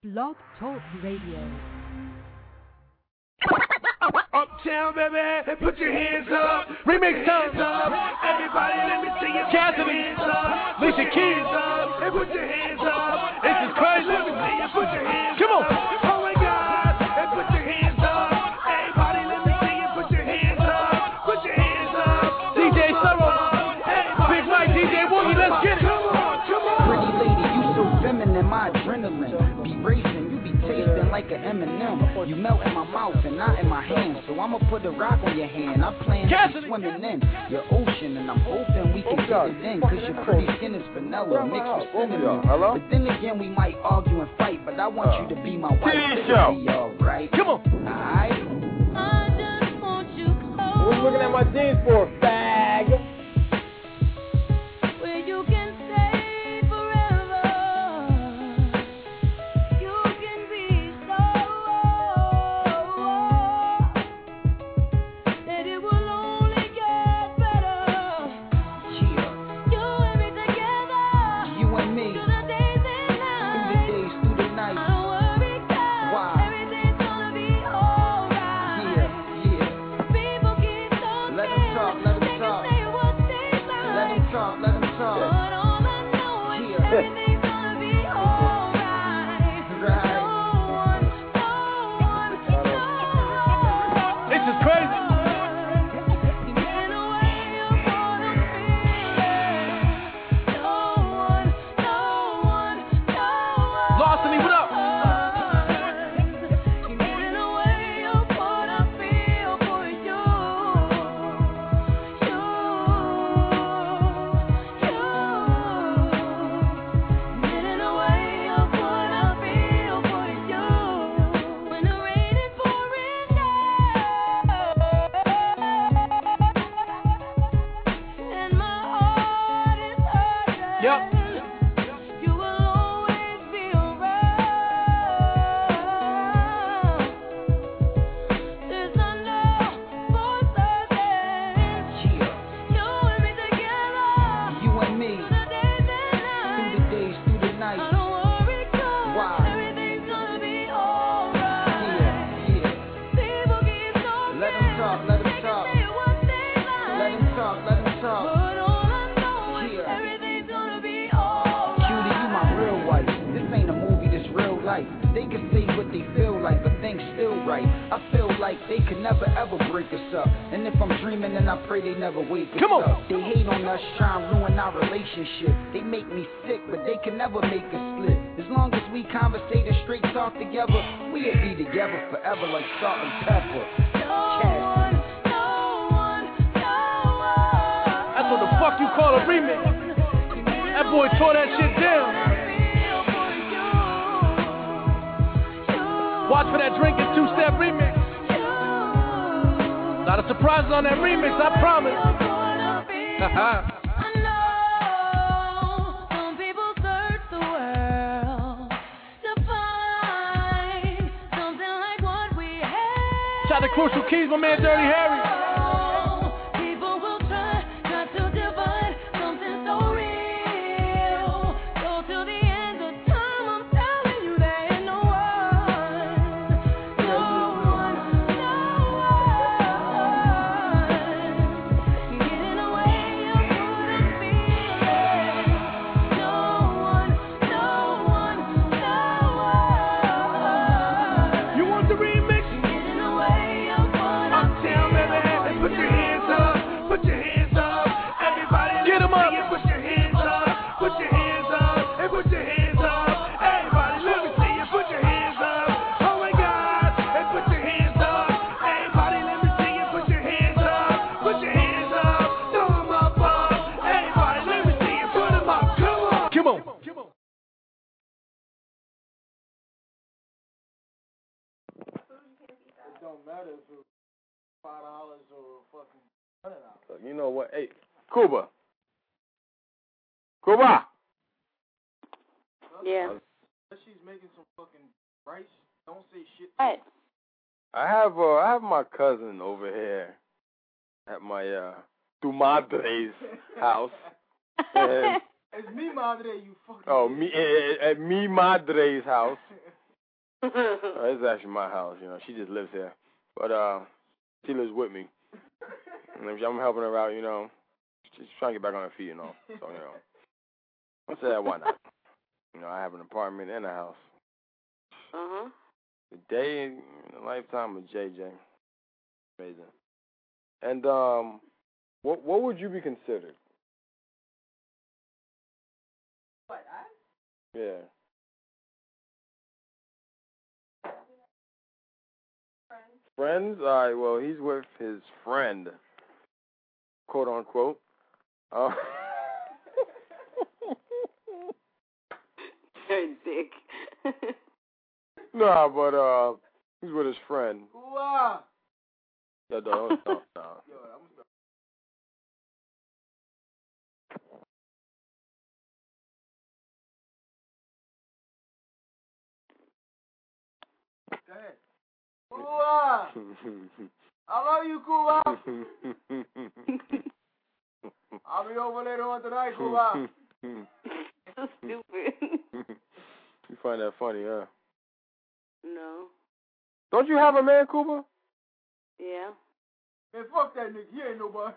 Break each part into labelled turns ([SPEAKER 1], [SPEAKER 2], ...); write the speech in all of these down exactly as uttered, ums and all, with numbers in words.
[SPEAKER 1] Blog Talk Radio.
[SPEAKER 2] Uptown, baby, put your hands up. Remix time. Everybody, let me see your
[SPEAKER 3] Cassidy,
[SPEAKER 2] hands up.
[SPEAKER 3] Alicia Keys,
[SPEAKER 2] and put your hands up.
[SPEAKER 3] This is crazy.
[SPEAKER 2] Let me see you put your hands
[SPEAKER 3] Come on.
[SPEAKER 2] up. Oh my God, and put your hands up. Everybody, let me see you put your hands up. Put your hands up.
[SPEAKER 3] D J Summer, Big Mike, D J Woogie, let's get it.
[SPEAKER 2] Come on, come on.
[SPEAKER 4] Pretty lady, you so feminine, my adrenaline be racing. You be tasting like an M and M. You melt in my mouth and not in my hand. So I'ma put a rock on your hand. I'm playing to be swimming in your ocean, and I'm hoping we can get it in. Cause your pretty skin is vanilla mixed with cinnamon. But then again, we might argue and fight. But I want you to be my wife. It'll be alright.
[SPEAKER 3] Come on.
[SPEAKER 4] Alright.
[SPEAKER 5] What you looking at my jeans for, fag?
[SPEAKER 6] Where you can stay forever. You can be so that it will only get better.
[SPEAKER 4] Yeah.
[SPEAKER 6] You and me together.
[SPEAKER 4] You and me.
[SPEAKER 6] Through the days and
[SPEAKER 4] Through the
[SPEAKER 6] nights.
[SPEAKER 4] days, through the
[SPEAKER 6] I
[SPEAKER 4] night.
[SPEAKER 6] don't worry 'cause
[SPEAKER 4] Why?
[SPEAKER 6] everything's gonna be alright.
[SPEAKER 4] Yeah, yeah.
[SPEAKER 6] People keep talking.
[SPEAKER 4] Let 'em talk, let 'em
[SPEAKER 6] They can
[SPEAKER 4] talk.
[SPEAKER 6] say what they like.
[SPEAKER 4] Let him talk, let him talk.
[SPEAKER 6] But all I know is
[SPEAKER 4] Yeah.
[SPEAKER 6] everything's gonna be alright.
[SPEAKER 4] Right.
[SPEAKER 6] No one, no one, no one.
[SPEAKER 3] This is crazy.
[SPEAKER 6] You're getting away upon a feeling. No one, no one, no one.
[SPEAKER 3] Larceny, what up?
[SPEAKER 6] You're getting away upon a feel for you. You, you. Getting away upon a feel for you. When the rain is pouring down and my heart is hurting.
[SPEAKER 3] Yep.
[SPEAKER 6] You will always be around. This I know for certain.
[SPEAKER 4] Yeah.
[SPEAKER 6] You and me together.
[SPEAKER 4] You and me.
[SPEAKER 6] Through the days and
[SPEAKER 4] Through the
[SPEAKER 6] nights.
[SPEAKER 4] days, through the
[SPEAKER 6] I
[SPEAKER 4] night.
[SPEAKER 6] don't worry 'cause
[SPEAKER 4] Why?
[SPEAKER 6] everything's gonna be
[SPEAKER 4] Yeah,
[SPEAKER 6] alright.
[SPEAKER 4] yeah.
[SPEAKER 6] People keep talking.
[SPEAKER 4] Let 'em talk, let 'em
[SPEAKER 6] They can
[SPEAKER 4] talk.
[SPEAKER 6] say what they like.
[SPEAKER 4] Let him talk, let him talk.
[SPEAKER 6] But all I know is
[SPEAKER 4] Yeah.
[SPEAKER 6] everything's gonna be alright.
[SPEAKER 4] Cutie, you my real wife. This ain't a movie, this real life. They can say what they feel like, but things still right. I feel like they could never ever break us up. And if I'm dreaming, then I pray they never wake us
[SPEAKER 3] Come on.
[SPEAKER 4] up. They hate on us, try and ruin our relationship. They make me sick, but they can never make us split. As long as we conversate and straight talk together, we'll be together forever like salt and pepper.
[SPEAKER 6] No one, no one, no one.
[SPEAKER 3] That's what the fuck you call a remix. That boy tore that shit down. Watch for that drinking two-step remix. A lot of surprises on that remix, I promise. Haha.
[SPEAKER 6] I know some people search the world to find something like what we have.
[SPEAKER 3] Shout out to Crucial Keys, my man Dirty Harry.
[SPEAKER 6] People will try not to divide something so real. So till the end of time, I'm telling you there ain't no one, no one, no one. You're getting away, you couldn't feel it. No one, no one, no one.
[SPEAKER 2] You want the remix?
[SPEAKER 6] You're getting away, you couldn't
[SPEAKER 2] Uptown, baby, put your hands up. Put your hands up. Everybody,
[SPEAKER 3] Get 'em
[SPEAKER 2] let me
[SPEAKER 3] up.
[SPEAKER 2] see you put your hands up. Put your hands up. And put your hands up. Everybody, let me see you put your hands up. Oh my God, and put your hands up. Everybody, let me see you put your hands up. Put your hands up. Throw 'em up, up. Everybody, let me see you put 'em up. Come on.
[SPEAKER 3] Come on.
[SPEAKER 5] It don't matter if it's five dollars or fucking hundred dollars.
[SPEAKER 7] You know what? Hey, Cuba. Cuba.
[SPEAKER 8] Yeah.
[SPEAKER 5] She's making some fucking rice. Don't say shit.
[SPEAKER 8] What?
[SPEAKER 7] I have uh, I have my cousin over here at my uh tu madre's house. And
[SPEAKER 5] It's me, madre, you fucking.
[SPEAKER 7] Oh, me at, at me madre's house, Uh, it's actually my house, you know. She just lives here. But uh, she lives with me. And if I'm helping her out, you know. She's trying to get back on her feet, you know. So, you know. I said, why not? You know, I have an apartment and a house.
[SPEAKER 1] Uh-huh.
[SPEAKER 7] The day in the lifetime of J J. Amazing. And um, what what would you be considered?
[SPEAKER 1] What, I?
[SPEAKER 7] Yeah.
[SPEAKER 1] Friends.
[SPEAKER 7] Friends? All right, well, he's with his friend, quote unquote. Uh,
[SPEAKER 1] You're a dick.
[SPEAKER 7] nah, but uh, he's with his friend.
[SPEAKER 5] Ooh-ah.
[SPEAKER 7] Yeah, no, no, no.
[SPEAKER 5] Yo, I'm sorry. Go ahead. Ooh-ah. I love you, Cuba. I'll be over later on tonight, Cuba.
[SPEAKER 1] So stupid.
[SPEAKER 7] You find that funny, huh?
[SPEAKER 1] No.
[SPEAKER 7] Don't you have a man, Cuba?
[SPEAKER 1] Yeah.
[SPEAKER 5] Man, fuck that nigga. He ain't nobody.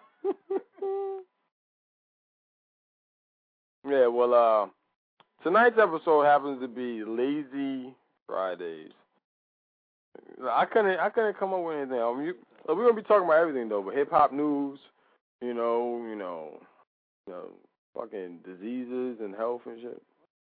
[SPEAKER 7] Yeah, well, uh, tonight's episode happens to be Lazy Fridays. I couldn't, I couldn't come up with anything. I mean, you, we're gonna be talking about everything though, but hip hop news, you know, you know, you know, fucking diseases and health and shit.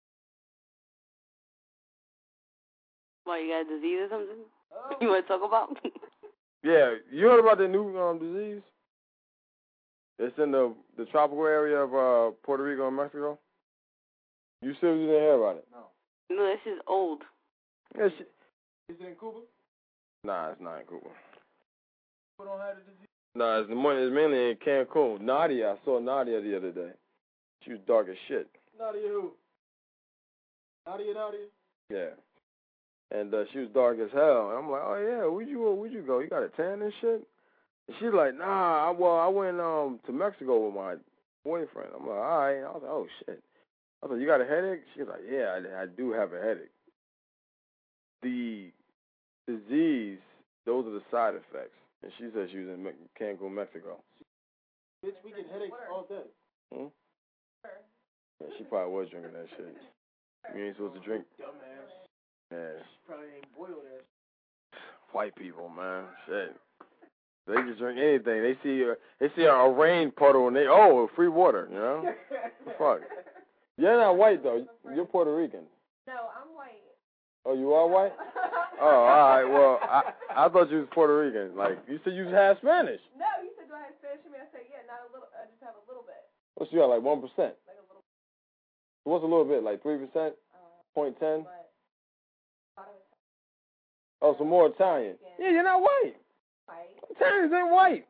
[SPEAKER 1] Why, you got a disease or something?
[SPEAKER 5] Oh.
[SPEAKER 1] You want to talk about?
[SPEAKER 7] Yeah, you heard about the new um disease? It's in the the tropical area of uh Puerto Rico and Mexico. You still didn't hear about it?
[SPEAKER 5] No.
[SPEAKER 1] No, this is old.
[SPEAKER 7] Yeah, shit.
[SPEAKER 5] Is it in Cuba?
[SPEAKER 7] Nah, it's not in Cuba.
[SPEAKER 5] Cuba don't have the disease?
[SPEAKER 7] Nah, it's, the money, it's mainly in Cancun. Nadia, I saw Nadia the other day. She was dark as shit.
[SPEAKER 5] Nadia who? Nadia, Nadia?
[SPEAKER 7] Yeah. And uh, she was dark as hell. And I'm like, oh, yeah, where'd you, where'd you go? You got a tan and shit? And she's like, nah, I, well, I went um to Mexico with my boyfriend. I'm like, all right. I was like, oh, shit. I was like, you got a headache? She's like, yeah, I, I do have a headache. The disease, those are the side effects. And she said she was in Me- Cancun, Mexico.
[SPEAKER 5] Bitch, we get headaches all day.
[SPEAKER 7] Hmm? Yeah, she probably was drinking that shit. You ain't supposed to drink.
[SPEAKER 5] Dumbass.
[SPEAKER 7] Yeah.
[SPEAKER 5] She probably ain't boiled that.
[SPEAKER 7] White people, man. Shit. They just drink anything. They see a, they see a, a rain puddle and they, oh, free water, you know? Fuck. You're not white, though. You're Puerto Rican.
[SPEAKER 8] No, I'm white.
[SPEAKER 7] Oh, you are white? Oh, all right. Well, I I thought you was Puerto Rican. Like, you said you half Spanish.
[SPEAKER 8] No, you said do I have Spanish in me? I said yeah, not a little. I just have a little bit.
[SPEAKER 7] What's you got, like one percent?
[SPEAKER 8] Like a little.
[SPEAKER 7] What's a little bit? Like three percent?
[SPEAKER 8] Uh,
[SPEAKER 7] Point ten?
[SPEAKER 8] but a lot of it's
[SPEAKER 7] Oh, some more Italian. Yeah, you're not white.
[SPEAKER 8] white.
[SPEAKER 7] Italians ain't white.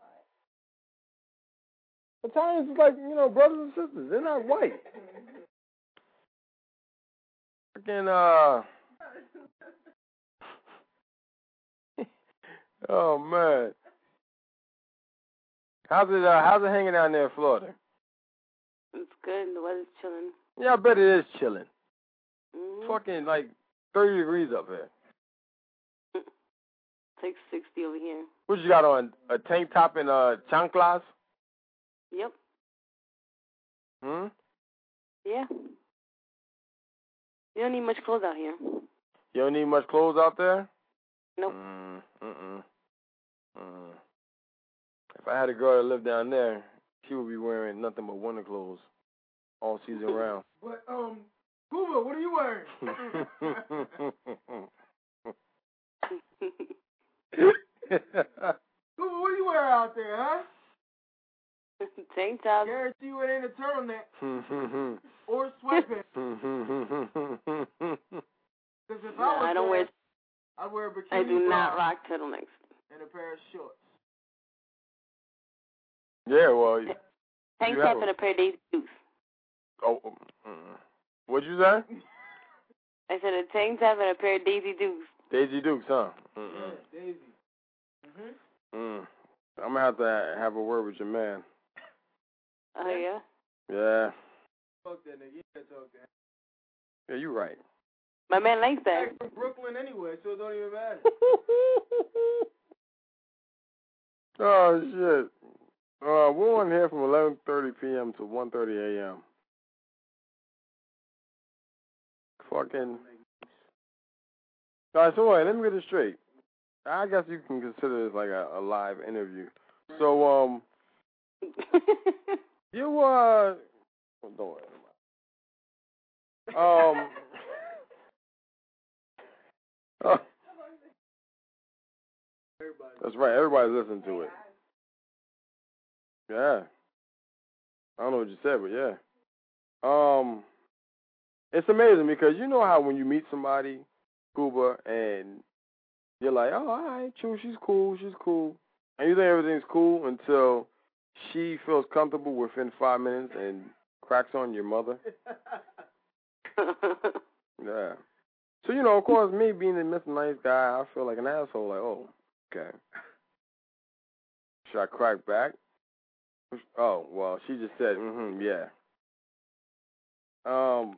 [SPEAKER 7] Italians is like, you know, brothers and sisters. They're not white. Freaking, uh... oh, man. How's it, uh, how's it hanging down there in Florida?
[SPEAKER 1] It's good. The weather's chilling.
[SPEAKER 7] Yeah, I bet it is chilling.
[SPEAKER 1] Mm-hmm.
[SPEAKER 7] Fucking, like, thirty degrees up here.
[SPEAKER 1] It's like sixty over here.
[SPEAKER 7] What you got on? A tank top and uh, chanclas?
[SPEAKER 1] Yep.
[SPEAKER 7] Hmm?
[SPEAKER 1] Yeah. You don't need much clothes out here.
[SPEAKER 7] You don't need much clothes out there?
[SPEAKER 1] Nope.
[SPEAKER 7] Mm, mm-mm. Mm. If I had a girl that lived down there, she would be wearing nothing but winter clothes all season round.
[SPEAKER 5] But, um, Cuba, what are you wearing? Cuba, what do you wear out there, huh?
[SPEAKER 1] Tank top.
[SPEAKER 5] Guarantee you it ain't a turtleneck or sweatpants. Because if
[SPEAKER 1] No,
[SPEAKER 5] I was
[SPEAKER 1] I don't
[SPEAKER 5] there,
[SPEAKER 1] wear.
[SPEAKER 5] I'd wear a bikini
[SPEAKER 1] I do not
[SPEAKER 5] top
[SPEAKER 1] rock turtlenecks.
[SPEAKER 5] and a pair of shorts.
[SPEAKER 7] Yeah, well,
[SPEAKER 1] Tank
[SPEAKER 7] you
[SPEAKER 1] top
[SPEAKER 7] have a-
[SPEAKER 1] and a pair of Daisy Dukes.
[SPEAKER 7] oh, mm. What'd you say?
[SPEAKER 1] I said a tank top and a pair of Daisy Dukes.
[SPEAKER 7] Daisy Dukes, huh?
[SPEAKER 5] Yeah,
[SPEAKER 7] Mm-mm.
[SPEAKER 5] Daisy. Mm-hmm.
[SPEAKER 7] Mm. I'm gonna have to have a word with your man.
[SPEAKER 1] Oh, yeah?
[SPEAKER 7] Yeah.
[SPEAKER 5] Fuck that nigga. You can't talk to him.
[SPEAKER 7] Yeah, you right.
[SPEAKER 1] My man likes that.
[SPEAKER 5] I'm from Brooklyn anyway, so it don't even matter.
[SPEAKER 7] Oh, shit. Uh, we're on here from eleven thirty p.m. to one thirty a.m. Fucking. All right, so wait, let me get this straight. I guess you can consider this like a, a live interview. So, um, you, uh, well, don't worry about it. Um, uh, that's right, everybody's listening to it. Yeah. I don't know what you said, but yeah. Um, it's amazing because you know how when you meet somebody, Cuba, and you're like, oh, all right, true, she's cool, she's cool. And you think everything's cool until she feels comfortable within five minutes and cracks on your mother. Yeah. So, you know, of course, me being the Mister Nice guy, I feel like an asshole. Like, oh, okay. Should I crack back? Oh, well, she just said, mm-hmm, yeah. Um,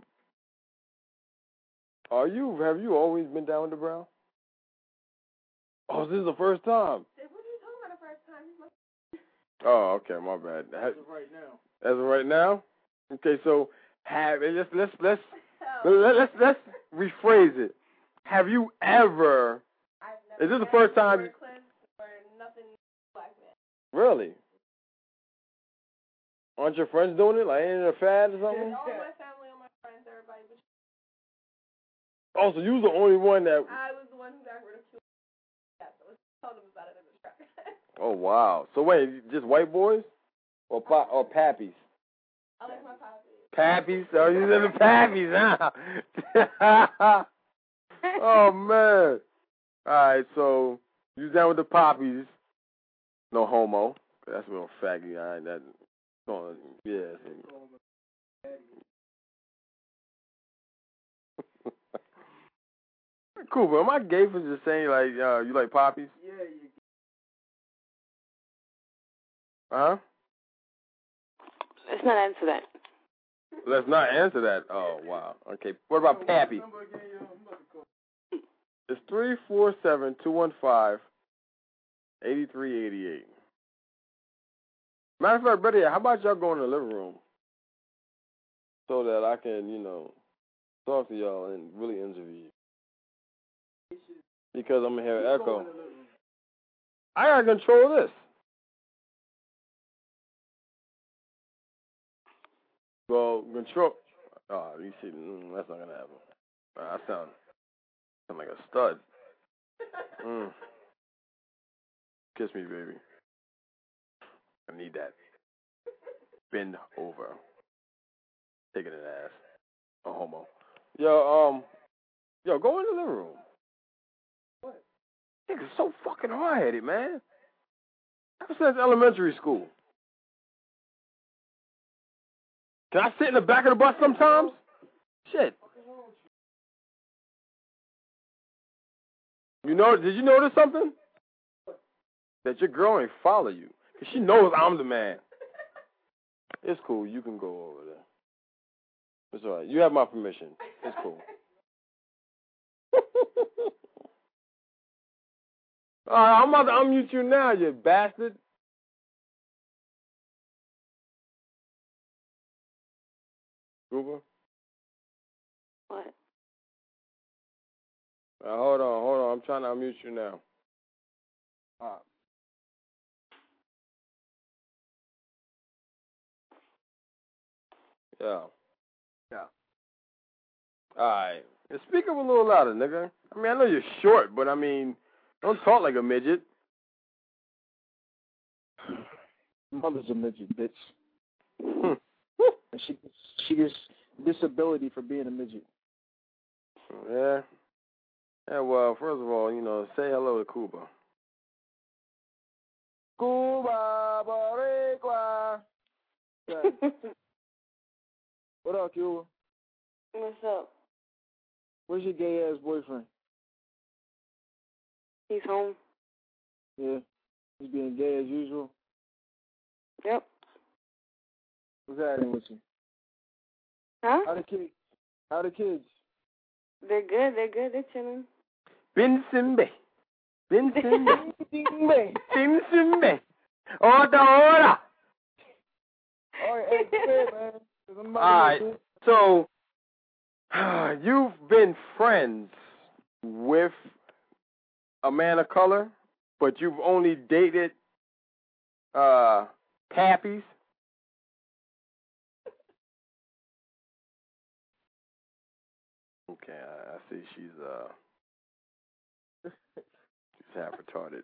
[SPEAKER 7] are you, have you always been down with the brown? Oh, this is the first time.
[SPEAKER 8] What are you talking about the first time?
[SPEAKER 7] Oh, okay, my bad.
[SPEAKER 5] As of right now.
[SPEAKER 7] As of right now? Okay, so have let's let's let's let's let's, let's rephrase it. Have you ever? Is this the first time?
[SPEAKER 8] Or nothing black man.
[SPEAKER 7] Really? Aren't your friends doing it? Like ain't it a fad or something?
[SPEAKER 8] All my family, all my friends, everybody.
[SPEAKER 7] Oh, so you was the only one that?
[SPEAKER 8] I was the one who got rid of two. Yeah, so let's tell them about it in the truck.
[SPEAKER 7] Oh wow. So wait, just white boys, or pa- or pappies?
[SPEAKER 8] I like my poppy.
[SPEAKER 7] Pappies? Oh, you in the pappies, huh? Oh man. All right, so you down with the poppies? No homo. That's a little faggy. I ain't that. Oh, yeah. Cool, but am I gay for just saying like uh, you like poppies?
[SPEAKER 5] Yeah, you.
[SPEAKER 7] Huh?
[SPEAKER 1] Let's not answer that.
[SPEAKER 7] Let's not answer that. Oh wow. Okay. What about Pappy? It's three four seven two one five eighty three eighty eight. Matter of fact, brother, how about y'all go in the living room so that I can, you know, talk to y'all and really interview you? Because I'm gonna hear echo. I gotta control this. Well, control. Oh, you see, mm, that's not gonna happen. Uh, I sound, sound like a stud. Mm. Kiss me, baby. I need that. Bend over. Taking an ass. A homo. Yo, um, yo, go in the living room. What? Nigga's so fucking hard-headed, man. Ever since elementary school. Can I sit in the back of the bus sometimes? Shit. You know, did you notice something? That your girl ain't follow you. Because she knows I'm the man. It's cool. You can go over there. It's all right. You have my permission. It's cool. All right, I'm about to unmute you now, you bastard. Goober?
[SPEAKER 1] What?
[SPEAKER 7] Uh, hold on, hold on. I'm trying to unmute you now. All right. Yeah. Yeah. All right. And speak up a little louder, nigga. I mean, I know you're short, but I mean, don't talk like a midget.
[SPEAKER 5] Mother's a midget, bitch. And she she gets disability for being a midget.
[SPEAKER 7] Yeah. Yeah, well, first of all, you know, say hello to Cuba.
[SPEAKER 5] Cuba, Boricua. Yeah. What up, Cuba?
[SPEAKER 1] What's up?
[SPEAKER 5] Where's your gay ass boyfriend?
[SPEAKER 1] He's home.
[SPEAKER 5] Yeah. He's being gay as usual.
[SPEAKER 1] Yep.
[SPEAKER 5] What's happening with you?
[SPEAKER 1] Huh?
[SPEAKER 5] How the kids? How the kids?
[SPEAKER 1] They're good. They're good. They're chilling.
[SPEAKER 7] Vincent Vincent Vincent Order, order.
[SPEAKER 5] All right, hey, go ahead, man. 'Cause I'm about
[SPEAKER 7] All
[SPEAKER 5] to
[SPEAKER 7] right.
[SPEAKER 5] go do-
[SPEAKER 7] So, you've been friends with a man of color, but you've only dated uh, pappies? Okay, I, I see she's uh she's half retarded.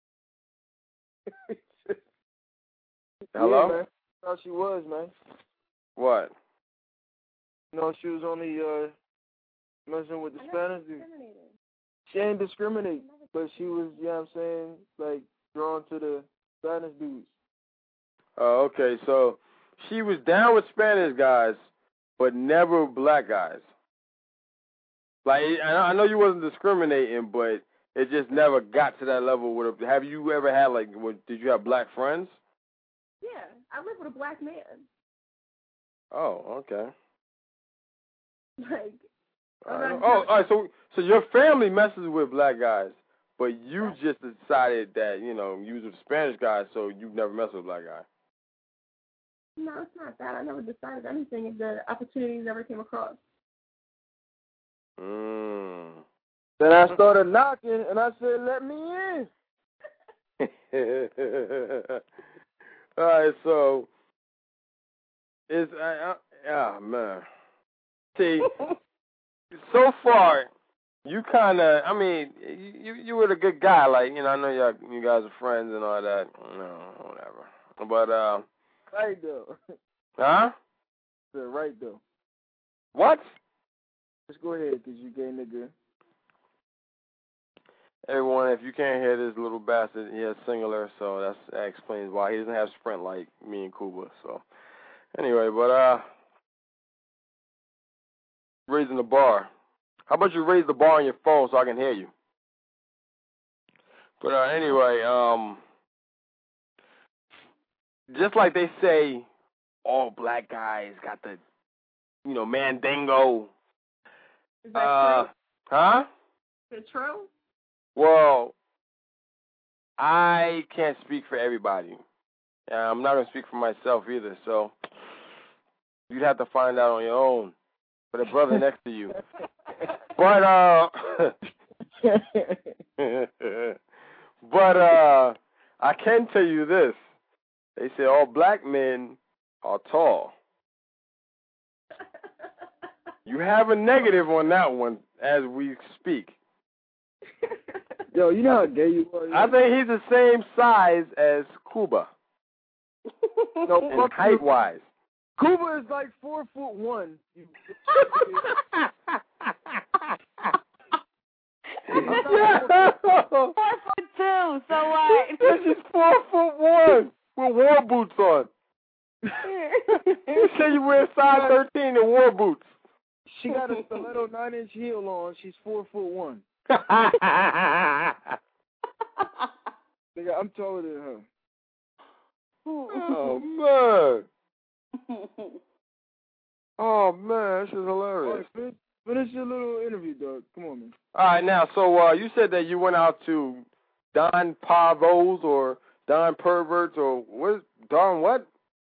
[SPEAKER 7] Hello?
[SPEAKER 5] Yeah, man. How she was, man.
[SPEAKER 7] What?
[SPEAKER 5] No, she was only uh messing with the Spanish dude. She ain't discriminate, but she was, you know what I'm saying, like drawn to the Spanish dudes.
[SPEAKER 7] Oh, okay. So she was down with Spanish guys, but never black guys. Like I know- I know you wasn't discriminating, but it just never got to that level. With a, have you ever had like? What, did you have black friends?
[SPEAKER 8] Yeah, I live with a black man.
[SPEAKER 7] Oh, okay.
[SPEAKER 8] Like,
[SPEAKER 7] All
[SPEAKER 8] I'm
[SPEAKER 7] right.
[SPEAKER 8] not
[SPEAKER 7] Oh,
[SPEAKER 8] just-
[SPEAKER 7] all right. So, so your family messes with black guys, but you just decided that you know you was with Spanish guys, so you never mess with black guys.
[SPEAKER 8] no, it's not that. I never decided anything if the opportunity never came across.
[SPEAKER 7] Mm.
[SPEAKER 5] Then I started knocking, and I said, "Let me in."
[SPEAKER 7] All right. So, it's uh, uh, oh man. See, so far, you kind of, I mean, you you were a good guy. Like, you know, I know y'all, you guys are friends and all that. No, whatever. But, uh,
[SPEAKER 5] Right though.
[SPEAKER 7] huh?
[SPEAKER 5] Said right though.
[SPEAKER 7] What?
[SPEAKER 5] Just go ahead, cause you gay nigga.
[SPEAKER 7] Everyone, if you can't hear this little bastard, he has singular, so that's, that explains why he doesn't have Sprint like me and Kuba. So, anyway, but, uh, raising the bar. How about you raise the bar on your phone so I can hear you? But uh, anyway, um, just like they say, all black guys got the, you know, mandingo.
[SPEAKER 8] Is that
[SPEAKER 7] Uh, huh?
[SPEAKER 8] true? Is it true?
[SPEAKER 7] Well, I can't speak for everybody. Uh, I'm not going to speak for myself either, so you'd have to find out on your own for the brother next to you. But, uh, but, uh, I can tell you this. They say all black men are tall. You have a negative on that one as we speak.
[SPEAKER 5] Yo, you know how gay you are.
[SPEAKER 7] I think he's the same size as Cuba.
[SPEAKER 5] No,
[SPEAKER 7] and
[SPEAKER 5] fuck you.
[SPEAKER 7] height-wise.
[SPEAKER 5] Cuba is like four foot one. You-
[SPEAKER 1] Four foot two, so what?
[SPEAKER 7] She's four foot one with war boots on. You say you wear size thirteen and war boots.
[SPEAKER 5] She got a stiletto nine inch heel on. She's four foot one. Nigga, I'm taller than her.
[SPEAKER 7] Oh man. Oh man, this is
[SPEAKER 5] All
[SPEAKER 7] hilarious.
[SPEAKER 5] right, finish, finish your little interview, dog. Come on, man.
[SPEAKER 7] All right, now, so uh, you said that you went out to Don Pavos or Don Perverts or what? Is, Don what?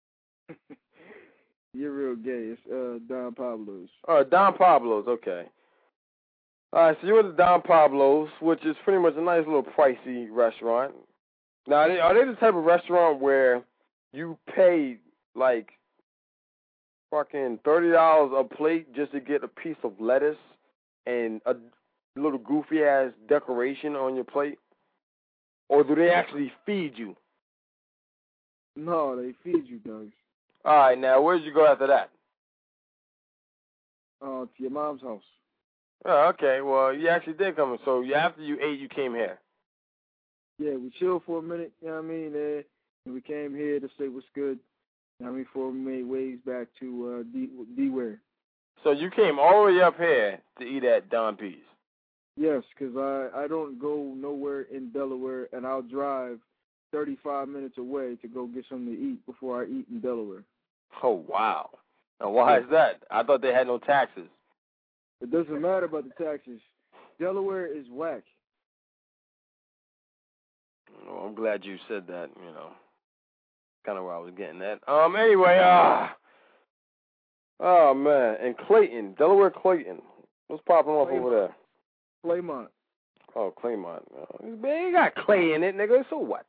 [SPEAKER 5] You're real gay. It's uh, Don Pablo's.
[SPEAKER 7] Oh, Don Pablo's, okay. All right, so you went to Don Pablo's, which is pretty much a nice little pricey restaurant. Now, are they, are they the type of restaurant where you pay, like, fucking thirty dollars a plate just to get a piece of lettuce and a little goofy-ass decoration on your plate? Or do they actually feed you?
[SPEAKER 5] No, they feed you, dogs.
[SPEAKER 7] All right, now, where'd you go after that?
[SPEAKER 5] Uh, to your mom's house.
[SPEAKER 7] Oh, okay, well, you actually did come. So you, after you ate, you came here.
[SPEAKER 5] Yeah, we chilled for a minute, you know what I mean? Uh, and we came here to say what's good. You know what I mean, before we made ways back to uh, D- D-Ware.
[SPEAKER 7] So you came all the way up here to eat at Don P's.
[SPEAKER 5] Yes, because I, I don't go nowhere in Delaware, and I'll drive thirty-five minutes away to go get something to eat before I eat in Delaware.
[SPEAKER 7] Oh, wow. Now, why is that? I thought they had no taxes.
[SPEAKER 5] It doesn't matter about the taxes. Delaware is whack.
[SPEAKER 7] Well, I'm glad you said that, you know. Kind of where I was getting at. Um, anyway, uh, oh, man. And Clayton, Delaware Clayton. What's popping off
[SPEAKER 5] Claymont.
[SPEAKER 7] over there?
[SPEAKER 5] Claymont.
[SPEAKER 7] Oh, Claymont. Oh, man, you got Clay in it, nigga. So what?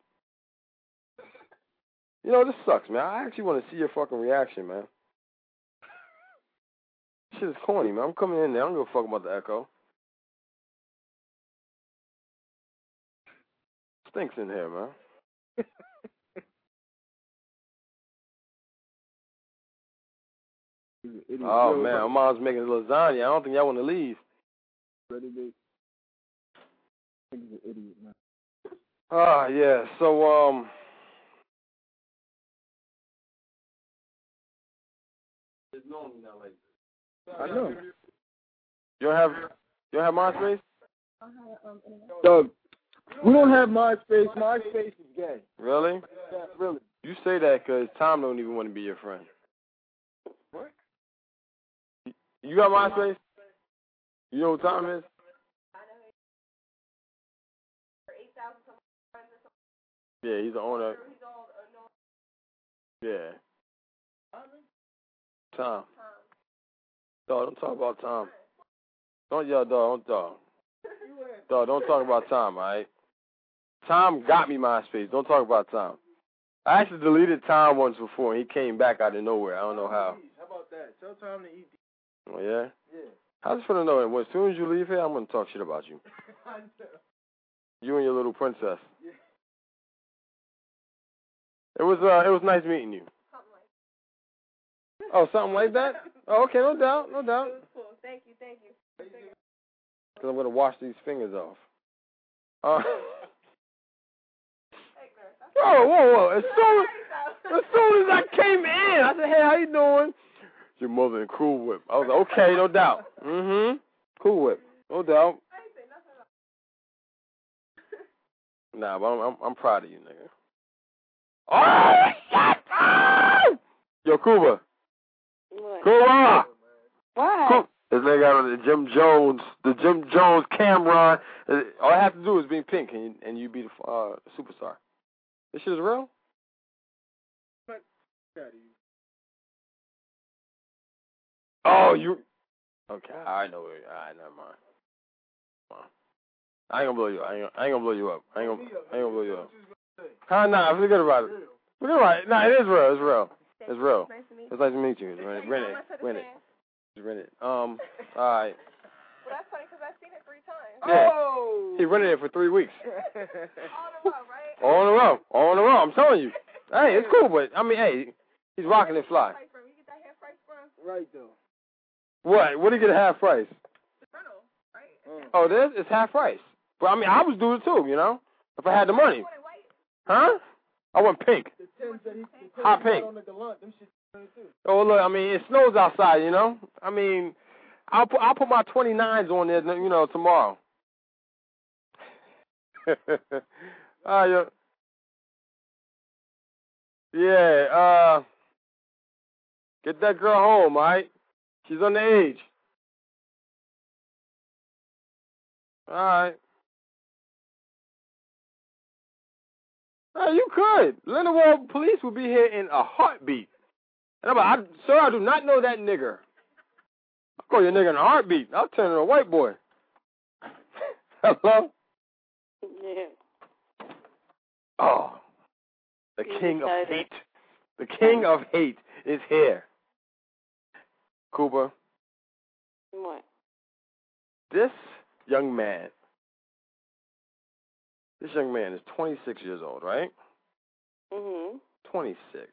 [SPEAKER 7] You know, this sucks, man. I actually want to see your fucking reaction, man. Shit is corny, man. I'm coming in there. I don't give a fuck about the echo. Stinks in here, man. Oh, man. My mom's making lasagna. I don't think y'all want to leave.
[SPEAKER 5] Ready, big. He's an idiot, man.
[SPEAKER 7] Ah, yeah. So, um... it's normally not like this.
[SPEAKER 5] I know.
[SPEAKER 7] You don't have, you don't have MySpace?
[SPEAKER 5] Doug, we don't have MySpace. MySpace is gay.
[SPEAKER 7] Really?
[SPEAKER 5] Yeah, really.
[SPEAKER 7] You say that because Tom don't even want to be your friend.
[SPEAKER 5] What?
[SPEAKER 7] You got MySpace? You know who Tom is? Yeah, he's the owner. Yeah. Tom. Dog, don't talk about Tom. Don't yell, dog. Don't dog. Dog, don't talk about Tom, all right? Tom got me MySpace. Don't talk about Tom. I actually deleted Tom once before, and he came back out of nowhere. I don't know how.
[SPEAKER 5] How about that? Tell Tom to eat.
[SPEAKER 7] Oh, yeah?
[SPEAKER 5] Yeah.
[SPEAKER 7] I just want to know, as soon as you leave here, I'm going to talk shit about you. You and your little princess.
[SPEAKER 8] Yeah.
[SPEAKER 7] It was uh, it was nice meeting you.
[SPEAKER 8] Something like
[SPEAKER 7] Oh, something like that? Oh, okay, no doubt, no doubt.
[SPEAKER 8] It was cool. Thank you, thank you.
[SPEAKER 7] Because I'm going to wash these fingers off. Uh, whoa, whoa, whoa. As soon, as soon as I came in, I said, hey, how you doing? Your mother and Cool Whip. I was like, okay, no doubt. Mm-hmm. Cool Whip. No doubt.
[SPEAKER 8] I ain't say nothing about
[SPEAKER 7] Nah, but I'm, I'm, I'm proud of you, nigga. Oh, shit! Oh! Yo, Cuba.
[SPEAKER 1] What?
[SPEAKER 7] Cuba!
[SPEAKER 1] What?
[SPEAKER 7] Cuba. This nigga got on the Jim Jones, the Jim Jones Cameron. All I have to do is be pink, and you, and you be the uh, superstar. This shit is real? Oh, you... Okay, I know it. All right, never mind. Come on. I ain't gonna blow you up. I ain't, I ain't gonna blow you up. I ain't gonna, I ain't gonna blow you up. Huh, nah, forget about it. Forget about it. Nah, it is real. It's real. It's real.
[SPEAKER 8] Nice to meet you.
[SPEAKER 7] It's nice to meet you. Rent it. Rent it. Rent it. Rent it. Um, all right.
[SPEAKER 8] Well, that's funny because I've seen it three times.
[SPEAKER 7] Yeah.
[SPEAKER 5] Oh!
[SPEAKER 7] He rented it for three weeks.
[SPEAKER 8] All in a row, right?
[SPEAKER 7] All in a row. All in a row. I'm telling you. Hey, it's cool, but, I mean, hey, he's rocking it fly.
[SPEAKER 8] Price from? You get that half price from?
[SPEAKER 5] Right, though.
[SPEAKER 7] What? What do you get a half price?
[SPEAKER 8] The rental, right?
[SPEAKER 5] Mm.
[SPEAKER 7] Oh, this? It's half price. But, I mean, I was doing it too, you know? If I had the money.
[SPEAKER 8] You want it white?
[SPEAKER 7] Huh? I want pink.
[SPEAKER 5] The Tims that he, the Tims
[SPEAKER 7] Hot
[SPEAKER 5] he got
[SPEAKER 7] pink.
[SPEAKER 5] on the Galant, them shit too.
[SPEAKER 7] Oh, look, I mean, it snows outside, you know? I mean, I'll put, I'll put my twenty-nines on there, you know, tomorrow. uh, yeah. Yeah, uh, get that girl home, all right? She's underage. All right. Oh, you could. Lindenwold police will be here in a heartbeat. And I'm like, I, sir, I do not know that nigger. I'll call you a nigger in a heartbeat. I'll turn into a white boy. Hello?
[SPEAKER 1] Yeah.
[SPEAKER 7] Oh, the
[SPEAKER 1] You
[SPEAKER 7] king of
[SPEAKER 1] decided.
[SPEAKER 7] hate. The king of hate is here. Cuba,
[SPEAKER 1] What?
[SPEAKER 7] this young man, this young man is twenty-six years old, right?
[SPEAKER 1] Mhm.
[SPEAKER 7] twenty-six.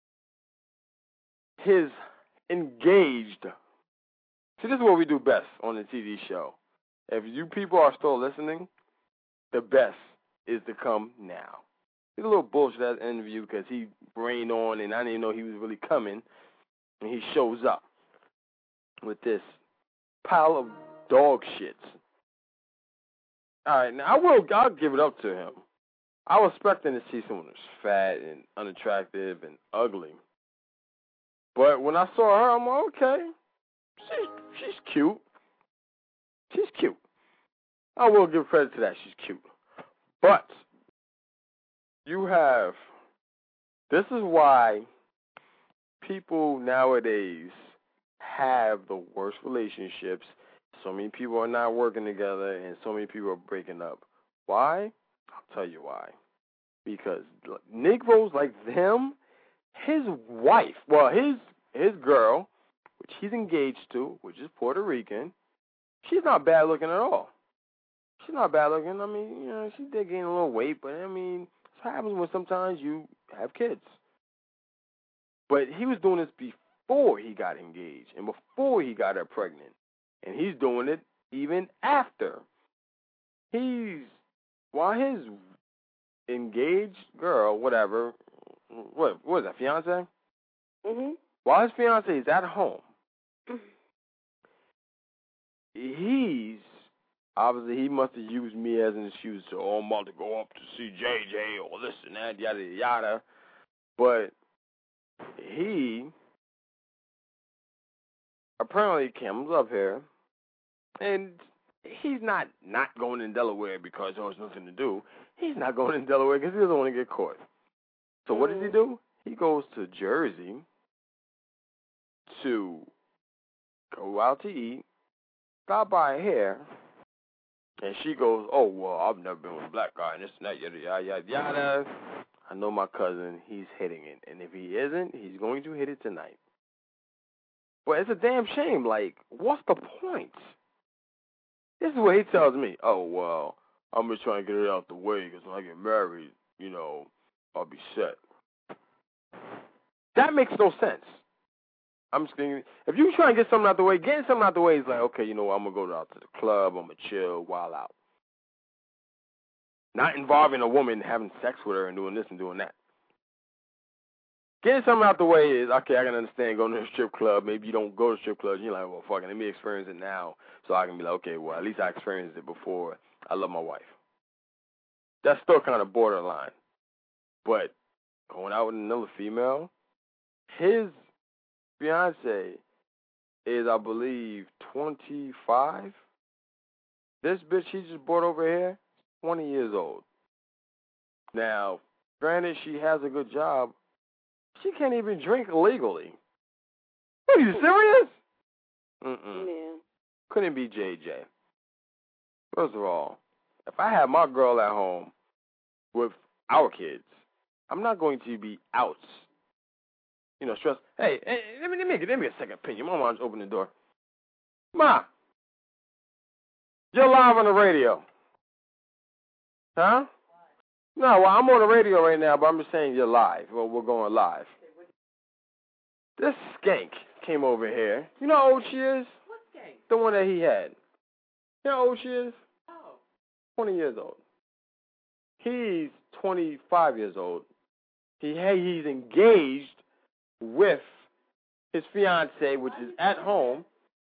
[SPEAKER 7] His engaged. See, this is what we do best on the T V show. If you people are still listening, the best is to come now. It's a little bullshit that interview because he rained on and I didn't know he was really coming. And he shows up with this pile of dog shits. All right, now I will, I'll give it up to him. I was expecting to see someone who's fat and unattractive and ugly. But when I saw her, I'm like, okay, she's, she's cute. She's cute. I will give credit to that. She's cute. But you have, this is why people nowadays have the worst relationships. So many people are not working together and so many people are breaking up. Why? I'll tell you why. Because Negroes like them, his wife, well, his his girl, which he's engaged to, which is Puerto Rican, she's not bad looking at all. She's not bad looking. I mean, you know, she did gain a little weight, but I mean, that's what happens when sometimes you have kids. But he was doing this before he got engaged and before he got her pregnant. And he's doing it even after. He's, while his engaged girl, whatever, what, what is that, fiance?
[SPEAKER 1] Mhm.
[SPEAKER 7] While his fiance is at home, he's, obviously he must have used me as an excuse to, oh, I'm about to go up to see J J or this and that, yada, yada. But he apparently comes up here, and he's not not going in Delaware because there's nothing to do. He's not going in Delaware because he doesn't want to get caught. So what does he do? He goes to Jersey to go out to eat, stop by here, and she goes, oh, well, I've never been with a black guy, and this and that, yada, yada, yada, yada. I know my cousin, he's hitting it. And if he isn't, he's going to hit it tonight. But it's a damn shame. Like, what's the point? This is what he tells me. Oh, well, I'm just trying to get it out the way because when I get married, you know, I'll be set. That makes no sense. I'm just thinking, if you try and get something out the way, getting something out the way is like, okay, you know what, I'm going to go out to the club, I'm going to chill, wild out. Not involving a woman, having sex with her and doing this and doing that. Getting something out the way is, okay, I can understand going to a strip club. Maybe you don't go to strip clubs. You're like, well, fuck it, let me experience it now so I can be like, okay, well, at least I experienced it before I love my wife. That's still kind of borderline. But going out with another female, his fiance is, I believe, twenty-five. This bitch he just brought over here, twenty years old. Now, granted, she has a good job. She can't even drink legally. Are you serious? Mm-mm.
[SPEAKER 1] Yeah.
[SPEAKER 7] Couldn't be J J. First of all, if I have my girl at home with our kids, I'm not going to be out. You know, stress. Hey, hey let me let me let me a second opinion. My mom's open the door. Ma, you're live on the radio. Huh? No, well, I'm on the radio right now, but I'm just saying you're live. Well, we're going live. This skank came over here. You know how old she is?
[SPEAKER 9] What skank?
[SPEAKER 7] The one that he had. You know how old she is?
[SPEAKER 9] Oh.
[SPEAKER 7] twenty years old. He's twenty-five years old. He hey, he's engaged with his fiance, which is at home.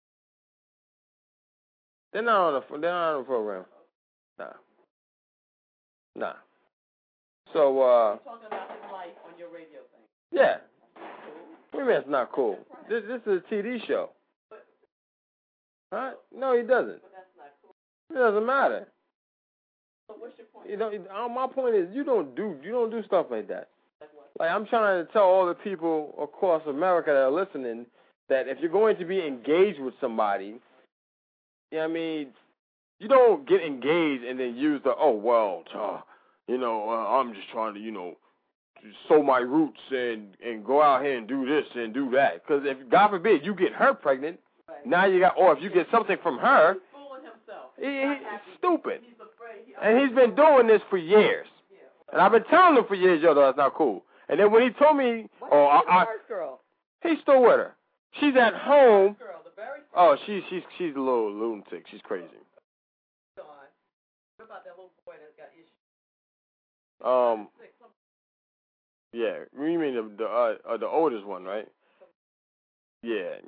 [SPEAKER 7] They're not on the they're not on the program. Nah. Nah. So uh
[SPEAKER 9] You're talking about his life on your radio thing.
[SPEAKER 7] yeah. What do you mean it's not cool? This this is a T V show. Huh? No, he doesn't.
[SPEAKER 9] But that's not cool.
[SPEAKER 7] It doesn't matter.
[SPEAKER 9] So what's your point?
[SPEAKER 7] You know, my point is you don't do you don't do stuff like that.
[SPEAKER 9] Like what?
[SPEAKER 7] Like I'm trying to tell all the people across America that are listening that if you're going to be engaged with somebody, you know what I mean, you don't get engaged and then use the oh well, uh, you know, uh, I'm just trying to you know sow my roots and and go out here and do this and do that. Because if God forbid you get her pregnant, right. Now you got or if you get something from her,
[SPEAKER 9] he's fooling himself.
[SPEAKER 7] He, he's stupid.
[SPEAKER 9] He's afraid. He,
[SPEAKER 7] and he's been doing this for years.
[SPEAKER 9] Yeah.
[SPEAKER 7] And I've been telling him for years, yo, that's not cool. And then when he told me,
[SPEAKER 9] what
[SPEAKER 7] oh, I, I,
[SPEAKER 9] first girl?
[SPEAKER 7] he's still with her. She's at home.
[SPEAKER 9] The girl, the very first
[SPEAKER 7] Oh, she's she's she's a little lunatic. She's crazy.
[SPEAKER 9] What about that little boy that got issues?
[SPEAKER 7] Um. Yeah, you mean the the uh, uh, the oldest one, right? Yeah.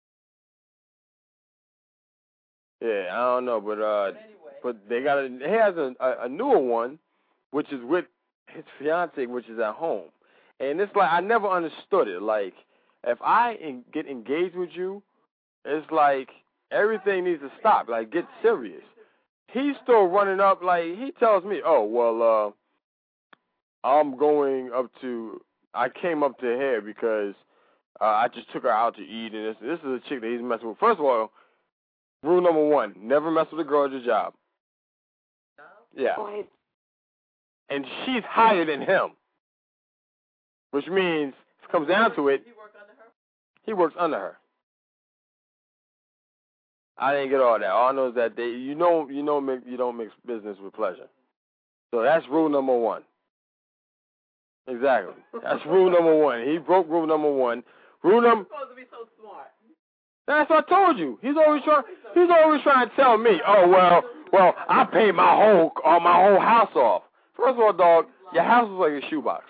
[SPEAKER 7] Yeah, I don't know, but uh, but they got a he has a, a a newer one, which is with his fiance, which is at home, and it's like I never understood it. Like, if I en- get engaged with you, it's like everything needs to stop. Like, get serious. He's still running up. Like, he tells me, oh, well, uh, I'm going up to, I came up to here because uh, I just took her out to eat. And this, this is a chick that he's messing with. First of all, rule number one, never mess with a girl at your job. Yeah. And she's higher than him. Which means, if it comes down to it,
[SPEAKER 9] He work under her?
[SPEAKER 7] he works under her. I didn't get all that. All I know is that they, you know, you know, make, you don't mix business with pleasure. So that's rule number one. Exactly. That's rule number one. He broke rule number one. Rule number.
[SPEAKER 9] You're supposed to be so smart.
[SPEAKER 7] That's what I told you. He's always trying. He's always trying to tell me, oh well, well, I paid my whole, uh, my whole house off. First of all, dog, your house is like a shoebox.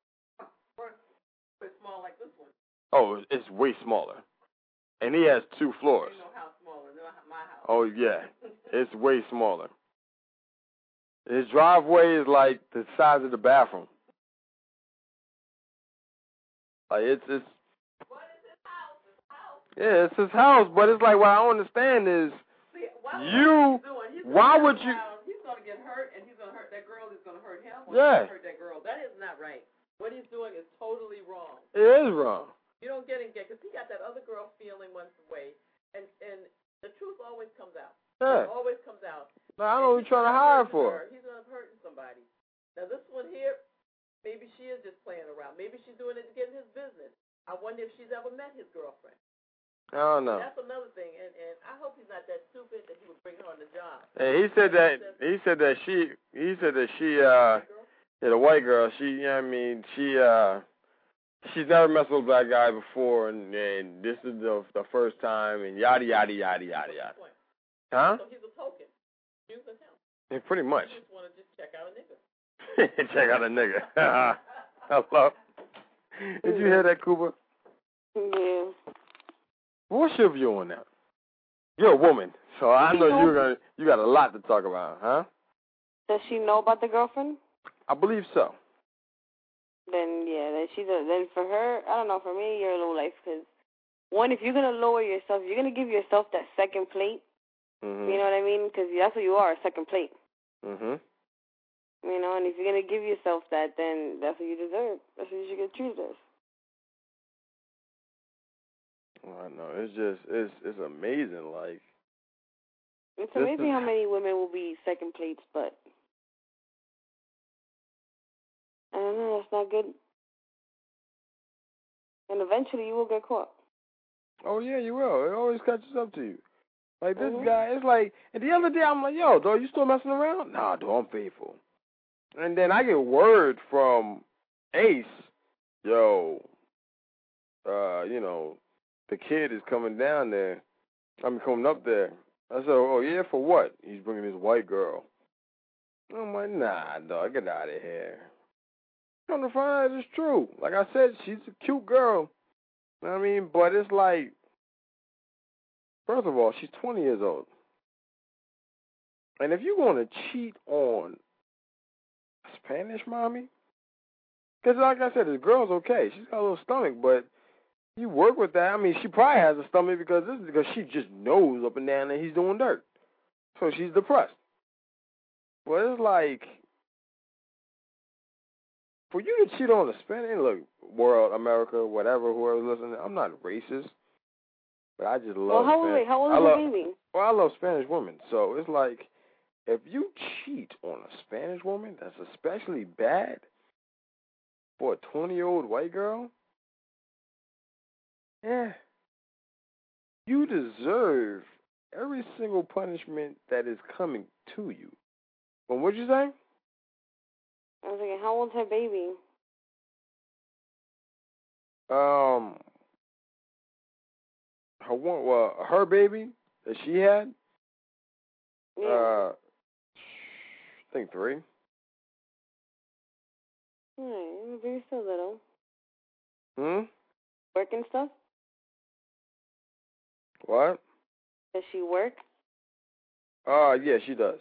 [SPEAKER 9] It's small like this one.
[SPEAKER 7] Oh, it's way smaller, and he has two floors.
[SPEAKER 9] Ain't no house smaller than my house.
[SPEAKER 7] Oh yeah, it's way smaller. His driveway is like the size of the bathroom. Like it's it's.
[SPEAKER 9] What is his house? His house.
[SPEAKER 7] Yeah, it's his house, but it's like what I don't understand is
[SPEAKER 9] See, why
[SPEAKER 7] you.
[SPEAKER 9] He's
[SPEAKER 7] Why would you?
[SPEAKER 9] Around, he's gonna get hurt, and he's gonna hurt that girl. Is gonna hurt him. Or
[SPEAKER 7] Yeah.
[SPEAKER 9] He's gonna hurt that girl. That is not right. What he's doing is totally wrong.
[SPEAKER 7] It is wrong.
[SPEAKER 9] You don't get engaged because he got that other girl feeling once away, and and the truth always comes out.
[SPEAKER 7] Yeah.
[SPEAKER 9] It always comes out.
[SPEAKER 7] But I know what you're trying to hire for.
[SPEAKER 9] He's gonna hurt somebody. Now this one here, maybe she is just playing around. Maybe she's doing it to get in his business. I wonder if she's ever met his girlfriend.
[SPEAKER 7] I don't know.
[SPEAKER 9] That's another thing, and and I hope he's not that stupid that he would bring her on the job.
[SPEAKER 7] Hey, he said that he said that she he said that she uh yeah, the white girl, she you know what I mean, she uh she's never messed with a black guy before and, and this is the the first time and yada yada yada yada yada. Huh?
[SPEAKER 9] So he's a token. Using him.
[SPEAKER 7] Yeah, pretty much.
[SPEAKER 9] He just want to just check out a nigga.
[SPEAKER 7] Check out a nigga. Hello. Did you hear that, Cooper?
[SPEAKER 1] Yeah.
[SPEAKER 7] What's your view on that? You're a woman, so I know you're gonna you got a lot to talk about, huh?
[SPEAKER 1] Does she know about the girlfriend?
[SPEAKER 7] I believe so.
[SPEAKER 1] Then yeah, then she's a, then for her, I don't know. For me, you're a low life because one, if you're gonna lower yourself, you're gonna give yourself that second plate.
[SPEAKER 7] Mm-hmm.
[SPEAKER 1] You know what I mean? Because that's what you are, a second plate.
[SPEAKER 7] Mhm.
[SPEAKER 1] You know, and if you're gonna give yourself that, then that's what you deserve. That's what you should get treated as.
[SPEAKER 7] I know. It's just it's it's amazing. Like
[SPEAKER 1] It's
[SPEAKER 7] this
[SPEAKER 1] amazing
[SPEAKER 7] is-
[SPEAKER 1] how many women will be second plates, but I don't know. That's not good. And eventually, you will get caught.
[SPEAKER 7] Oh yeah, you will. It always catches up to you. Like this
[SPEAKER 1] Mhm.
[SPEAKER 7] guy, it's like. And the other day, I'm like, yo, dog, you still messing around? Nah, dog, I'm faithful. And then I get word from Ace, yo, uh, you know, the kid is coming down there. I'm coming up there. I said, oh yeah, for what? He's bringing his white girl. I'm like, nah, dog, get out of here. Come to find out it's true. Like I said, she's a cute girl. You know what I mean? But it's like, first of all, she's twenty years old. And if you're going to cheat on a Spanish mommy, because like I said, this girl's okay. She's got a little stomach, but you work with that. I mean, she probably has a stomach because this is because she just knows up and down that he's doing dirt. So she's depressed. But it's like, for you to cheat on a Spanish, look, world, America, whatever, whoever's listening, I'm not racist. But I just love
[SPEAKER 1] Well, how old,
[SPEAKER 7] Spanish.
[SPEAKER 1] wait, how old
[SPEAKER 7] I
[SPEAKER 1] is
[SPEAKER 7] love,
[SPEAKER 1] the baby?
[SPEAKER 7] Well, I love Spanish women. So it's like, if you cheat on a Spanish woman, that's especially bad for a twenty-year-old white girl, yeah, you deserve every single punishment that is coming to you. But what'd you say?
[SPEAKER 1] I was thinking, how old's her baby?
[SPEAKER 7] Um, her one, well, her baby that she had,
[SPEAKER 1] Yeah.
[SPEAKER 7] uh, I think three.
[SPEAKER 1] Alright, the baby's still little.
[SPEAKER 7] Hmm.
[SPEAKER 1] Work and stuff?
[SPEAKER 7] What?
[SPEAKER 1] Does she work?
[SPEAKER 7] Uh, yeah, she does.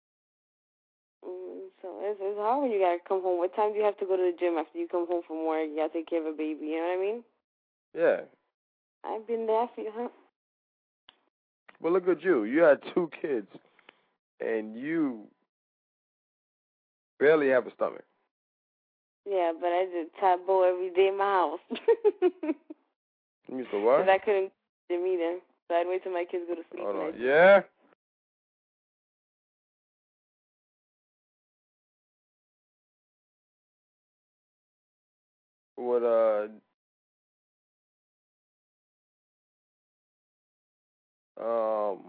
[SPEAKER 1] Mm, so it's, it's hard when you gotta come home. What time do you have to go to the gym after you come home from work? You gotta take care of a baby, you know what I mean?
[SPEAKER 7] Yeah.
[SPEAKER 1] I've been there for you, huh?
[SPEAKER 7] But look at you. You had two kids, and you barely have a stomach.
[SPEAKER 1] Yeah, but I did taboo every day in my house.
[SPEAKER 7] You used to what?
[SPEAKER 1] Because I couldn't get me then. So I'd wait till my kids go to sleep.
[SPEAKER 7] Hold on.
[SPEAKER 1] And I'd-
[SPEAKER 7] Yeah? What, uh... Um...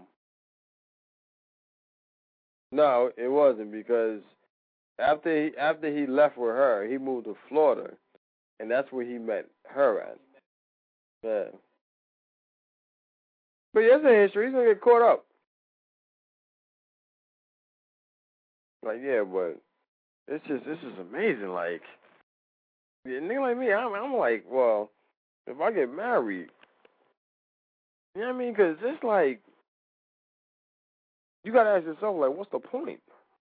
[SPEAKER 7] No, it wasn't, because after he, after he left with her, he moved to Florida, and that's where he met her at. Yeah. But yeah, that's a history. He's gonna get caught up. Like, yeah, but it's just, this is amazing. Like, a nigga like me, I'm, I'm like, well, if I get married, you know what I mean? Because it's like, you gotta ask yourself, like, what's the point?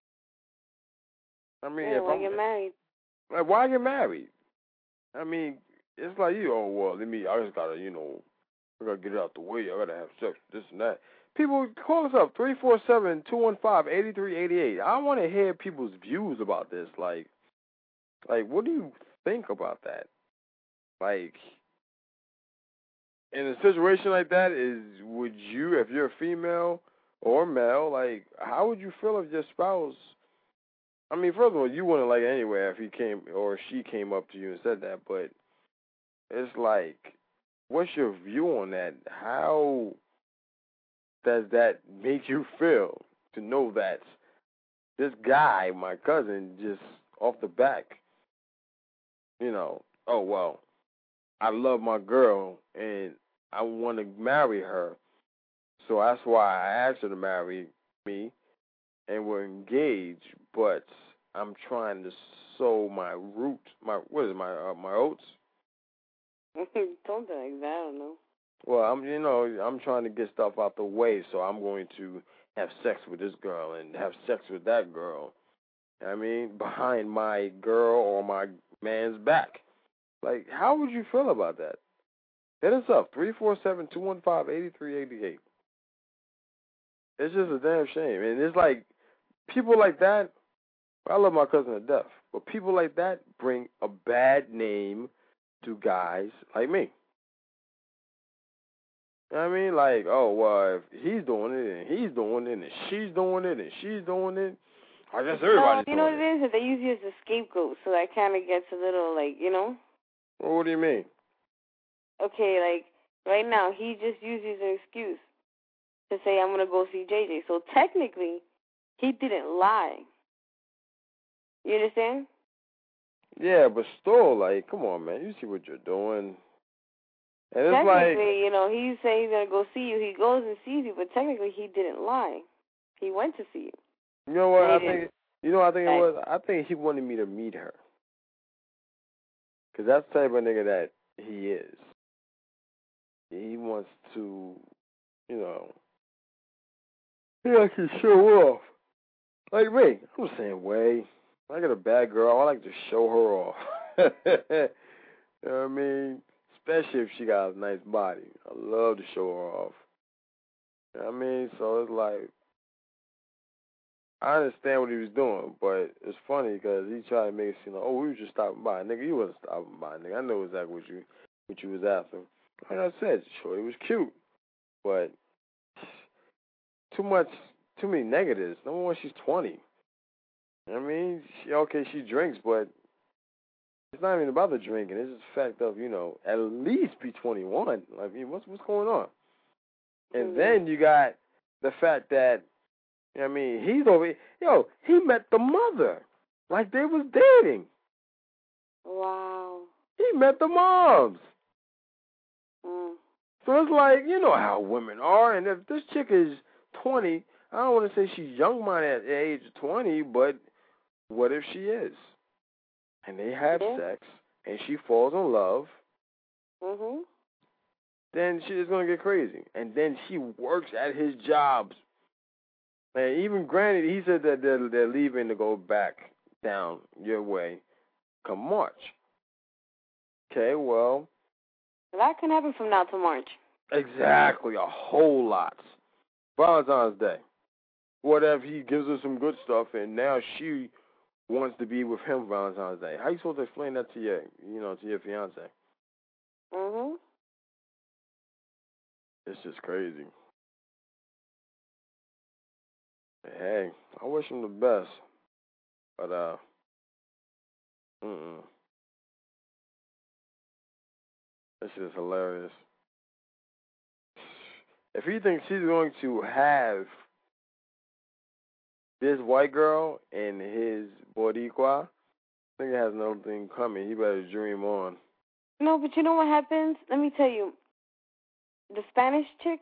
[SPEAKER 7] I mean,
[SPEAKER 1] yeah,
[SPEAKER 7] if
[SPEAKER 1] why
[SPEAKER 7] I'm,
[SPEAKER 1] get married?
[SPEAKER 7] Like, why get married? I mean, it's like, you, oh, well, let me, I just gotta, you know, I gotta get it out the way. I gotta have sex, this and that. People, call us up, three four seven, two one five, eight three eight eight. I want to hear people's views about this. Like, like, what do you think about that? Like, in a situation like that, is, would you, if you're a female or male, like, how would you feel if your spouse, I mean, first of all, you wouldn't like it anyway if he came or she came up to you and said that, but it's like, what's your view on that? How does that make you feel to know that this guy, my cousin, just off the back, you know, oh, well, I love my girl and I want to marry her, so that's why I asked her to marry me, and we're engaged, but I'm trying to sow my root, my, what is it, my, uh, my oats?
[SPEAKER 1] Something like that, I don't know.
[SPEAKER 7] Well, I'm, you know, I'm trying to get stuff out the way, so I'm going to have sex with this girl and have sex with that girl. I mean, behind my girl or my man's back. Like, how would you feel about that? Hit us up, three four seven, two one five, eight three eight eight. It's just a damn shame. And it's like, people like that, I love my cousin to death, but people like that bring a bad name to guys like me. You know what I mean? Like, oh, well, if he's doing it, and he's doing it, and she's doing it, and she's doing it, I guess everybody's
[SPEAKER 1] no, you know
[SPEAKER 7] doing
[SPEAKER 1] what it is? That they use you as a scapegoat, so that kind of gets a little, like, you know?
[SPEAKER 7] Well, what do you mean?
[SPEAKER 1] Okay, like, right now, he just used you as an excuse to say, I'm going to go see J J. So technically, he didn't lie. You understand?
[SPEAKER 7] Yeah, but still, like, come on, man. You see what you're doing. And it's
[SPEAKER 1] technically,
[SPEAKER 7] like,
[SPEAKER 1] you know, he said he's going to go see you. He goes and sees you, but technically he didn't lie. He went to see you.
[SPEAKER 7] you know what?
[SPEAKER 1] He
[SPEAKER 7] I
[SPEAKER 1] didn't.
[SPEAKER 7] think, you know what I think
[SPEAKER 1] Right.
[SPEAKER 7] it was? I think he wanted me to meet her. Because that's the type of nigga that he is. He wants to, you know, he likes to show off. Like me. I'm the same way. When I get a bad girl, I like to show her off. You know what I mean? Especially if she got a nice body. I love to show her off. You know what I mean? So it's like, I understand what he was doing, but it's funny because he tried to make it seem like, oh, we were just stopping by. Nigga, you wasn't stopping by, nigga. I know exactly what you what you was after. Like I said, sure, it was cute, but too much, too many negatives. Number one, she's twenty. You know what I mean? She, okay, she drinks, but it's not even about the drinking. It's just the fact of, you know, at least be twenty-one. I mean, what's what's going on? And
[SPEAKER 1] Mm-hmm.
[SPEAKER 7] then you got the fact that, you know what I mean, he's over here. Yo, he met the mother. Like they was dating.
[SPEAKER 1] Wow.
[SPEAKER 7] He met the moms.
[SPEAKER 1] Mm.
[SPEAKER 7] So it's like, you know how women are. And if this chick is twenty, I don't want to say she's young-minded at the age of twenty, but what if she is? And they have
[SPEAKER 1] Yeah.
[SPEAKER 7] sex, and she falls in love,
[SPEAKER 1] Mm-hmm.
[SPEAKER 7] then she is going to get crazy. And then she works at his jobs. And even granted, he said that they're, they're leaving to go back down your way come March. Okay, well.
[SPEAKER 1] That can happen from now to March.
[SPEAKER 7] Exactly, a whole lot. Valentine's Day. What if he gives her some good stuff and now she wants to be with him Valentine's Day? How you supposed to explain that to your, you know, to your fiance?
[SPEAKER 1] Mhm.
[SPEAKER 7] It's just crazy. Hey, I wish him the best, but uh, mm-mm. This is hilarious. If he thinks he's going to have this white girl and his Boricua, I think he has another thing coming. He better dream on.
[SPEAKER 1] No, but you know what happens? Let me tell you. The Spanish chick,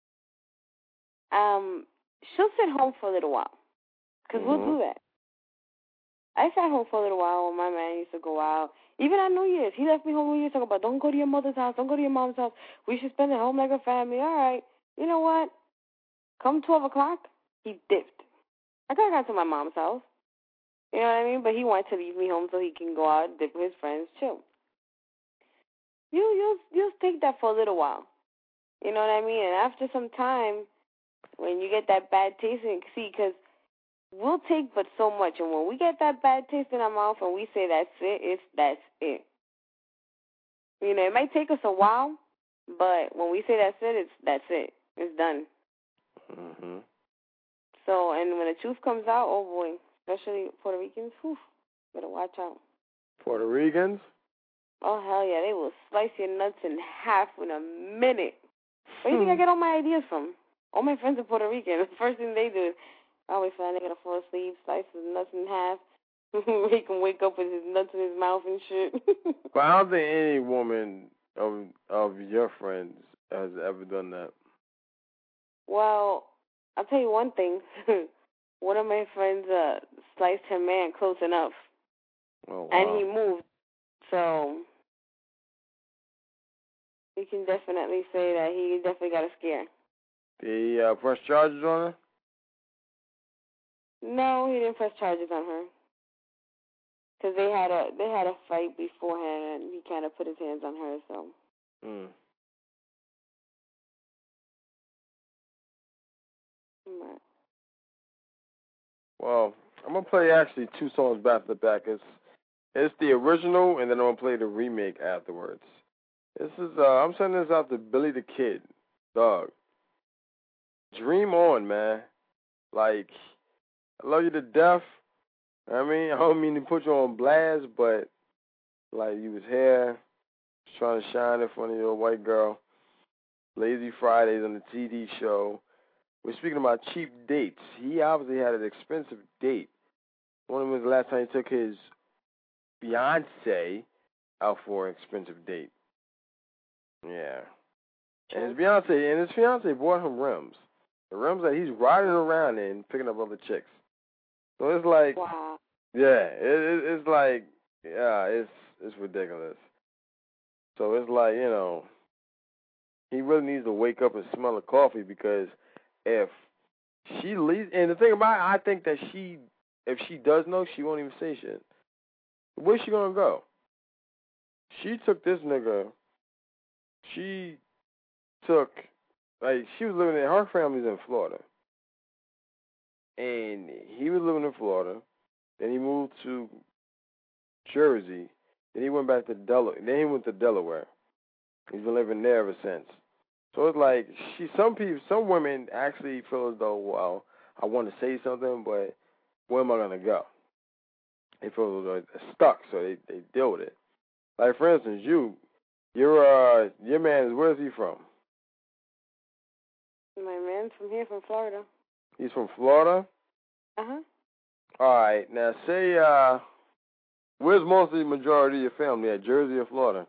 [SPEAKER 1] um, she'll sit home for a little while. Because
[SPEAKER 7] mm-hmm.
[SPEAKER 1] we'll do that. I sat home for a little while when my man used to go out. Even on New Year's, he left me home New Year's talking about, don't go to your mother's house, don't go to your mom's house. We should spend it home like a family. All right. You know what? Come twelve o'clock, he dipped. I could have gone to my mom's house. You know what I mean? But he wanted to leave me home so he can go out, dip with his friends, chill. You, you'll, you'll take that for a little while. You know what I mean? And after some time, when you get that bad taste, and see, because we'll take but so much. And when we get that bad taste in our mouth and we say that's it, it's that's it. You know, it might take us a while, but when we say that's it, it's that's it. It's done.
[SPEAKER 7] Mm-hmm.
[SPEAKER 1] So, and when the truth comes out, oh boy, especially Puerto Ricans, whew, better watch out.
[SPEAKER 7] Puerto Ricans?
[SPEAKER 1] Oh, hell yeah, they will slice your nuts in half in a minute. Where do you think I get all my ideas from? All my friends are Puerto Rican. The first thing they do is, I always find they're going to fall asleep, slice his nuts in half. He can wake up with his nuts in his mouth and shit.
[SPEAKER 7] But I don't think any woman of of your friends has ever done that.
[SPEAKER 1] Well, I'll tell you one thing. One of my friends uh, sliced her man close enough.
[SPEAKER 7] Oh, wow.
[SPEAKER 1] And he moved. So we can definitely say that he definitely got a scare.
[SPEAKER 7] Did he uh, press charges on her?
[SPEAKER 1] No, he didn't press charges on her. Because they had a they had a fight beforehand, and he kind of put his hands on her. So.
[SPEAKER 7] Hmm.
[SPEAKER 1] Right.
[SPEAKER 7] Well, I'm gonna play actually two songs back to back. It's it's the original, and then I'm gonna play the remake afterwards. This is uh, I'm sending this out to Billy the Kid, dog. Dream on, man. Like, I love you to death. I mean, I don't mean to put you on blast, but like you was here, trying to shine in front of your white girl. Lazy Fridays on the T V show. We're speaking about cheap dates. He obviously had an expensive date. One of them was the last time he took his fiance out for an expensive date. Yeah. And his fiance and his fiance bought him rims. The rims that he's riding around in, picking up other chicks. So it's like,
[SPEAKER 1] wow.
[SPEAKER 7] Yeah, it, it, it's like, yeah, it's it's ridiculous. So it's like, you know, he really needs to wake up and smell the coffee, because if she leaves, and the thing about it, I think that she, if she does know, she won't even say shit. Where's she gonna go? She took this nigga. She took, like, she was living in, her family's in Florida, and he was living in Florida. Then he moved to Jersey. Then he went back to Delaware. Then he went to Delaware. He's been living there ever since. So it's like, she, some people, some women actually feel as though, well, I want to say something, but where am I gonna go? They feel as though they're stuck, so they, they deal with it. Like, for instance, you, your uh, your man, where's he from?
[SPEAKER 1] My man's from here, from Florida.
[SPEAKER 7] He's from Florida?
[SPEAKER 1] Uh-huh.
[SPEAKER 7] All right. Now, say, uh, where's most of the majority of your family, at Jersey or Florida?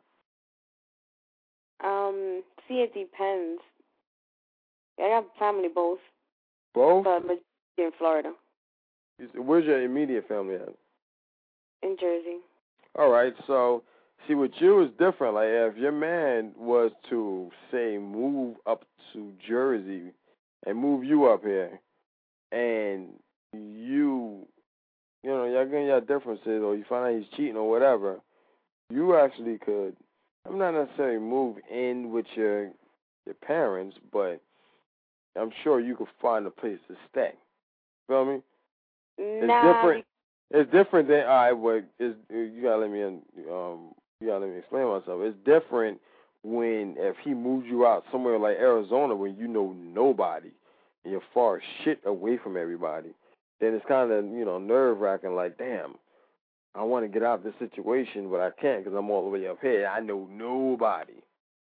[SPEAKER 1] Um, see, it depends. I got family both.
[SPEAKER 7] Both?
[SPEAKER 1] But majority in Florida.
[SPEAKER 7] Where's your immediate family at?
[SPEAKER 1] In Jersey.
[SPEAKER 7] All right. So, see, with you is different. Like, if your man was to, say, move up to Jersey and move you up here, and you, you know, y'all getting your differences, or you find out he's cheating or whatever, you actually could, I'm not necessarily move in with your your parents, but I'm sure you could find a place to stay. Feel me? It's
[SPEAKER 1] Nah,
[SPEAKER 7] different. It's different than all right. Well, it's, you gotta let me in, um. You gotta let me explain myself. It's different when if he moves you out somewhere like Arizona when you know nobody and you're far as shit away from everybody. Then it's kind of you know nerve wracking. Like damn, I want to get out of this situation, but I can't because I'm all the way up here. I know nobody.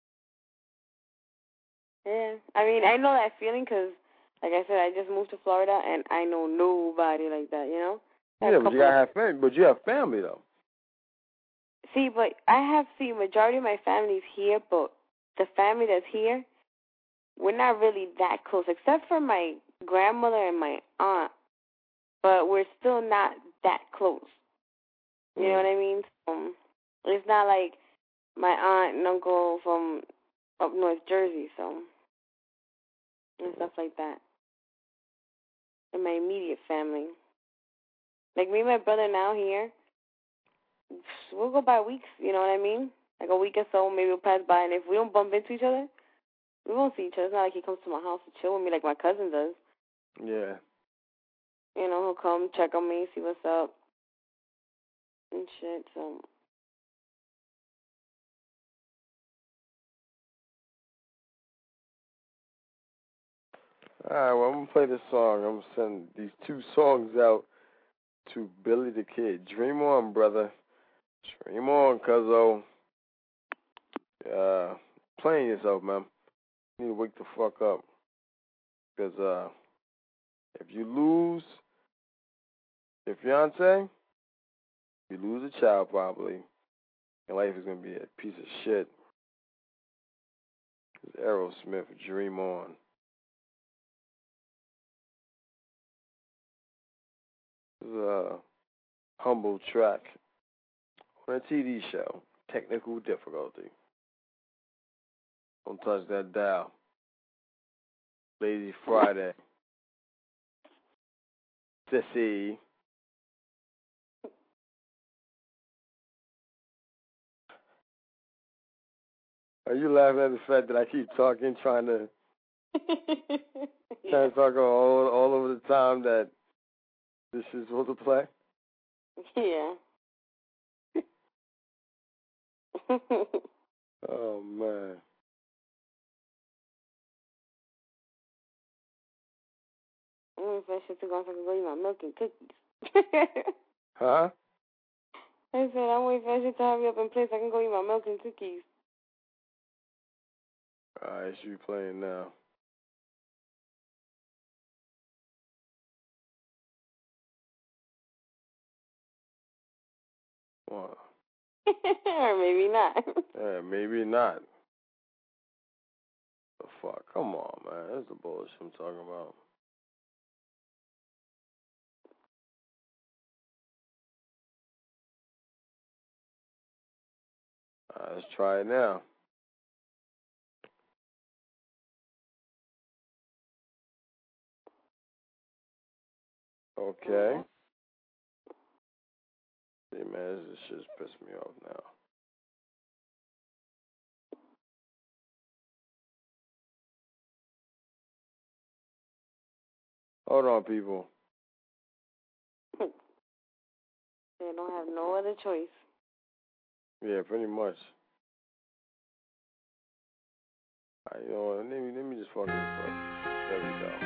[SPEAKER 1] Yeah, I mean, I know that feeling because, like I said, I just moved to Florida and I know nobody like that. You know.
[SPEAKER 7] Yeah, but you gotta have family. But you have family though.
[SPEAKER 1] See, but I have see majority of my family's here, but the family that's here, we're not really that close, except for my grandmother and my aunt. But we're still not that close. You know what I mean? Um, it's not like my aunt and uncle from up North Jersey, so and stuff like that. And my immediate family, like me and my brother now here, we'll go by weeks. You know what I mean? Like a week or so, maybe we'll pass by, and if we don't bump into each other, we won't see each other. It's not like he comes to my house to chill with me like my cousin does.
[SPEAKER 7] Yeah.
[SPEAKER 1] You know, he'll come check on me, see what's up, and shit. So.
[SPEAKER 7] All right, well, I'm going to play this song. I'm going to send these two songs out to Billy the Kid. Dream on, brother. Dream on, cuzzo. Uh, playing yourself, man. You need to wake the fuck up. Because uh, if you lose your fiance, you lose a child probably. Your life is going to be a piece of shit. It's Aerosmith, Dream On. This is a humble track on a T V show. Technical difficulty. Don't touch that dial. Lazy Friday. Sissy. Are you laughing at the fact that I keep talking, trying to yeah. trying to talk all all over the time that this is supposed to play?
[SPEAKER 1] Yeah.
[SPEAKER 7] Oh man.
[SPEAKER 1] I'm waiting for that shit to go so I can go eat my milk and cookies.
[SPEAKER 7] Huh?
[SPEAKER 1] I said I'm waiting for that shit to hurry up and play so I can go eat my milk and cookies.
[SPEAKER 7] Alright, it should be playing now. What?
[SPEAKER 1] Or maybe not.
[SPEAKER 7] Yeah, maybe not. The fuck? Come on, man. That's the bullshit I'm talking about. Alright, let's try it now. Okay. See, man, this shit's pissing me off now. Hold on, people.
[SPEAKER 1] They don't have no other choice.
[SPEAKER 7] Yeah, pretty much. Alright, you know what? Let me, let me just fucking play. There we go.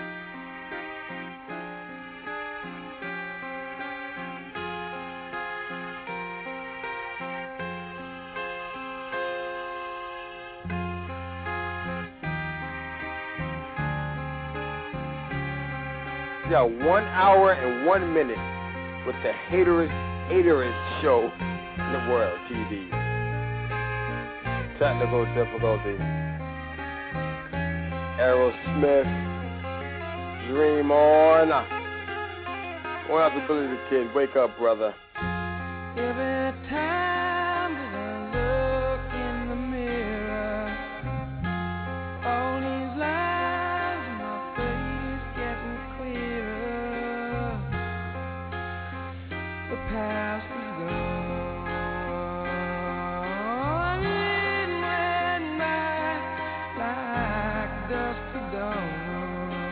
[SPEAKER 7] You got one hour and one minute with the haterest, haterest show in the world, T V. Technical difficulty. Aerosmith, Dream On. Going out to Billy the Kid. Wake up, brother.
[SPEAKER 6] Every time that I look in the mirror, all these lines in my face getting clearer. The past is gone. It went by like dust to dawn.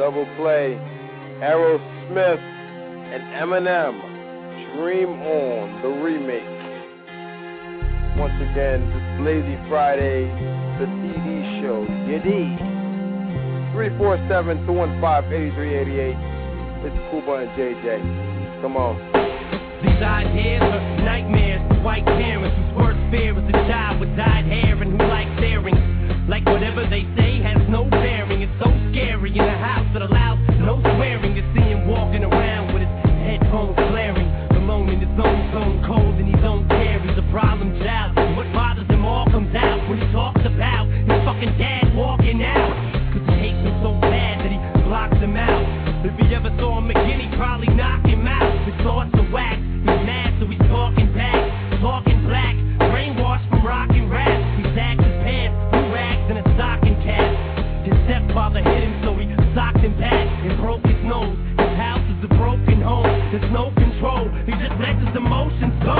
[SPEAKER 7] Double play. Aerosmith and Eminem. Dream On, the remake. Once again, this Lazy Friday, the T V show. Yadi. three four seven, two one five, eight three eight eight. It's Kuba and J J. Come on.
[SPEAKER 10] These eyed hairs are nightmares to white parents whose worst fear is a child with dyed hair and who likes staring. Like whatever they say has no bearing. It's so scary in a house that allows no swearing. To see him walking around with his headphones blaring, alone in his own zone, cold and he don't care. He's a problem child. And what bothers him all comes out when he talks about his fucking dad walking out. Cause he hates him so bad that he blocks him out. If he ever saw him again, he'd probably knock him out. His thoughts are whack. He's mad, so he's talking back, talking black, brainwashed from rock and rap. He sagged his pants, blue rags, and a stocking cap. His stepfather hit him, so he socked him back and broke his nose. His house is a broken home. There's no control. He just lets his emotions go.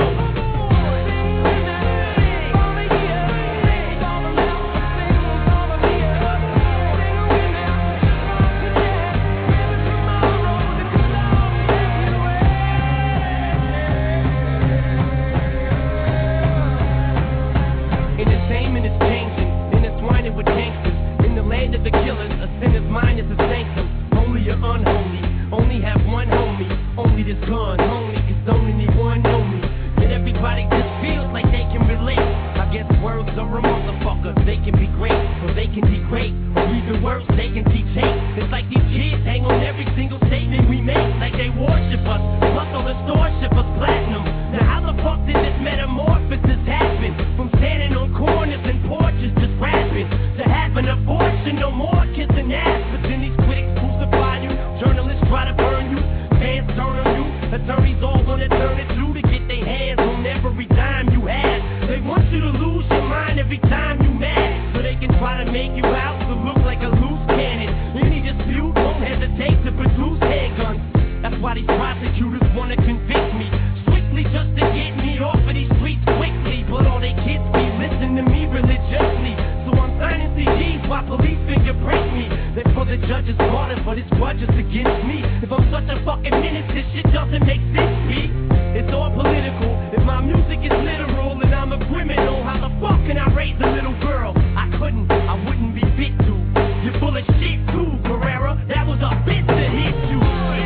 [SPEAKER 10] With gangsters in the land of the killers, a sinner's mind is a sanctum. Only you're unholy, only have one homie, only this gun, only cause don't anyone know me. Yet everybody just feels like they can relate. I guess words are a motherfucker. They can be great, or they can degrade, or even worse, they can teach hate. It's like these kids hang on every single statement we make, like they worship us, plus all the store ship us platinum. Now how the fuck did this metamorphosis happen? From standing on corners and porches just rapping to having an abortion, no more kissing ass. But then these critics crucify you, journalists try to burn you, fans turn on you, attorneys all wanna turn it through to get their hands on every dime you have. They want you to lose your mind every time you mad, so they can try to make you out to look like a loose cannon. Any dispute won't hesitate to produce handguns. That's why these prosecutors wanna convict me, strictly just to get me off of these streets quickly. But all they kids be listening to me religiously, so I'm signing C Ds while police fingerprint me. They for the judge's pardon, but it's grudges against me. If I'm such a fucking menace, this shit doesn't make sense, B. It's all political. If my music is literal and I'm a criminal, how the fuck can I raise a little girl? I couldn't, I wouldn't be fit to. You're full of shit too, Carrera. That was a bit to hit you.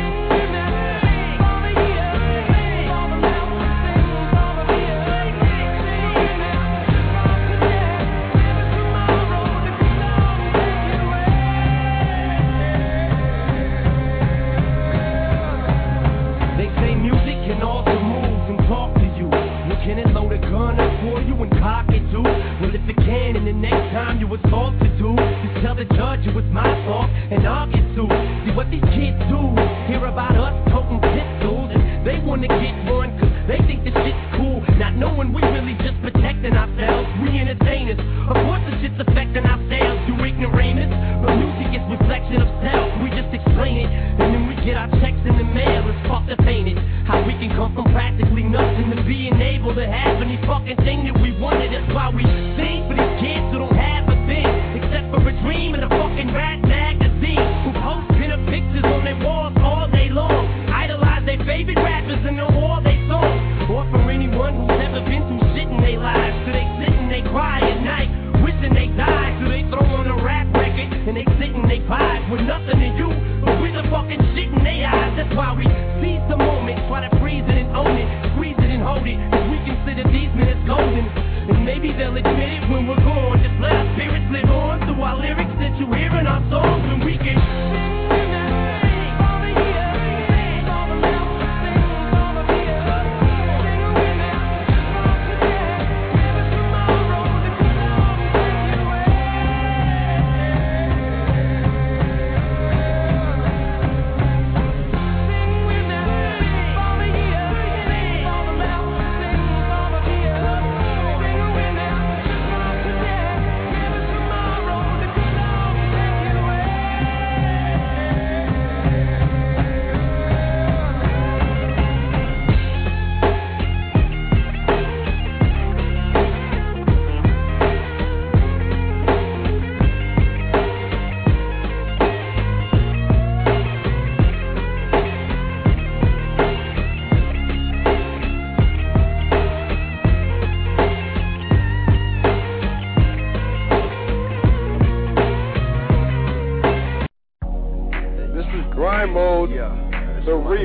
[SPEAKER 10] Can it load a gun up for you and cock it too? Well, if it can, and the next time you assault to do, just tell the judge it was my fault and I'll get sued. See what these kids do, hear about us toting pistols, and they wanna get one cause they think this shit's cool, not knowing we really just protecting ourselves. We entertainers, of course the shit's affecting our sales, you ignoramus, but music is reflection of self. We just explain it, and then we get our checks in the mail. It's fucked up, ain't it? How we can come from practically nothing to being able to have any fucking thing that we wanted. That's why we sing for these kids who don't have a thing except for a dream and a fucking rat magazine, who post pin-up pictures on their walls all day long, idolize their favorite rappers and know all their songs. Or for anyone who's never been through shit in their lives, so they sit and they cry at night, wishing they died. So they throw on a rap record and they sit and they vibe with nothing to you but with the fucking shit in their eyes. That's why we seize the moment, try to freeze it and own it, squeeze it and hold it, cause we consider these minutes golden. And maybe they'll admit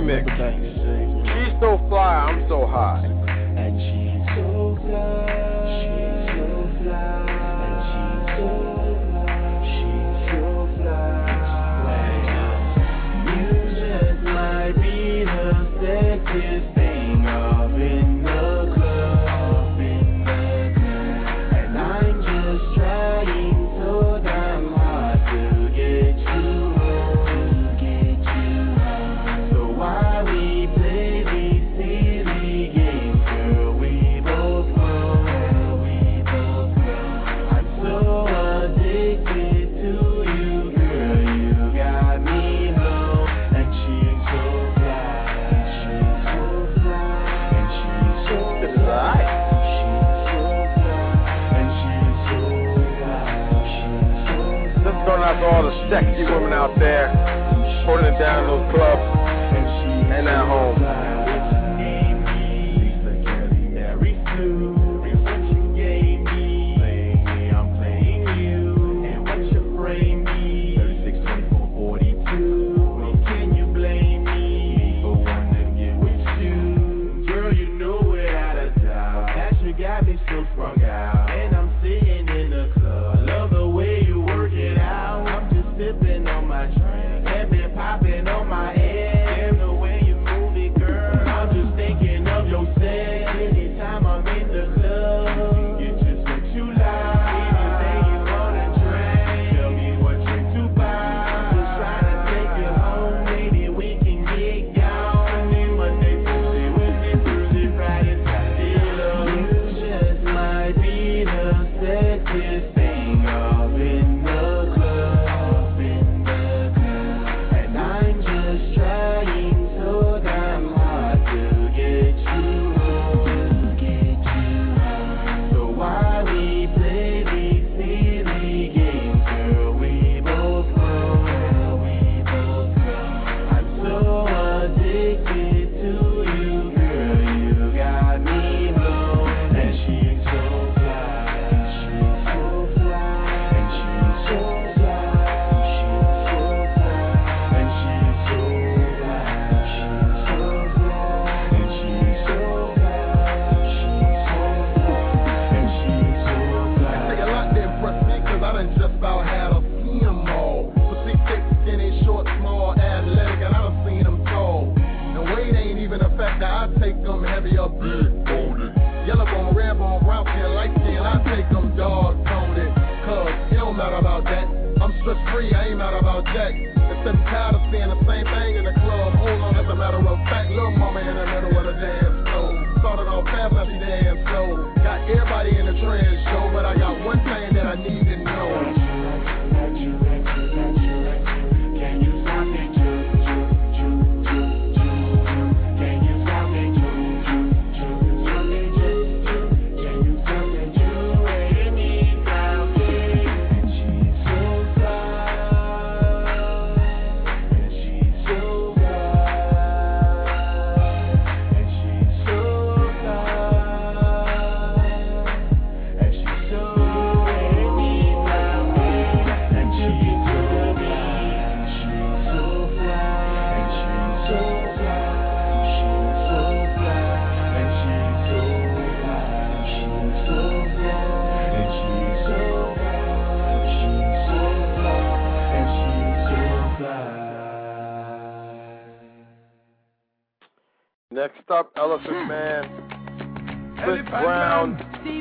[SPEAKER 7] remix. She's so fly, I'm so high.
[SPEAKER 6] And she's so fly, she's so fly, and she's so fly, she's so fly. You just might be the sexiest thing up in the club, in the club. And I'm just trying so damn hard to get you home, to get you home. So why we play these silly games, girl, we both know, we both know. I'm so addicted to you, girl, you got me low. And she's so fly, she's so fly, and she's so
[SPEAKER 7] This is alright. Let's go out to all the sexy women out there holding it down in those clubs and at home. Next up, Elephant Man, Chris Brown,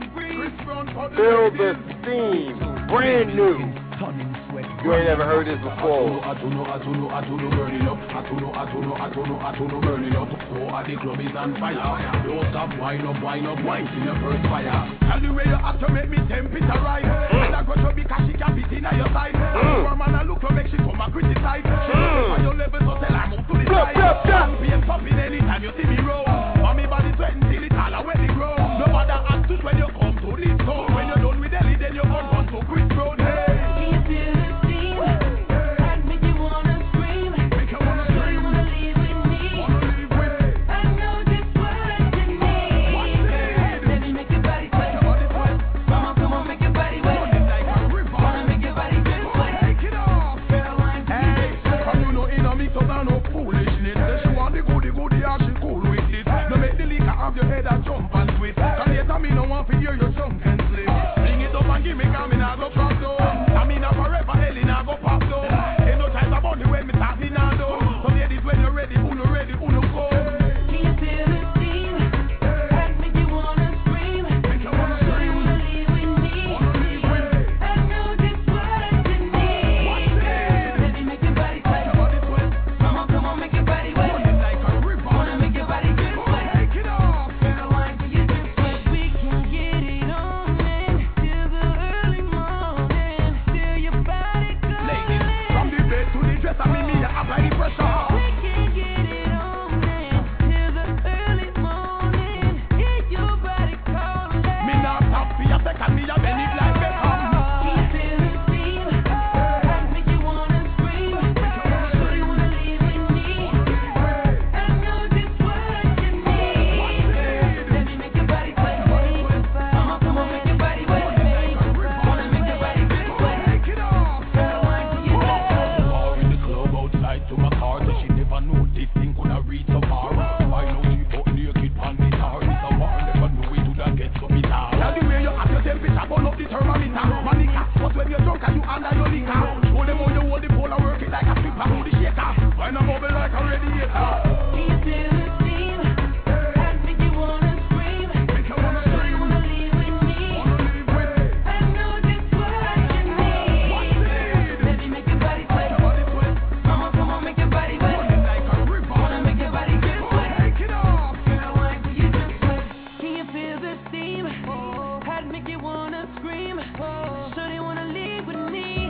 [SPEAKER 7] Feel the Steam, brand new. You ain't never heard this before.
[SPEAKER 2] I don't know, I don't know, I don't know, burning up. I don't know, I don't know, I don't know, I don't know, burning up. So the club is on fire. Don't stop, wind up, wind up, wind in the first fire. Tell the way you have to make me temperature right. And I got to be cash, she can be in your side. One man I look to make she come and criticize. On your level, so tell her move to the side. Champion popping anytime you see me roll. On me body sweating till it's all when it grows. No matter actus when you come to this zone. When you're done with Ellie, then you come on to Chris Brown. fi hear your drunk and slip. Bring it up and give me, cause me nah go pop down. I mean a forever, hell nah go pop down. Ain't no time about it when me talk me nah do. So ladies, when you're ready, who no ready, who no go.
[SPEAKER 6] Can you feel the steam? That make you wanna scream.
[SPEAKER 2] Make you wanna scream.
[SPEAKER 6] Wanna leave with me.
[SPEAKER 2] Wanna leave with me.
[SPEAKER 6] I know just what you need.
[SPEAKER 2] What's it?
[SPEAKER 6] Baby, make your body sweat.
[SPEAKER 2] Your body sweat.
[SPEAKER 6] Come on, come on, make your body wet.
[SPEAKER 2] Running like a river.
[SPEAKER 6] Wanna make your body just sweat.
[SPEAKER 2] Take it off.
[SPEAKER 6] Girl, why do you just sweat? We can get it on in till the early morning. Till your body goes.
[SPEAKER 2] Ladies, from the bed to the dress, I mean me, I apply the pressure.
[SPEAKER 6] We can get it on in till the early morning. Get your body calling.
[SPEAKER 2] Me not stop for a second, me a bend it like Beckham.
[SPEAKER 6] Can you feel the steam? That make you wanna scream. Sure you wanna leave with me. I know just what you need. Let me make your body sweat. Come on, come on, make your body wet. Wanna make your body just sweat.
[SPEAKER 2] Take it off.
[SPEAKER 6] Girl, why do you just sweat?
[SPEAKER 2] Or in the club outside to my car, so she never knew this thing coulda reach so far. Why know she put naked on the tar? It's a war, never knew it woulda get so bizarre. Now the way you have your temperature, burn up the thermometer, manica. But when you're drunk and you under your liquor, show them how you hold the pole and work it like a stripper, do the shaker. Why not bubble like a radiator?
[SPEAKER 6] Can you feel the steam? That make you wanna scream.
[SPEAKER 2] Make you wanna
[SPEAKER 6] Sure you
[SPEAKER 2] scream,
[SPEAKER 6] wanna leave with me.
[SPEAKER 2] wanna leave with me.
[SPEAKER 6] I know just what you need.
[SPEAKER 2] What's it?
[SPEAKER 6] Let me make your body sweat.
[SPEAKER 2] Your body sweat,
[SPEAKER 6] Come on, come on, make your body wet.
[SPEAKER 2] running like a river.
[SPEAKER 6] Wanna make your body just sweat.
[SPEAKER 2] Take it off.
[SPEAKER 6] Girl, why do you just sweat? Can you feel the steam? That make you wanna scream. Sure they wanna leave with me.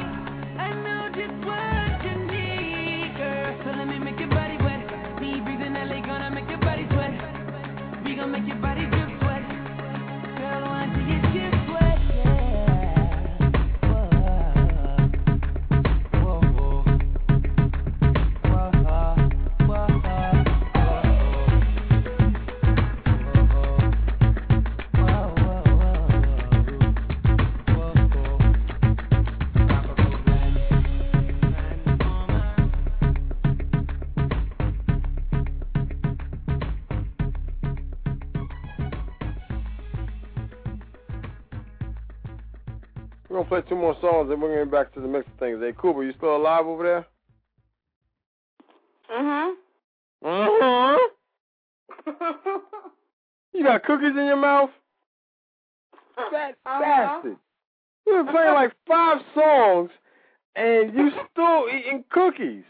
[SPEAKER 6] I know just what you need, girl. So let me make your body wet. Me breathing L A gonna make your body sweat. We gon' make your body just sweat. Girl, why do you just sweat?
[SPEAKER 7] We're gonna play two more songs and we're gonna get back to the mix of things. Hey, Cooper, you still alive over there?
[SPEAKER 1] Mhm.
[SPEAKER 7] Mm-hmm. You got cookies in your mouth? Fat
[SPEAKER 1] Uh-huh.
[SPEAKER 7] bastard. You've been playing like five songs and you still eating cookies.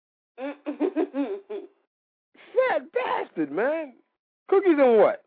[SPEAKER 7] Fat bastard, man. Cookies and what?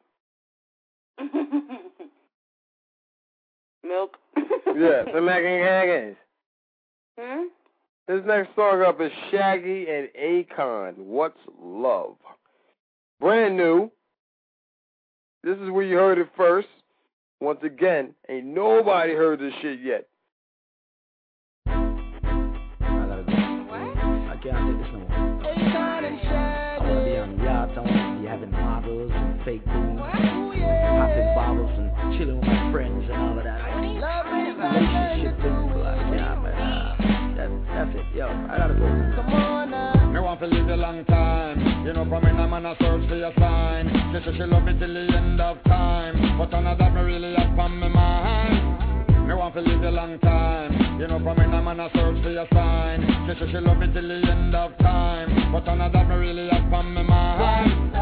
[SPEAKER 1] Milk.
[SPEAKER 7] Yeah, the mac and haggis.
[SPEAKER 1] Hmm?
[SPEAKER 7] This next song up is Shaggy and Akon, What's Love? Brand new. This is where you heard it first. Once again, ain't nobody heard this shit yet.
[SPEAKER 4] I gotta go. I can't take this no more. I wanna be on the yachts. I wanna be having models and fake booze, popping bottles and chilling with my friends and all of that. Relationship things like yeah, man. Uh, that, that's it. Yo, I gotta go. Come on now.
[SPEAKER 11] Me want to live a long time. You know, from when I'm on a search for your sign. She said she love me till the end of time. But none of that me really have on my mind. Me want to live a long time. You know, from when I'm on a search for your sign. She said she love me till the end of time. But none of that me really have on my mind.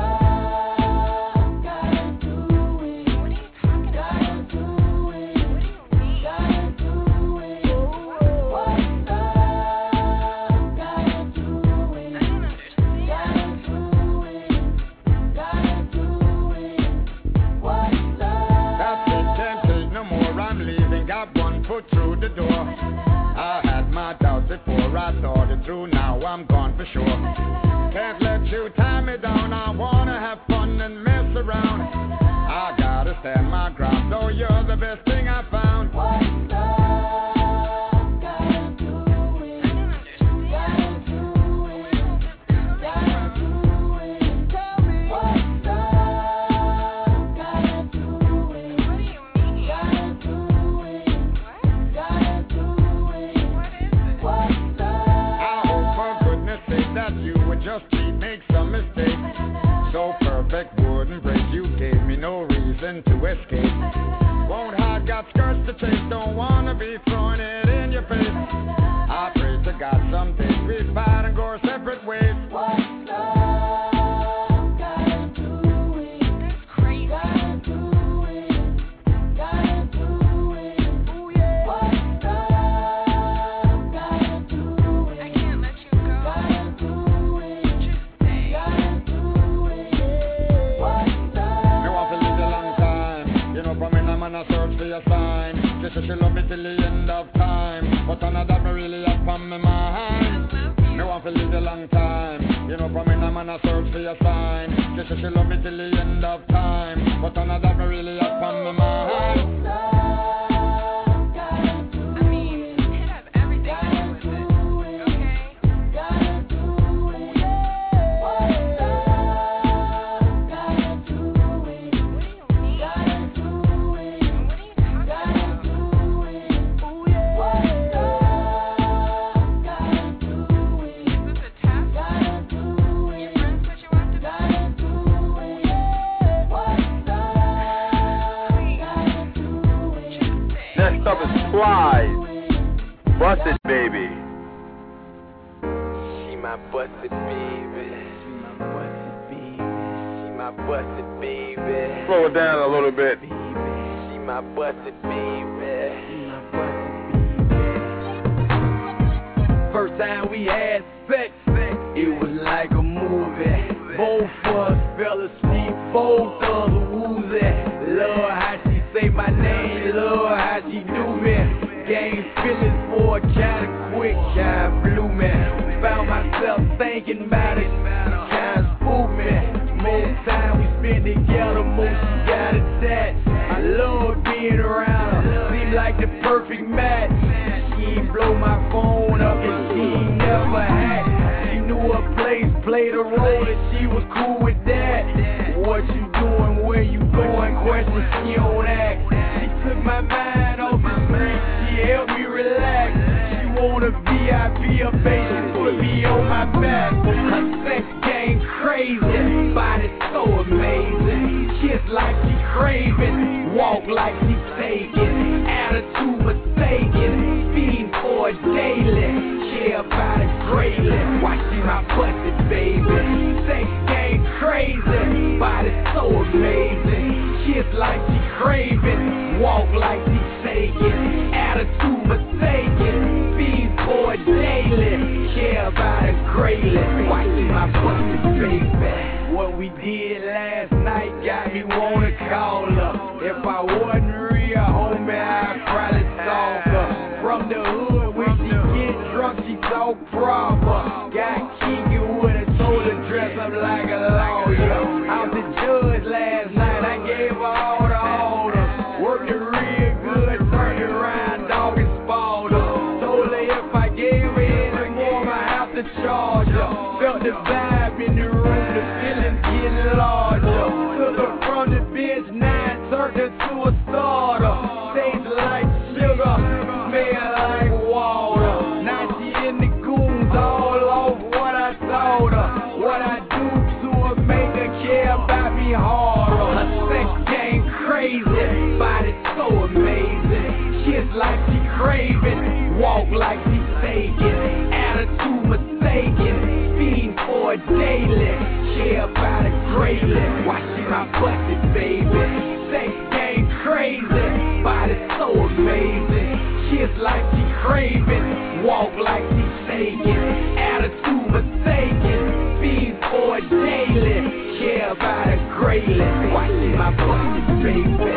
[SPEAKER 11] Through the door, I had my doubts before I thought it through. Now I'm gone for sure. Can't let you tie me down. I wanna have fun and mess around. I gotta stand my ground. So you're the best thing I found. What's love gotta do it? Gotta do it. Gotta do it. Tell me what's love gotta do it? What do you mean? Gotta do it. Just keep make some mistakes. So perfect wouldn't break. You gave me no reason to escape. Won't hide, got skirts to chase, don't wanna be throwing it in your face. I pray to God someday we fight and go our separate ways. What's love gotta do it? That's crazy. Gotta do it. Gotta do it. Ooh, yeah. What's love gotta do it? I can't let you go. Gotta do it. Just stay. Gotta do it. What's love? Me want to live a long time. You know, for me, I'm on a search for your sign. She said she love me till the end of time. But none of that me really have on my mind. Me want to live a long time. You know, for me, I'm on a search for your sign. She said she love me till the end of time. But none of that me really have on my mind. I mean, it has everything to do with it. Okay? Gotta do it. What's love? Gotta do it. Gotta do it. Gotta do it. What's love? Gotta do it. Is this a test? Gotta do it. Your friends put you up to gotta do it. What's love? Gotta do it.
[SPEAKER 7] Next up is Plies. Bust it, baby.
[SPEAKER 12] She my busted baby. She my busted baby. She my busted baby.
[SPEAKER 7] Slow it down a little bit.
[SPEAKER 12] She my busted baby. She my busted
[SPEAKER 10] First time we had sex, it was like a movie. Both of us fell asleep, both of us woozy. Love how she say my name, love how she do me. Gained feelings for a kinda quick, kinda blew me. Found myself thinking about it, kinda spooked me. More time we spend together, more she got attached. I love being around her, seemed like the perfect match. She ain't blow my phone up and she ain't never hacked. She knew her place, played a role and she was cool with that. What you doing, where you going, questions she don't ask. She took my mind off the street, she helped me relax. She want a V I P, a patient, put me on my back. Her sex game crazy, body so amazing. Kiss like she craving, walk like she taking, attitude mistaken, feed for a daily, care about it greatly. Why she my busted baby? Sex game crazy, body so amazing. Kiss like she craving, walk like she taking, attitude mistaken, feed for a daily, care about it greatly. Why she my busted baby? What we did last night got me wanna call her. If I wasn't real, homie, I'd probably stalk her. From the hood, when she get drunk, she talk proper. Got Keegan with her, told her dress up like a lawyer. I was the judge last night, I gave her all the orders. Worked it real good, turned it around, dog and spoiled her. Told her if I gave her any more, I have to charge her. Felt the vibe in the room, the feelings getting larger. Took her from the bench, now turned her to a starter. Tastes like sugar, smell like water. Now she in the goons, all off what I told her. What I do to her make her care about me harder. Her sex game crazy, body so amazing. Kiss like she craving, walk like she taking, attitude mistaken, feed for a daily, care about it greatly. Why she my busted baby? Sex game crazy, body so amazing. Kiss like she craving, walk like she taking, attitude mistaken, feed for a daily, care about it greatly. Why she my busted baby?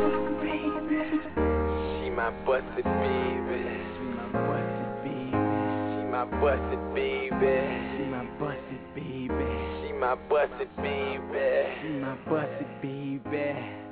[SPEAKER 12] She my busted baby. She my busted baby. She my busted baby. She my busted baby. She my busted baby. She my busted baby.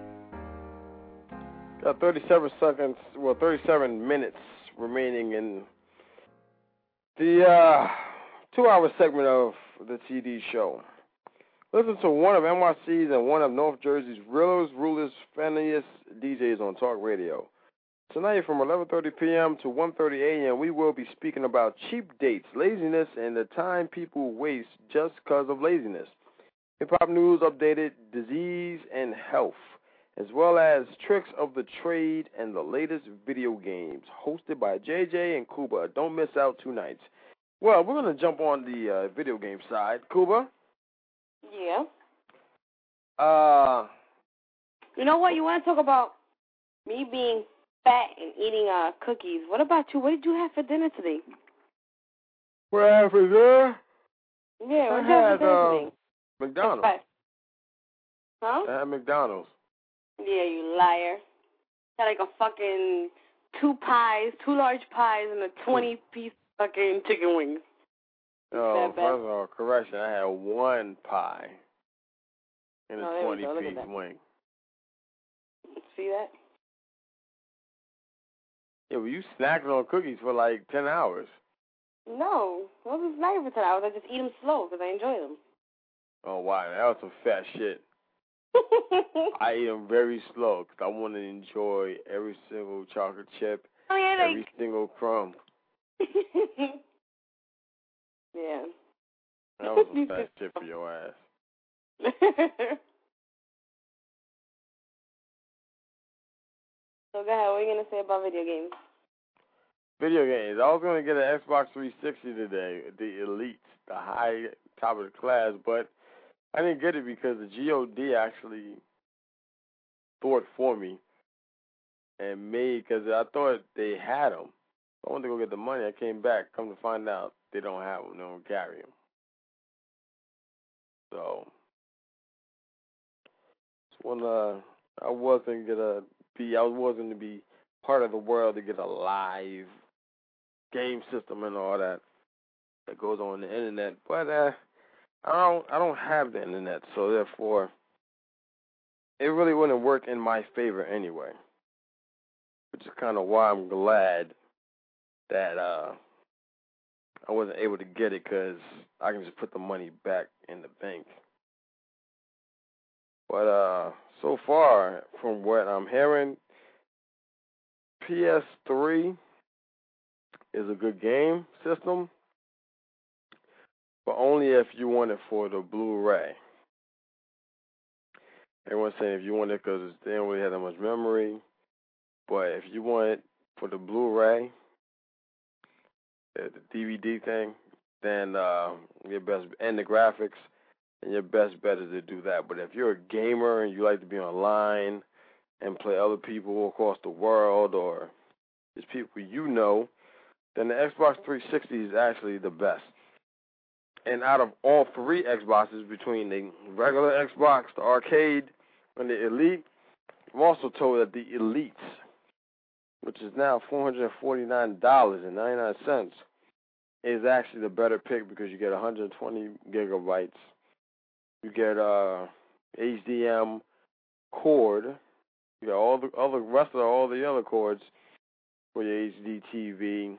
[SPEAKER 7] Got thirty-seven seconds, well, thirty-seven minutes remaining in the uh, two-hour segment of the T D show. Listen to one of N Y C's and one of North Jersey's realest, rulers, funniest D Js on talk radio. Tonight from eleven thirty p.m. to one thirty a.m., we will be speaking about cheap dates, laziness, and the time people waste just because of laziness. Hip-hop news updated, disease, and health. as well as Tricks of the Trade and the latest video games, hosted by J J and Kuba. Don't miss out two nights. Well, we're going to jump on the uh, video game side. Kuba?
[SPEAKER 1] Yeah.
[SPEAKER 7] Uh,
[SPEAKER 1] you know what? You want to talk about me being fat and eating uh, cookies. What about you? What did you have for dinner today?
[SPEAKER 7] What I have for dinner?
[SPEAKER 1] Yeah, what
[SPEAKER 7] I
[SPEAKER 1] did you have
[SPEAKER 7] had
[SPEAKER 1] for dinner
[SPEAKER 7] uh,
[SPEAKER 1] today?
[SPEAKER 7] McDonald's.
[SPEAKER 1] Huh?
[SPEAKER 7] I had McDonald's.
[SPEAKER 1] Yeah, you liar. Had like a fucking two pies, two large pies, and a twenty-piece fucking chicken wings.
[SPEAKER 7] Oh, first of all, correction. I had one pie and a
[SPEAKER 1] oh,
[SPEAKER 7] twenty-piece wing.
[SPEAKER 1] See that?
[SPEAKER 7] Yeah, well, you snacked on cookies for like ten hours.
[SPEAKER 1] No, I wasn't snacking for ten hours. I just eat them slow because I enjoy them.
[SPEAKER 7] Oh, wow. That was some fat shit. I eat them very slow because I want to enjoy every single chocolate chip,
[SPEAKER 1] oh, yeah,
[SPEAKER 7] every
[SPEAKER 1] like...
[SPEAKER 7] single crumb.
[SPEAKER 1] Yeah.
[SPEAKER 7] That was some fat shit for your ass.
[SPEAKER 1] So go ahead, what are you going to say about video games?
[SPEAKER 7] Video games. I was going to get an Xbox three sixty today, the Elite, the high top of the class, but I didn't get it because the G O D actually thought for me and made, because I thought they had them. I wanted to go get the money. I came back. Come to find out, they don't have them. They don't carry them. So, when uh, I wasn't gonna be, I wasn't to be part of the world to get a live game system and all that that goes on the internet. But uh, I don't, I don't have the internet, so therefore, it really wouldn't work in my favor anyway. Which is kind of why I'm glad that uh, I wasn't able to get it, because I can just put the money back in the bank. But uh, so far, from what I'm hearing, P S three is a good game system, but only if you want it for the Blu-ray. Everyone's saying if you want it because they don't really have that much memory, but if you want it for the Blu-ray, the D V D thing, then uh, your best, and the graphics, then your best bet is to do that. But if you're a gamer and you like to be online and play other people across the world, or just people you know, then the Xbox three sixty is actually the best. And out of all three Xboxes, between the regular Xbox, the arcade, and the Elite, I'm also told that the Elites, which is now four hundred forty-nine dollars and ninety-nine cents, is actually the better pick, because you get one hundred twenty gigabytes. You get uh, H D M cord. You got all the other rest of all the other cords for your H D T V.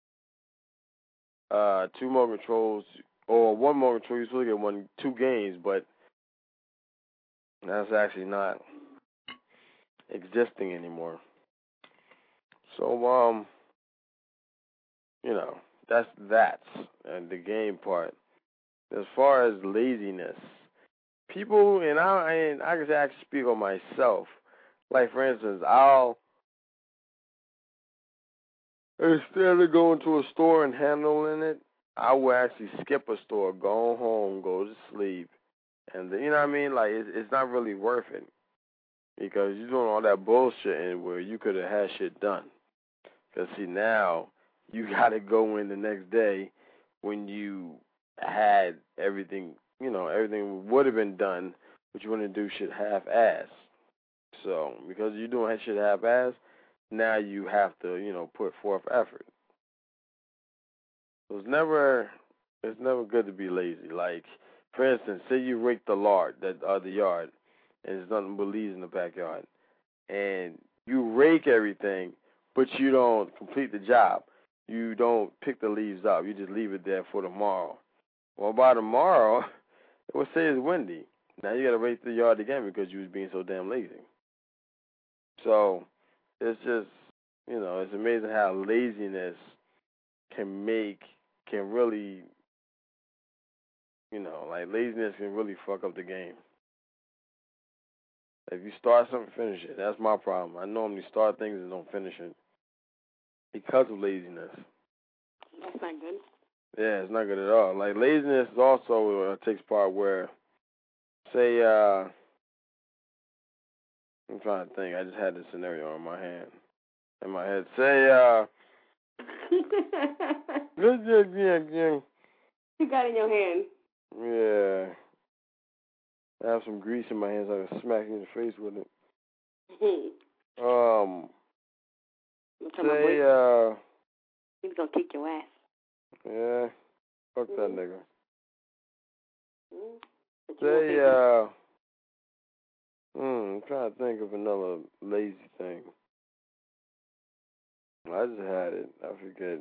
[SPEAKER 7] Uh, two more controls, or one more control. You still get one, two games, but that's actually not existing anymore. So, um, you know, that's that, and the game part. As far as laziness, people, and I, and I can actually speak on myself. Like, for instance, I'll, instead of going to a store and handling it, I will actually skip a store, go home, go to sleep, and you know what I mean? Like, it's, it's not really worth it, because you're doing all that bullshit and where you could have had shit done. Because, see, now you got to go in the next day when you had everything, you know, everything would have been done, but you want to do shit half-ass. So, because you're doing that shit half-ass, now you have to, you know, put forth effort. So it's never, it's never good to be lazy. Like, for instance, say you rake the yard, that uh, the yard, and there's nothing but leaves in the backyard, and you rake everything, but you don't complete the job. You don't pick the leaves up. You just leave it there for tomorrow. Well, by tomorrow, it will say it's windy. Now you got to rake the yard again because you was being so damn lazy. So it's just, you know, it's amazing how laziness can make, can really, you know, like laziness can really fuck up the game. If you start something, finish it. That's my problem. I normally start things and don't finish it because of laziness.
[SPEAKER 1] That's not good.
[SPEAKER 7] Yeah, it's not good at all. Like, laziness also uh, takes part where, say, uh, I'm trying to think. I just had this scenario in my hand, in my head. Say, uh, yeah, yeah.
[SPEAKER 1] You got it in your hand.
[SPEAKER 7] Yeah. I have some grease in my hands. I can smack you in the face with it. um, say, uh...
[SPEAKER 1] He's gonna kick your ass.
[SPEAKER 7] Yeah. Fuck that nigga.
[SPEAKER 1] Mm.
[SPEAKER 7] Say, uh... Hmm, I'm trying to think of another lazy thing. I just had it. I forget.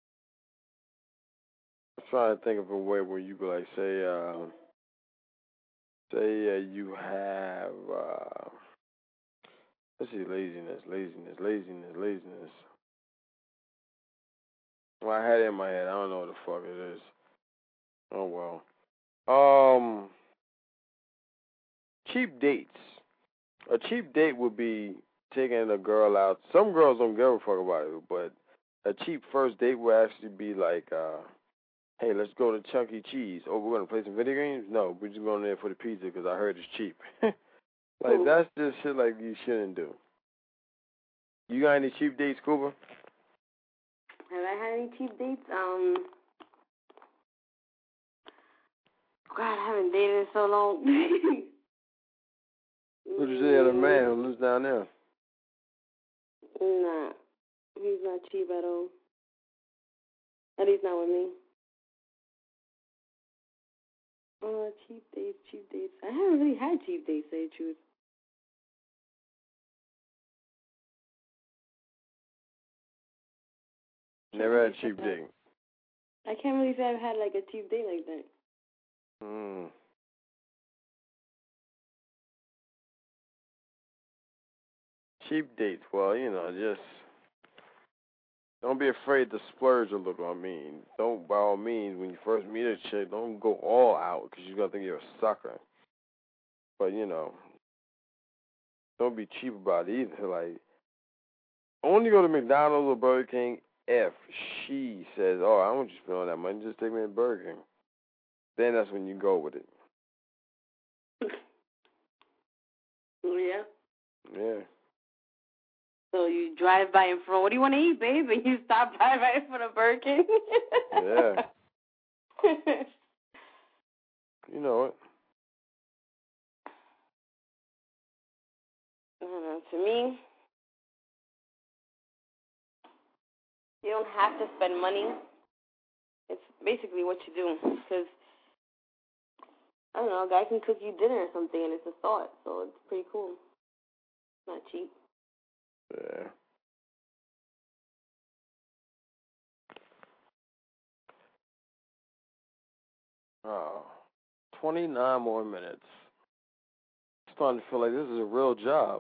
[SPEAKER 7] I'm trying to think of a way where you could, like, say, uh... Say uh, you have, uh... let's see, laziness, laziness, laziness, laziness. Well, I had it in my head. I don't know what the fuck it is. Oh, well. Um, cheap dates. A cheap date would be taking a girl out. Some girls don't give a fuck about it, but a cheap first date would actually be like, uh, hey, let's go to Chuck E. Cheese. Oh, we're going to play some video games? No, we're just going there for the pizza because I heard it's cheap. Like, that's just shit like you shouldn't do. You got any cheap dates, Cooper?
[SPEAKER 1] Have I had any cheap dates? Um, God, I haven't dated in so long.
[SPEAKER 7] What'd you say of the man who lives down there?
[SPEAKER 1] Nah, he's not cheap at all. At least not with me. Oh, cheap dates, cheap dates. I haven't really had cheap dates, to say the truth.
[SPEAKER 7] Never had a cheap date.
[SPEAKER 1] I can't really say I've had like a cheap date like that.
[SPEAKER 7] Hmm. Cheap dates. Well, you know, just don't be afraid to splurge a little. I mean, don't, by all means, when you first meet a chick, don't go all out because you're going to think you're a sucker. But, you know, don't be cheap about it either. Like, only go to McDonald's or Burger King if she says, oh, I don't want you to spend all that money. Just take me to Burger King. Then that's when you go with it.
[SPEAKER 1] Oh, yeah?
[SPEAKER 7] Yeah.
[SPEAKER 1] So you drive by in front, what do you want to eat, babe? And you stop by right in front of Burger King?
[SPEAKER 7] Yeah. You know it.
[SPEAKER 1] I don't know. To me, you don't have to spend money. It's basically what you do. Because, I don't know, a guy can cook you dinner or something, and it's a thought. So it's pretty cool. Not cheap.
[SPEAKER 7] Yeah. Oh, twenty-nine more minutes. I'm starting to feel like this is a real job.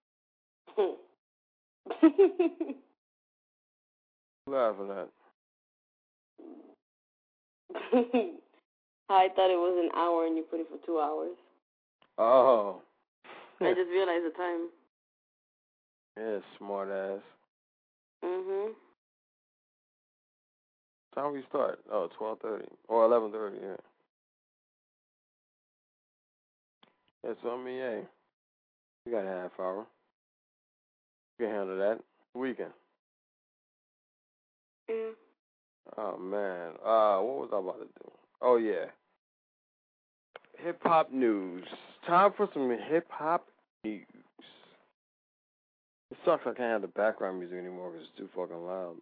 [SPEAKER 7] Laughing at.
[SPEAKER 1] I thought it was an hour and you put it for two hours.
[SPEAKER 7] Oh.
[SPEAKER 1] I just realized the time.
[SPEAKER 7] Yeah, smart ass.
[SPEAKER 1] Mhm.
[SPEAKER 7] Time we start? Oh, twelve thirty or eleven thirty. Yeah. Yeah, so I mean, hey, we got a half hour. We can handle that. Weekend.
[SPEAKER 1] Yeah.
[SPEAKER 7] Oh man. Uh, what was I about to do? Oh yeah. Hip hop news. Time for some hip hop news. It sucks I can't have the background music anymore because it's too fucking loud.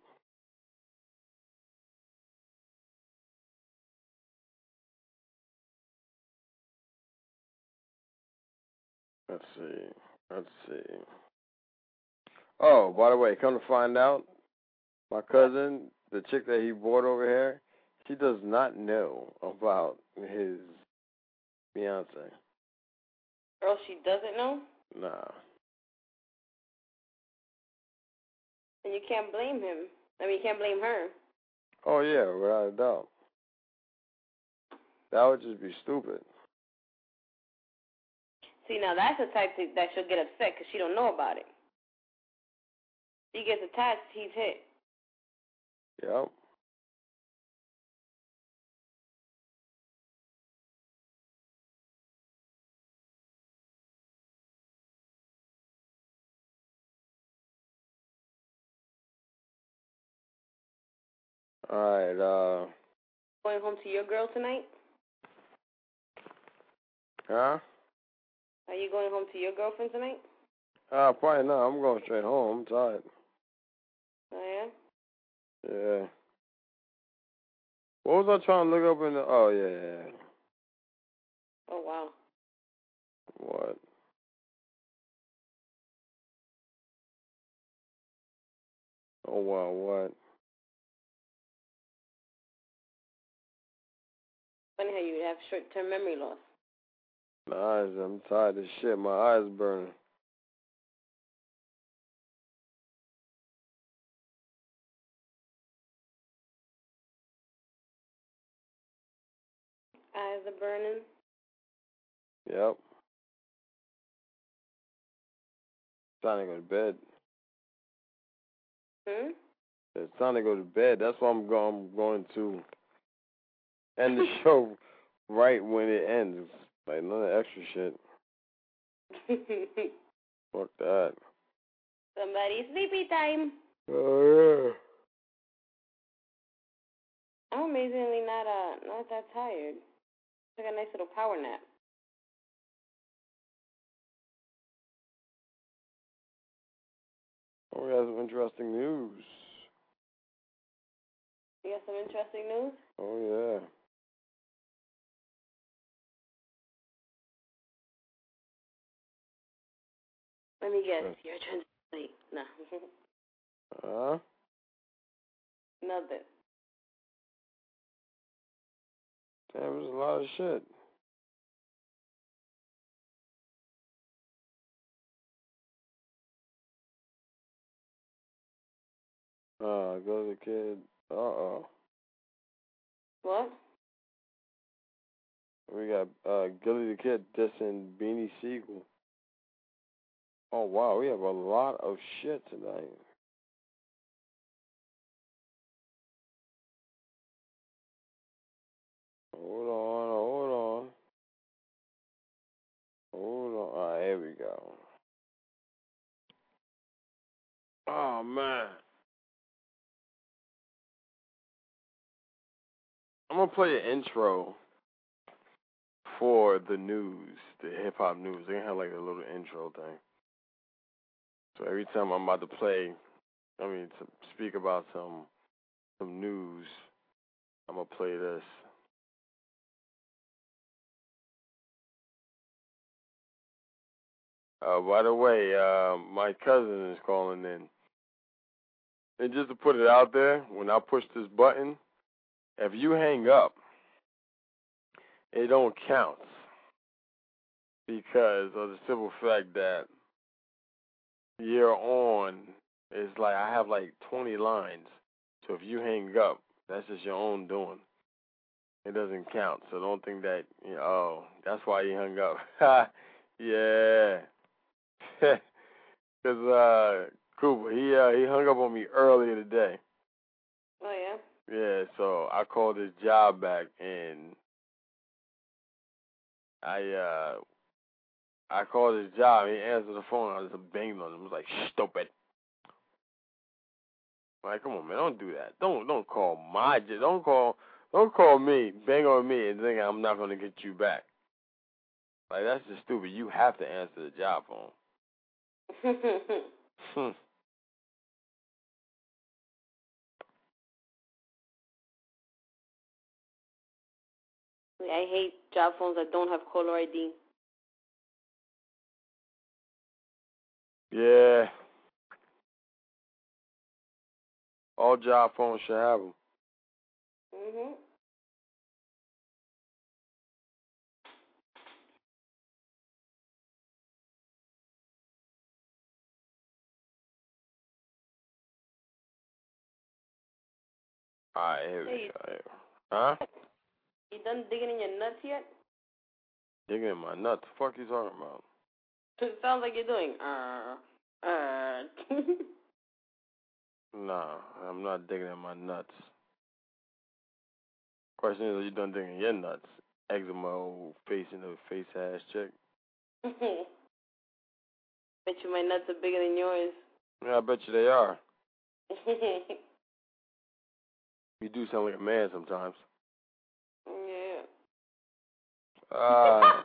[SPEAKER 7] Let's see. Let's see. Oh, by the way, come to find out, my cousin, the chick that he brought over here, she does not know about his fiance.
[SPEAKER 1] Girl, she doesn't know?
[SPEAKER 7] Nah.
[SPEAKER 1] And you can't blame him. I mean, you can't blame her.
[SPEAKER 7] Oh, yeah, without a doubt. That would just be stupid.
[SPEAKER 1] See, now that's the type to, that she'll get upset because she don't know about it. He gets attached, he's hit.
[SPEAKER 7] Yep. All right. Uh.
[SPEAKER 1] Going home to your girl tonight?
[SPEAKER 7] Huh?
[SPEAKER 1] Are you going home to your girlfriend tonight?
[SPEAKER 7] Uh, probably not. I'm going straight home. I'm tired.
[SPEAKER 1] Oh, yeah?
[SPEAKER 7] Yeah. What was I trying to look up in the... Oh, yeah, yeah.
[SPEAKER 1] Oh, wow.
[SPEAKER 7] What? Oh, wow, what?
[SPEAKER 1] Funny how you have short-term memory loss.
[SPEAKER 7] My eyes, I'm tired of shit. My eyes burning.
[SPEAKER 1] Eyes are burning.
[SPEAKER 7] Yep. Time to go to bed.
[SPEAKER 1] Hmm?
[SPEAKER 7] It's time to go to bed. That's why I'm going. I'm going to end the show right when it ends. Like none of extra shit. Fuck that.
[SPEAKER 1] Somebody's sleepy time.
[SPEAKER 7] Oh
[SPEAKER 1] I'm amazingly not uh not that tired. Took a nice little power nap.
[SPEAKER 7] yeah. Oh, we have some interesting news.
[SPEAKER 1] You got some interesting news?
[SPEAKER 7] Oh yeah.
[SPEAKER 1] Let me guess. You're trying to sleep. No.
[SPEAKER 7] Huh?
[SPEAKER 1] Nothing.
[SPEAKER 7] Damn, there's a lot of shit. Uh, go to the kid. Uh oh.
[SPEAKER 1] What?
[SPEAKER 7] We got uh Gilly the Kid dissing Beanie Siegel. Oh wow, we have a lot of shit tonight. Hold on, hold on. Hold on. Alright, here we go. Oh man. I'm gonna play an intro for the news, the hip hop news. They're gonna have like a little intro thing. So every time I'm about to play, I mean, to speak about some some news, I'm gonna play this. Uh, by the way, uh, my cousin is calling in. And just to put it out there, when I push this button, if you hang up, it don't count. Because of the simple fact that you're on, it's like I have like twenty lines. So if you hang up, that's just your own doing. It doesn't count. So don't think that, you know, oh, that's why you hung up. Yeah. Because uh, Cooper, he uh, he hung up on me earlier today.
[SPEAKER 1] Oh, yeah?
[SPEAKER 7] Yeah, so I called his job back, and I uh, I called his job. He answered the phone. I just banged on him. I was like, stupid. I'm like, come on, man, don't do that. Don't don't call my don't call don't call me, bang on me, and think I'm not gonna get you back. Like that's just stupid. You have to answer the job phone. Hmm.
[SPEAKER 1] I hate job phones that don't have caller I D.
[SPEAKER 7] Yeah. All job phones should have them.
[SPEAKER 1] Mhm.
[SPEAKER 7] All right, here we
[SPEAKER 1] Hey,
[SPEAKER 7] go. Huh?
[SPEAKER 1] you done digging in your nuts yet?
[SPEAKER 7] Digging in my nuts. The fuck you talking about?
[SPEAKER 1] It sounds like you're doing. Uh, uh.
[SPEAKER 7] Nah, I'm not digging in my nuts. Question is, are you done digging your nuts? Eczema, old face in the face ass chick.
[SPEAKER 1] Bet you my nuts are bigger than yours.
[SPEAKER 7] Yeah, I bet you they are. You do sound like a man sometimes.
[SPEAKER 1] Yeah.
[SPEAKER 7] Uh,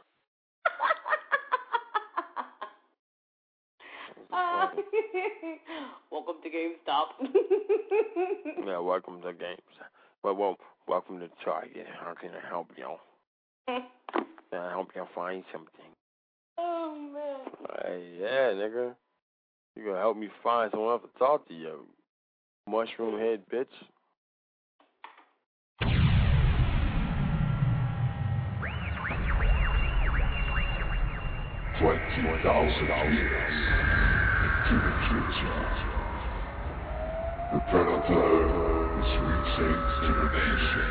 [SPEAKER 1] uh, welcome to GameStop.
[SPEAKER 7] yeah, welcome to games. Well, well, welcome to Target. How can I help you? I hope you find something.
[SPEAKER 1] Oh, man.
[SPEAKER 7] Hey, yeah, nigga. You gonna help me find someone else to talk to you, mushroom head bitch.
[SPEAKER 13] Twenty thousand years into the future, the predator is reaching to the nation.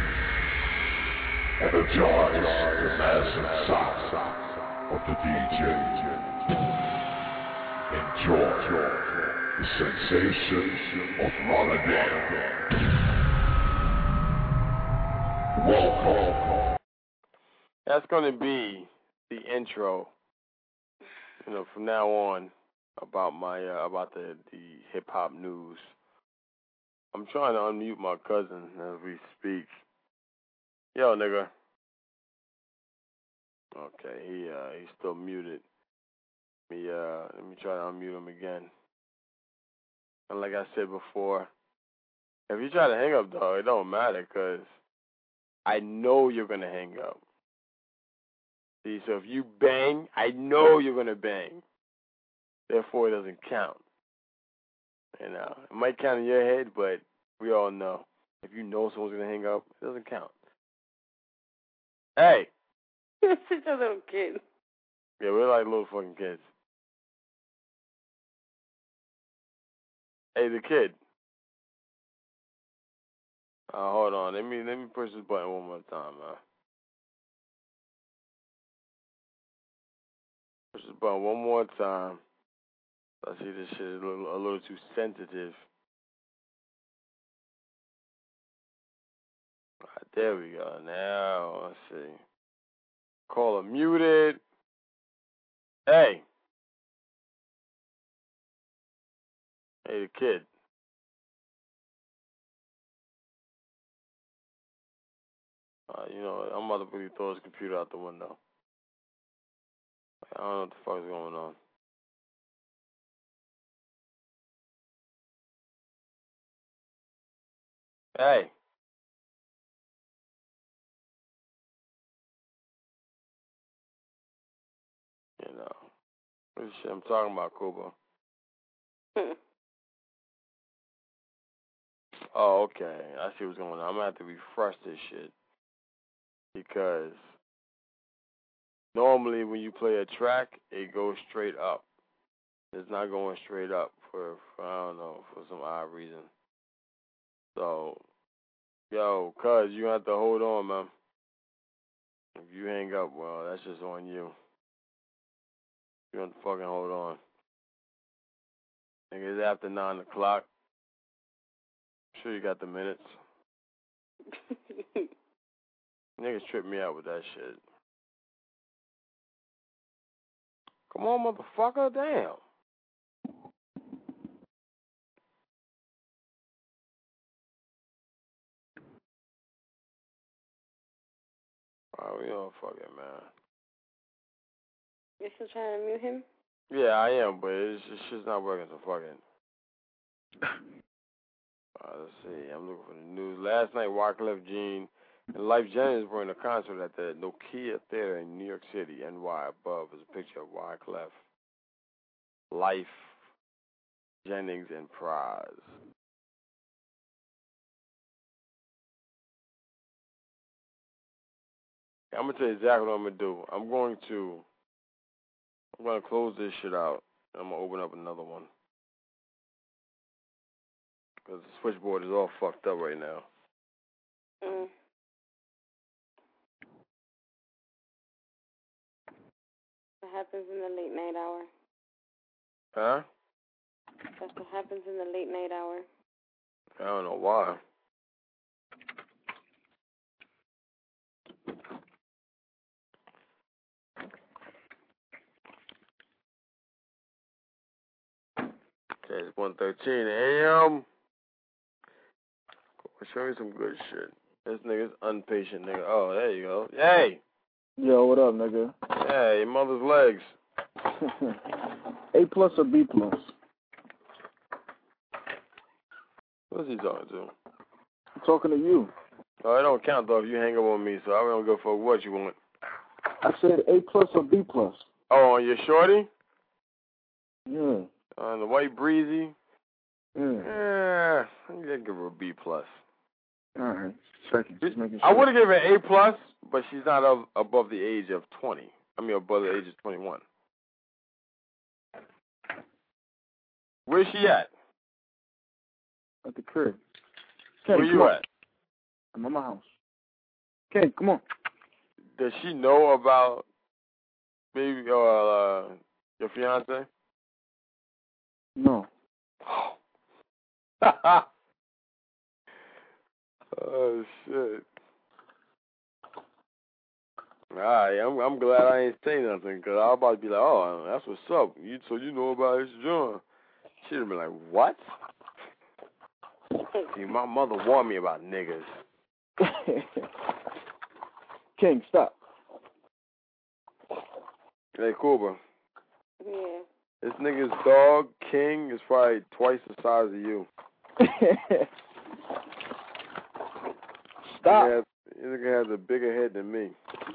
[SPEAKER 13] Energize the massive sound of the D J. Enjoy the sensation of Rotterdam. Welcome.
[SPEAKER 7] That's gonna be the intro. You know, from now on, about my uh, about the the hip hop news. I'm trying to unmute my cousin as we speak. Yo, nigga. Okay, he uh he's still muted. Let me uh let me try to unmute him again. And like I said before, if you try to hang up, dog, it don't matter, cause I know you're gonna hang up. See, so if you bang, I know you're gonna bang. Therefore, it doesn't count. You know, it might count in your head, but we all know if you know someone's gonna hang up, it doesn't count. Hey,
[SPEAKER 1] You're such a little kid.
[SPEAKER 7] yeah, we're like little fucking kids. Hey, the kid. Uh, hold on, let me let me push this button one more time, man. Push this button one more time. I see this shit is a little, a little too sensitive. Right, there we go. Now, let's see. Caller muted. Hey. Hey, the kid. Uh, you know, I'm about to really throw his computer out the window. I don't know what the fuck is going on. Hey. You know, what the shit I'm talking about, Kuba. Oh, okay. I see what's going on. I'm going to have to refresh this shit. Because normally when you play a track, it goes straight up. It's not going straight up for, for I don't know, for some odd reason. So, yo, cuz, you have to hold on, man. If you hang up, well, that's just on you. You have to fucking hold on. I think it's after nine o'clock. I'm sure you got the minutes. Niggas trip me out with that shit. Come on, motherfucker, damn. Alright, we don't fuck it, man.
[SPEAKER 1] You're still trying to mute him?
[SPEAKER 7] Yeah, I am, but it's, it's just not working, so fuck it. Uh, let's see. I'm looking for the news. Last night, Wyclef Jean and Life Jennings were in a concert at the Nokia Theater in New York City, N Y. Above is a picture of Wyclef, Life Jennings, and Praz. I'm gonna tell you exactly what I'm gonna do. I'm going to, I'm gonna close this shit out. I'm gonna open up another one. Because the switchboard is all fucked up right now.
[SPEAKER 1] what happens in the late night hour.
[SPEAKER 7] Huh?
[SPEAKER 1] That's what happens in the late night hour.
[SPEAKER 7] I don't know why. Okay, it's one thirteen a.m. Show me some good shit. This nigga's unpatient, nigga. Oh, there you go. Hey!
[SPEAKER 14] Yo, what up, nigga?
[SPEAKER 7] Hey, your mother's legs.
[SPEAKER 14] A plus or B plus?
[SPEAKER 7] What's he talking to?
[SPEAKER 14] I'm talking to you.
[SPEAKER 7] Oh, it don't count, though, if you hang up on me, so I don't go for what you want.
[SPEAKER 14] I said A plus or B plus.
[SPEAKER 7] Oh, on your shorty?
[SPEAKER 14] Yeah.
[SPEAKER 7] On the white breezy?
[SPEAKER 14] Yeah.
[SPEAKER 7] Yeah, I'm gonna give her a B plus.
[SPEAKER 14] All right. Second. Just making sure.
[SPEAKER 7] I would have given her an A plus, but she's not of, above the age of twenty. I mean, above the age of twenty-one. Where's she at?
[SPEAKER 14] At the crib.
[SPEAKER 7] Ken, Where you
[SPEAKER 14] on.
[SPEAKER 7] at?
[SPEAKER 14] I'm at my house. Ken, come on.
[SPEAKER 7] Does she know about maybe uh, uh your fiance?
[SPEAKER 14] No.
[SPEAKER 7] Oh shit! Alright, I'm I'm glad I ain't say nothing, because I was about to be like, oh, that's what's up. You so you know about this joint? She'd have been like, what? See, my mother warned me about niggas.
[SPEAKER 14] King, stop.
[SPEAKER 7] Hey, Cuba.
[SPEAKER 1] Yeah.
[SPEAKER 7] This nigga's dog, King, is probably twice the size of you.
[SPEAKER 14] Stop.
[SPEAKER 7] He has, this nigga has a bigger head than me.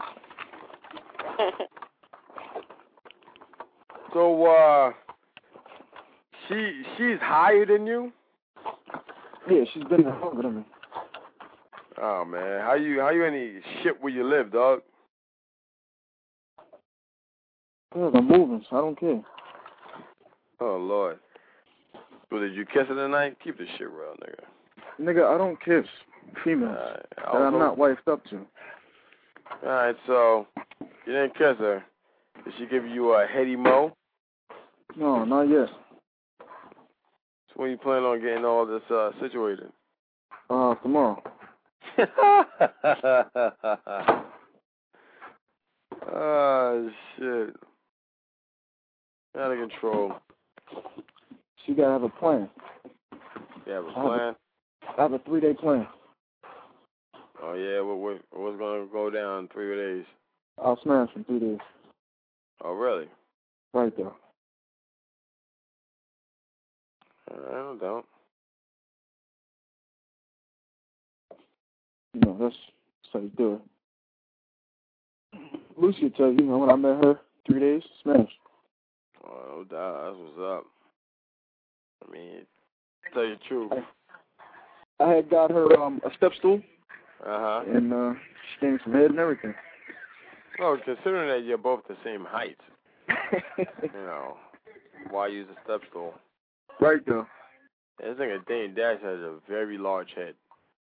[SPEAKER 7] So, uh, she she's higher than you?
[SPEAKER 14] Yeah, she's been there longer than me.
[SPEAKER 7] Oh man, how you how you any shit where you live, dog?
[SPEAKER 14] Cause I'm moving, so I don't care.
[SPEAKER 7] Oh Lord. So did you kiss her tonight? Keep this shit real, nigga.
[SPEAKER 14] Nigga, I don't kiss females
[SPEAKER 7] uh,
[SPEAKER 14] that I'm not wifed up to.
[SPEAKER 7] Alright, so you didn't kiss her. Did she give you a heady mo?
[SPEAKER 14] No, not yet.
[SPEAKER 7] So when you plan on getting all this uh, situated?
[SPEAKER 14] Uh, tomorrow.
[SPEAKER 7] Oh, shit. Out of control.
[SPEAKER 14] She gotta have a plan.
[SPEAKER 7] You have a
[SPEAKER 14] I
[SPEAKER 7] plan?
[SPEAKER 14] have a, I have a three-day plan.
[SPEAKER 7] Oh, yeah? What, what, what's going to go down in three days?
[SPEAKER 14] I'll smash in three days.
[SPEAKER 7] Oh, really?
[SPEAKER 14] Right there.
[SPEAKER 7] I don't know.
[SPEAKER 14] You know, that's, that's how you do it. Lucy will tell you, you know, when I met her, three days, smash.
[SPEAKER 7] Oh, no doubt. That's what's up. I mean, to tell you the truth.
[SPEAKER 14] I had got her um, a step stool.
[SPEAKER 7] Uh-huh.
[SPEAKER 14] And uh, she gave me some head and everything.
[SPEAKER 7] Well, considering that you're both the same height, you know, why use a step stool?
[SPEAKER 14] Right, though.
[SPEAKER 7] This nigga Dane Dash has a very large head.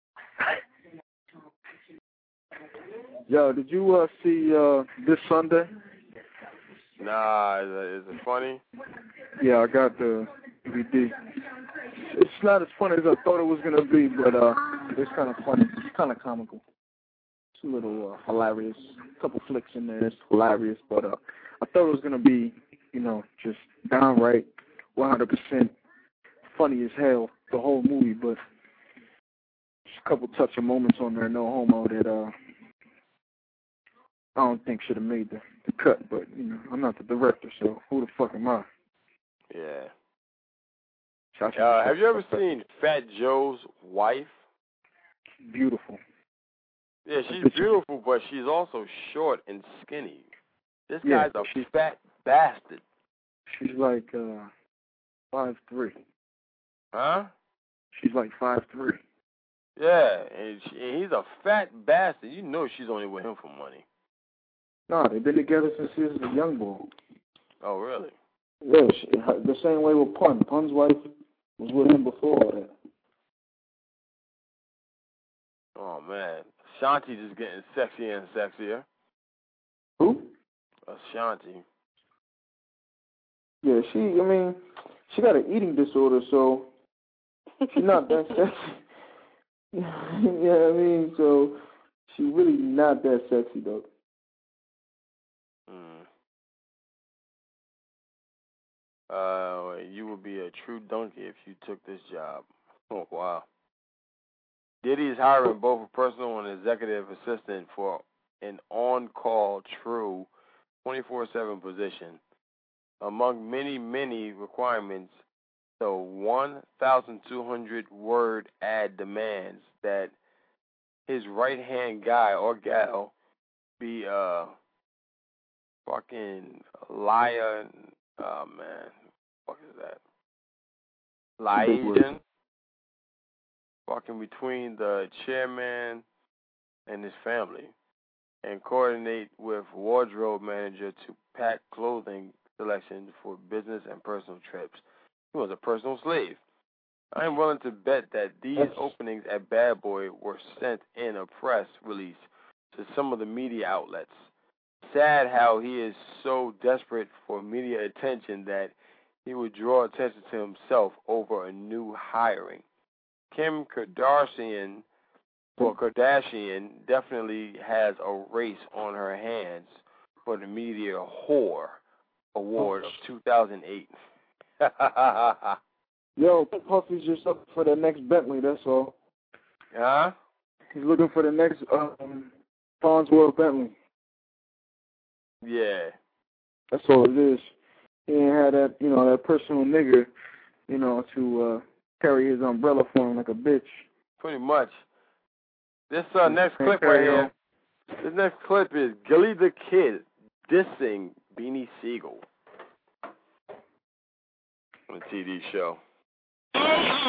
[SPEAKER 14] Yo, did you uh, see uh, this Sunday?
[SPEAKER 7] Nah, is it, is it funny?
[SPEAKER 14] Yeah, I got the D V D. It's not as funny as I thought it was going to be, but uh, it's kind of funny. It's kind of comical. It's a little uh, hilarious. A couple flicks in there. It's hilarious, but uh, I thought it was going to be, you know, just downright one hundred percent funny as hell, the whole movie, but just a couple touching moments on there, no homo, that uh, I don't think should have made the, the cut, but, you know, I'm not the director, so who the fuck am I?
[SPEAKER 7] Yeah.
[SPEAKER 14] Shout
[SPEAKER 7] Uh, have you ever seen Fat Joe's wife?
[SPEAKER 14] Beautiful.
[SPEAKER 7] Yeah, she's beautiful, but she's also short and skinny. This
[SPEAKER 14] Yeah,
[SPEAKER 7] guy's a
[SPEAKER 14] she's-
[SPEAKER 7] fat bastard.
[SPEAKER 14] She's like uh, five three.
[SPEAKER 7] Huh?
[SPEAKER 14] She's like five three.
[SPEAKER 7] Yeah, and, she, and he's a fat bastard. You know she's only with him for money.
[SPEAKER 14] No, they've been together since he was a young boy.
[SPEAKER 7] Oh, really?
[SPEAKER 14] Yeah, she, the same way with Pun. Pun's wife was with him before all that.
[SPEAKER 7] Oh, man. Ashanti just getting sexier and sexier.
[SPEAKER 14] Who?
[SPEAKER 7] Ashanti.
[SPEAKER 14] Yeah, she, I mean, she got an eating disorder, so she's not that sexy. Yeah, I mean, so she really not that sexy, though.
[SPEAKER 7] Mm. Uh, you would be a true donkey if you took this job. Oh, wow. Diddy is hiring both a personal and executive assistant for an on-call true twenty-four seven position. Among many, many requirements, the one thousand two hundred word ad demands that his right-hand guy or gal be uh fucking liar. Oh, man. What is that? Liaison. Walking between the chairman and his family, and coordinate with wardrobe manager to pack clothing selection for business and personal trips. He was a personal slave. I am willing to bet that these openings at Bad Boy were sent in a press release to some of the media outlets. Sad how he is so desperate for media attention that he would draw attention to himself over a new hiring. Kim Kardashian, or Kardashian, definitely has a race on her hands for the Media Whore Award of two thousand eight.
[SPEAKER 14] Yo, Puffy's just looking for the next Bentley, that's all.
[SPEAKER 7] Huh?
[SPEAKER 14] He's looking for the next um, Farnsworth Bentley.
[SPEAKER 7] Yeah.
[SPEAKER 14] That's all it is. He ain't had that, you know, that personal nigger, you know, to uh, carry his umbrella for him like a bitch.
[SPEAKER 7] Pretty much. This uh, next clip right here, this next clip is Gilly the Kid dissing Beanie Siegel on a T V show.
[SPEAKER 15] Hello.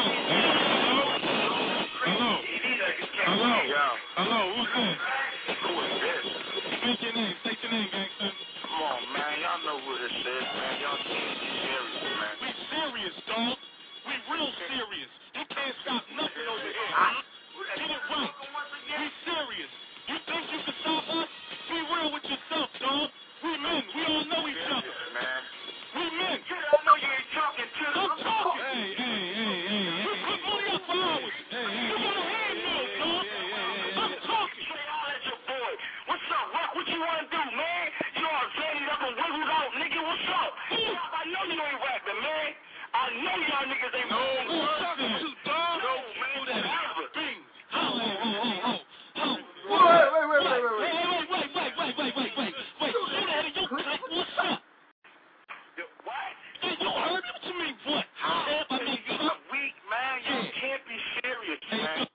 [SPEAKER 15] Hello. Hello. Who's this? Who is this? State your name. State your name, gangster. Come on, man. Y'all know who this is, man. Y'all can't be serious, man. We serious, dog. We real serious. You can't stop nothing over here. Get it right. We serious. You think you can stop us? Be real with yourself, dog. We men. We all know each other. Man. We men. I know you ain't talking to them. I'm talking. Hey, hey, hey, hey, hey. We put money up for hours. Hey, hey. You got a handmill, dog. I'm talking. Say, I'll let your boy. What's up, Rock? What you want to do, man? You all zanied up and wiggled out, nigga. What's up? I know you ain't rapping, man. I know y'all niggas ain't no, who's talking to, dog? No, man. Whatever. Bing. Oh, oh, oh, oh, oh. Wait, wait, wait, wait, wait, wait. Wait, wait, wait, wait, wait, wait, wait, wait. Wait, shoot out of your clip. What's up? What? Hey, you heard what you mean, what? I mean, you're weak, man. You can't be serious, man.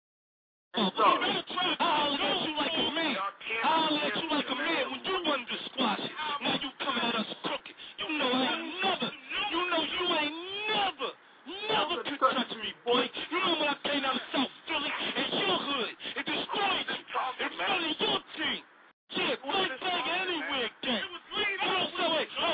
[SPEAKER 15] Oh, you better try. I'll let you like a man. I'll let you like a man when you wanted to squash it. Now you coming at us crooked. You know I ain't never. You know you ain't never, never could touch me, boy. You know when I came out of South Philly and your hood, it destroyed you. It's really your team. Yeah, big thing anywhere, gang. Oh, so wait, oh,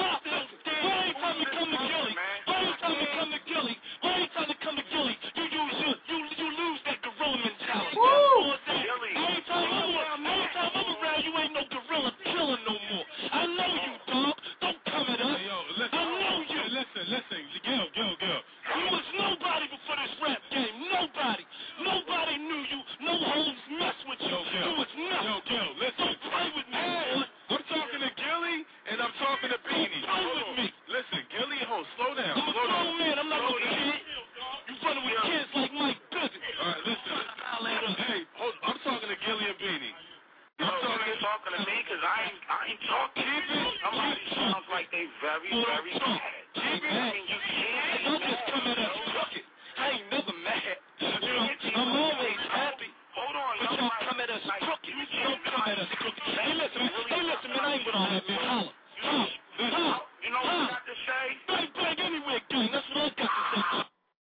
[SPEAKER 15] every time you come to Gilly, every time you come to Gilly, every time you come to Gilly, you use your, you you lose that gorilla mentality. Woo! Every time I'm around, every time I'm around, you ain't no gorilla killer no more. I know you, dog. Don't come at us. Hey, yo, listen, I know you. Hey, listen, listen, Gil, Gil, Gil. You was nobody before this rap game. Nobody. Nobody knew you. No hoes mess with you. Yo, Gil. You was nothing. Yo, Gil, listen. Don't play with me, boy. I'm talking to Gilly and I'm talking to Beanie. Don't play with me. Listen, Gilly, hold, slow down. I'm a grown man. I'm not no kid. You running with kids like Mike Goodman. All right, listen. Hey, hold, I'm talking to Gilly and Beanie. I'm no, talking, talking to me because I ain't, I ain't talking. Keep it. Somebody sounds like they very, very mad. Keep it. I mean, you can't. Don't just come at us crooked. I ain't never mad. You know, I'm always happy. Hold on, but y'all come at us crooked. Don't come at us crooked. Hey, listen, man. Hey, listen, man. I ain't with all that, man. Holla. Holla. Holla. You know what I got to say? Bang, bang, anywhere, gang. That's what I got to say.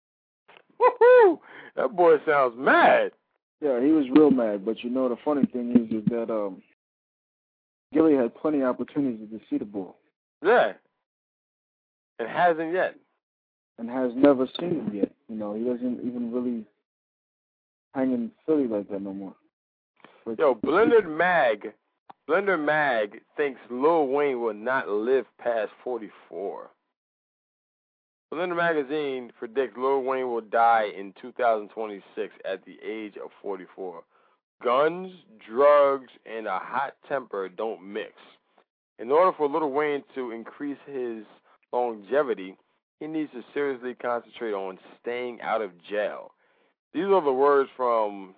[SPEAKER 7] Woohoo! That boy sounds mad.
[SPEAKER 14] Yeah, he was real mad. But you know, the funny thing is, is that um, Gilly had plenty of opportunities to see the ball.
[SPEAKER 7] Yeah. And hasn't yet.
[SPEAKER 14] And has never seen him yet. You know, he doesn't even really hang in Philly like that no more. But
[SPEAKER 7] Yo, Blended Mag Blender Mag thinks Lil Wayne will not live past forty-four. Blender Magazine predicts Lil Wayne will die in two thousand twenty-six at the age of forty-four. Guns, drugs, and a hot temper don't mix. In order for Lil Wayne to increase his longevity, he needs to seriously concentrate on staying out of jail. These are the words from,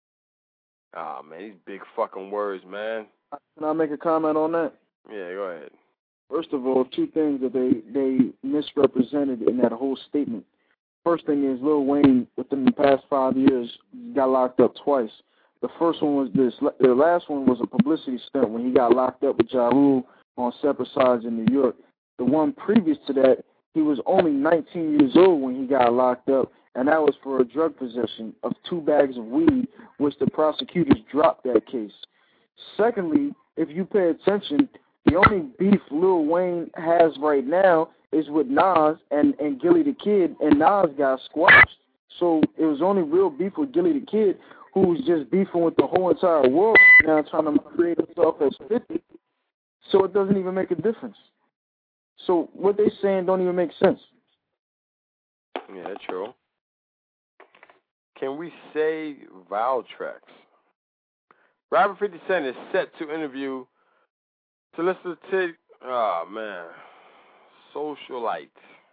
[SPEAKER 7] ah, man, these big fucking words, man.
[SPEAKER 14] Can I make a comment on that?
[SPEAKER 7] Yeah, go ahead.
[SPEAKER 14] First of all, two things that they, they misrepresented in that whole statement. First thing is Lil Wayne, within the past five years, got locked up twice. The first one was this. The last one was a publicity stunt when he got locked up with Ja Rule on separate sides in New York. The one previous to that, he was only nineteen years old when he got locked up, and that was for a drug possession of two bags of weed, which the prosecutors dropped that case. Secondly, if you pay attention, the only beef Lil Wayne has right now is with Nas and, and Gilly the Kid, and Nas got squashed. So it was only real beef with Gilly the Kid, who's just beefing with the whole entire world now, trying to create himself as fifty. So it doesn't even make a difference. So what they saying don't even make sense.
[SPEAKER 7] Yeah, that's true. Can we say Valtrex? Rapper fifty Cent is set to interview Solicited, oh man, socialite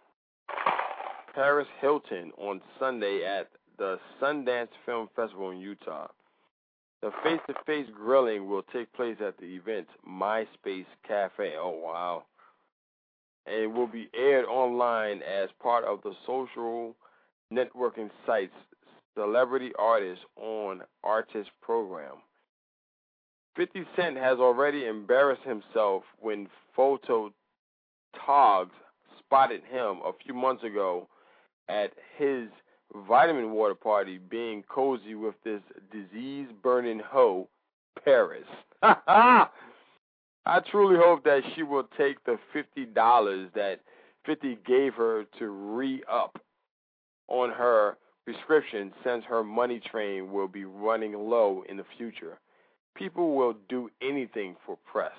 [SPEAKER 7] Paris Hilton on Sunday at the Sundance Film Festival in Utah. The face-to-face grilling will take place at the event's MySpace Cafe. Oh, wow. And it will be aired online as part of the social networking site's Celebrity Artists on Artist program. fifty Cent has already embarrassed himself when Photo Togs spotted him a few months ago at his vitamin water party being cozy with this disease-burning hoe, Paris. I truly hope that she will take the fifty dollars that fifty gave her to re-up on her prescription, since her money train will be running low in the future. People will do anything for press.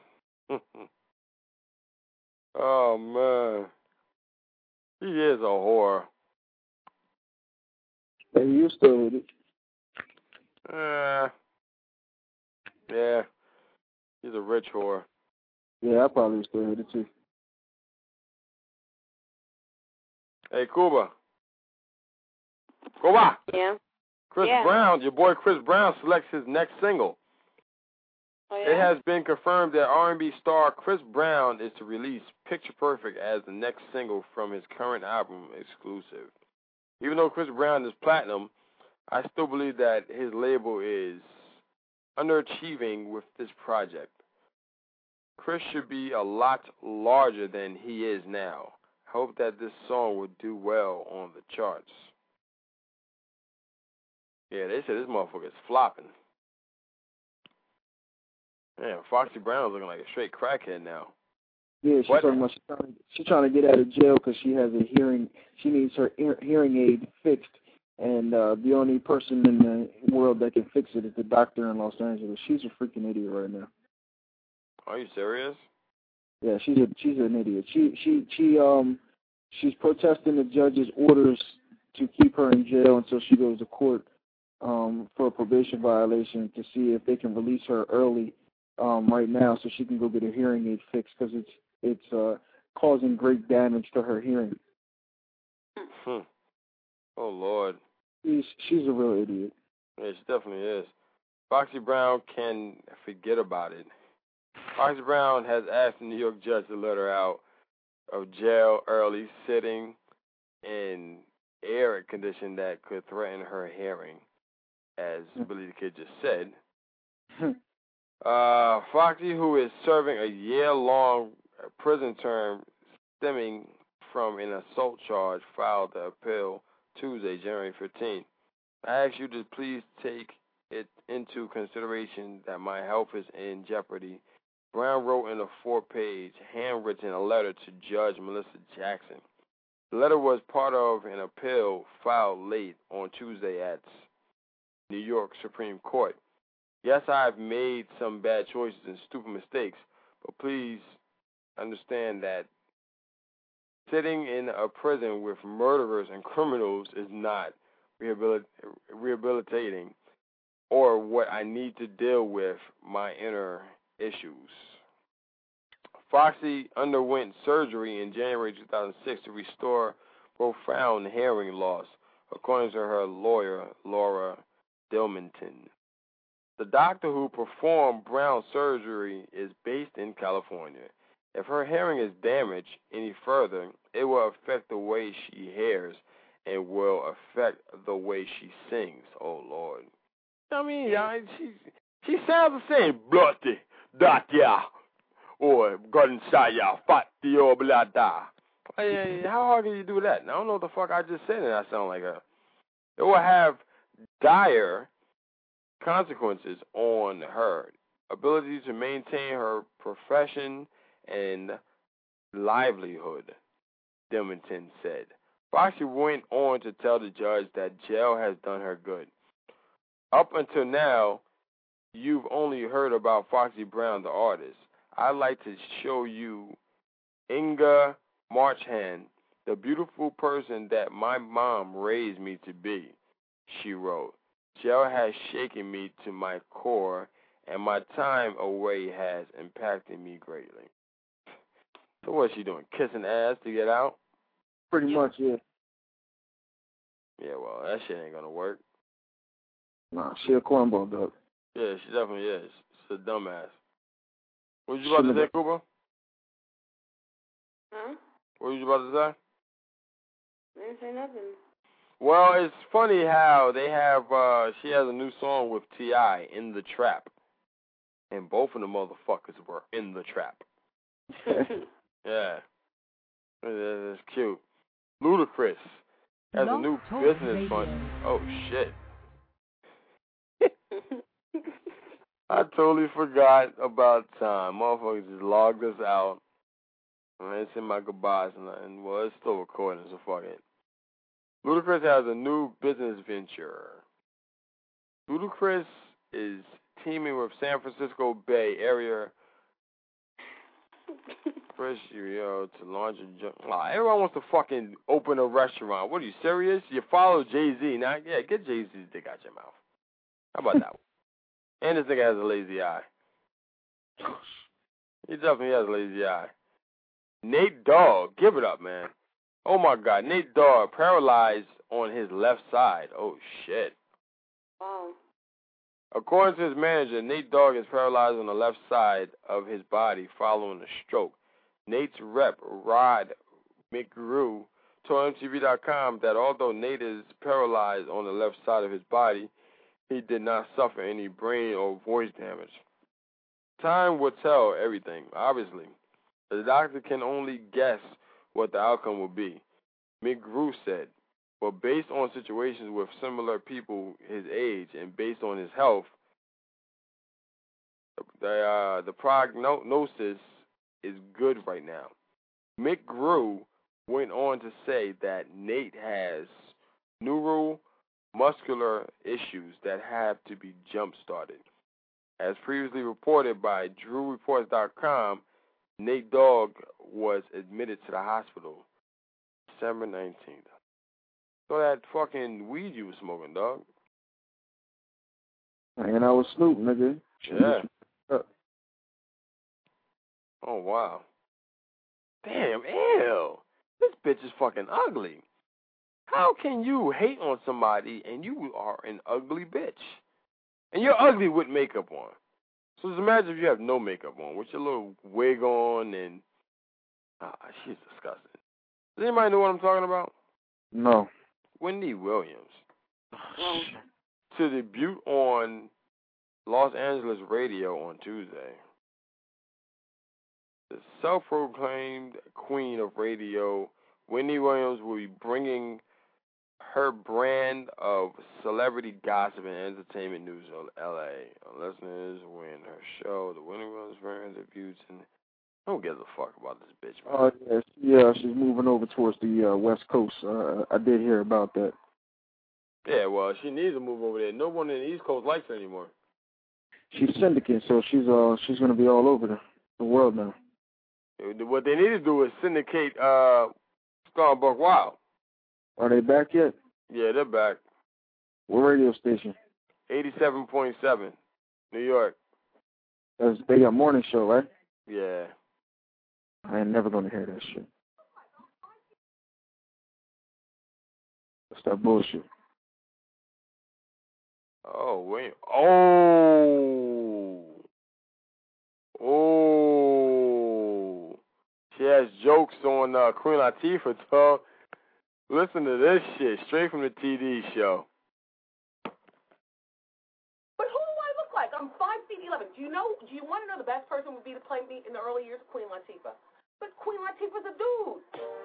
[SPEAKER 7] Oh, man. He is a whore.
[SPEAKER 14] And you still with it.
[SPEAKER 7] Uh, yeah. He's a rich whore.
[SPEAKER 14] Yeah, I probably still with it, too.
[SPEAKER 7] Hey, Cuba. Cuba.
[SPEAKER 1] Yeah.
[SPEAKER 7] Chris
[SPEAKER 1] yeah.
[SPEAKER 7] Brown, your boy Chris Brown selects his next single.
[SPEAKER 1] Oh, yeah?
[SPEAKER 7] It has been confirmed that R and B star Chris Brown is to release Picture Perfect as the next single from his current album, Exclusive. Even though Chris Brown is platinum, I still believe that his label is underachieving with this project. Chris should be a lot larger than he is now. I hope that this song will do well on the charts. Yeah, they said this motherfucker is flopping. Man, Foxy Brown's looking like a straight crackhead now.
[SPEAKER 14] Yeah, she's
[SPEAKER 7] What?
[SPEAKER 14] talking about she's trying, she's trying to get out of jail because she has a hearing. She needs her ear, hearing aid fixed, and uh, the only person in the world that can fix it is the doctor in Los Angeles. She's a freaking idiot right now.
[SPEAKER 7] Are you serious?
[SPEAKER 14] Yeah, she's a she's an idiot. She she she um she's protesting the judge's orders to keep her in jail until she goes to court um for a probation violation to see if they can release her early um right now so she can go get a hearing aid fixed because it's it's uh causing great damage to her hearing.
[SPEAKER 7] Hmm. Oh Lord.
[SPEAKER 14] She's she's a real idiot.
[SPEAKER 7] Yeah, she definitely is. Foxy Brown can forget about it. Foxy Brown has asked the New York judge to let her out of jail early, sitting in air condition that could threaten her hearing, as Billy the Kid just said. uh, Foxy, who is serving a year-long prison term stemming from an assault charge, filed the appeal Tuesday, January fifteenth. I ask you to please take it into consideration that my health is in jeopardy. Brown wrote in a four-page, handwritten letter to Judge Melissa Jackson. The letter was part of an appeal filed late on Tuesday at New York Supreme Court. Yes, I've made some bad choices and stupid mistakes, but please understand that sitting in a prison with murderers and criminals is not rehabilit- rehabilitating or what I need to deal with my inner issues. Foxy underwent surgery in January two thousand six to restore profound hearing loss, according to her lawyer, Laura Delmonton. The doctor who performed Brown's surgery is based in California. If her hearing is damaged any further, it will affect the way she hears and will affect the way she sings. Oh, Lord. I mean, I, she she sounds the same. Bloody, that ya, or gunshaya, fatty, or blada. Hey, how hard can you do that? I don't know what the fuck I just said, and I sound like her. It will have dire consequences on her ability to maintain her profession and livelihood, Delmonton said. Foxy went on to tell the judge that jail has done her good. Up until now, you've only heard about Foxy Brown, the artist. I'd like to show you Inga Marchand, the beautiful person that my mom raised me to be, she wrote. Jail has shaken me to my core, and my time away has impacted me greatly. So what's she doing, kissing ass to get out?
[SPEAKER 14] Pretty much, yeah.
[SPEAKER 7] Yeah, well, that shit ain't gonna work.
[SPEAKER 14] Nah, she a cornball, dog.
[SPEAKER 7] Yeah, she definitely is. She's a dumbass. What was you about to say, Cooper?
[SPEAKER 1] Huh?
[SPEAKER 7] What was you about to say?
[SPEAKER 1] I didn't say nothing.
[SPEAKER 7] Well, it's funny how they have, uh, she has a new song with T I, In the Trap. And both of the motherfuckers were in the trap. Yeah. It's cute. Ludacris has a new business fund. Oh, shit. I totally forgot about time. Motherfuckers just logged us out. I didn't say my goodbyes, and, and well, it's still recording, so fuck it. Ludacris has a new business venture. Ludacris is teaming with San Francisco Bay Area Chris, yo, to launch a junk. Oh, everyone wants to fucking open a restaurant. What are you, serious? You follow Jay-Z. Now, yeah, get Jay-Z's dick out your mouth. How about that one? And this nigga has a lazy eye. He definitely has a lazy eye. Nate Dogg, give it up, man. Oh, my God. Nate Dogg, paralyzed on his left side. Oh, shit.
[SPEAKER 1] Wow.
[SPEAKER 7] According to his manager, Nate Dogg is paralyzed on the left side of his body following a stroke. Nate's rep, Rod McGrew, told M T V dot com that although Nate is paralyzed on the left side of his body, he did not suffer any brain or voice damage. Time will tell everything, obviously. The doctor can only guess what the outcome will be, McGrew said. But based on situations with similar people his age and based on his health, the, uh, the prognosis is good right now. McGrew went on to say that Nate has neuromuscular issues that have to be jump-started. As previously reported by Drew Reports dot com, Nate Dogg was admitted to the hospital December nineteenth. So that fucking weed you was smoking, dog.
[SPEAKER 14] And I was Snoop, nigga.
[SPEAKER 7] Yeah. Oh, wow. Damn, ew. This bitch is fucking ugly. How can you hate on somebody and you are an ugly bitch? And you're ugly with makeup on. So just imagine if you have no makeup on, with your little wig on and... Ah, she's disgusting. Does anybody know what I'm talking about?
[SPEAKER 14] No.
[SPEAKER 7] Wendy Williams. To debut on Los Angeles radio on Tuesday. The self-proclaimed queen of radio, Wendy Williams, will be bringing her brand of celebrity gossip and entertainment news on L A. Listeners, when her show, the Wendy Williams brand debuts, and I don't give a fuck about this bitch, man.
[SPEAKER 14] Oh, uh, yes. Yeah, she's moving over towards the uh, West Coast. Uh, I did hear about that.
[SPEAKER 7] Yeah, well, she needs to move over there. No one in the East Coast likes her anymore.
[SPEAKER 14] she's syndicate, so she's uh she's gonna be all over the, the world now.
[SPEAKER 7] What they need to do is syndicate uh Strong Buck Wild.
[SPEAKER 14] Are they back yet?
[SPEAKER 7] Yeah, they're back.
[SPEAKER 14] What radio station?
[SPEAKER 7] eighty-seven point seven, New York.
[SPEAKER 14] That's, they got morning show, right?
[SPEAKER 7] Yeah.
[SPEAKER 14] I ain't never gonna hear that shit. That's that bullshit.
[SPEAKER 7] Oh, wait. Oh. Oh. She has jokes on uh, Queen Latifah, dog. Listen to this shit, straight from the T D show.
[SPEAKER 16] But who do I look like? I'm five feet eleven. Do you know? Do you want to know the best person would be to play me in the early years of Queen Latifah? But Queen Latifah's a dude.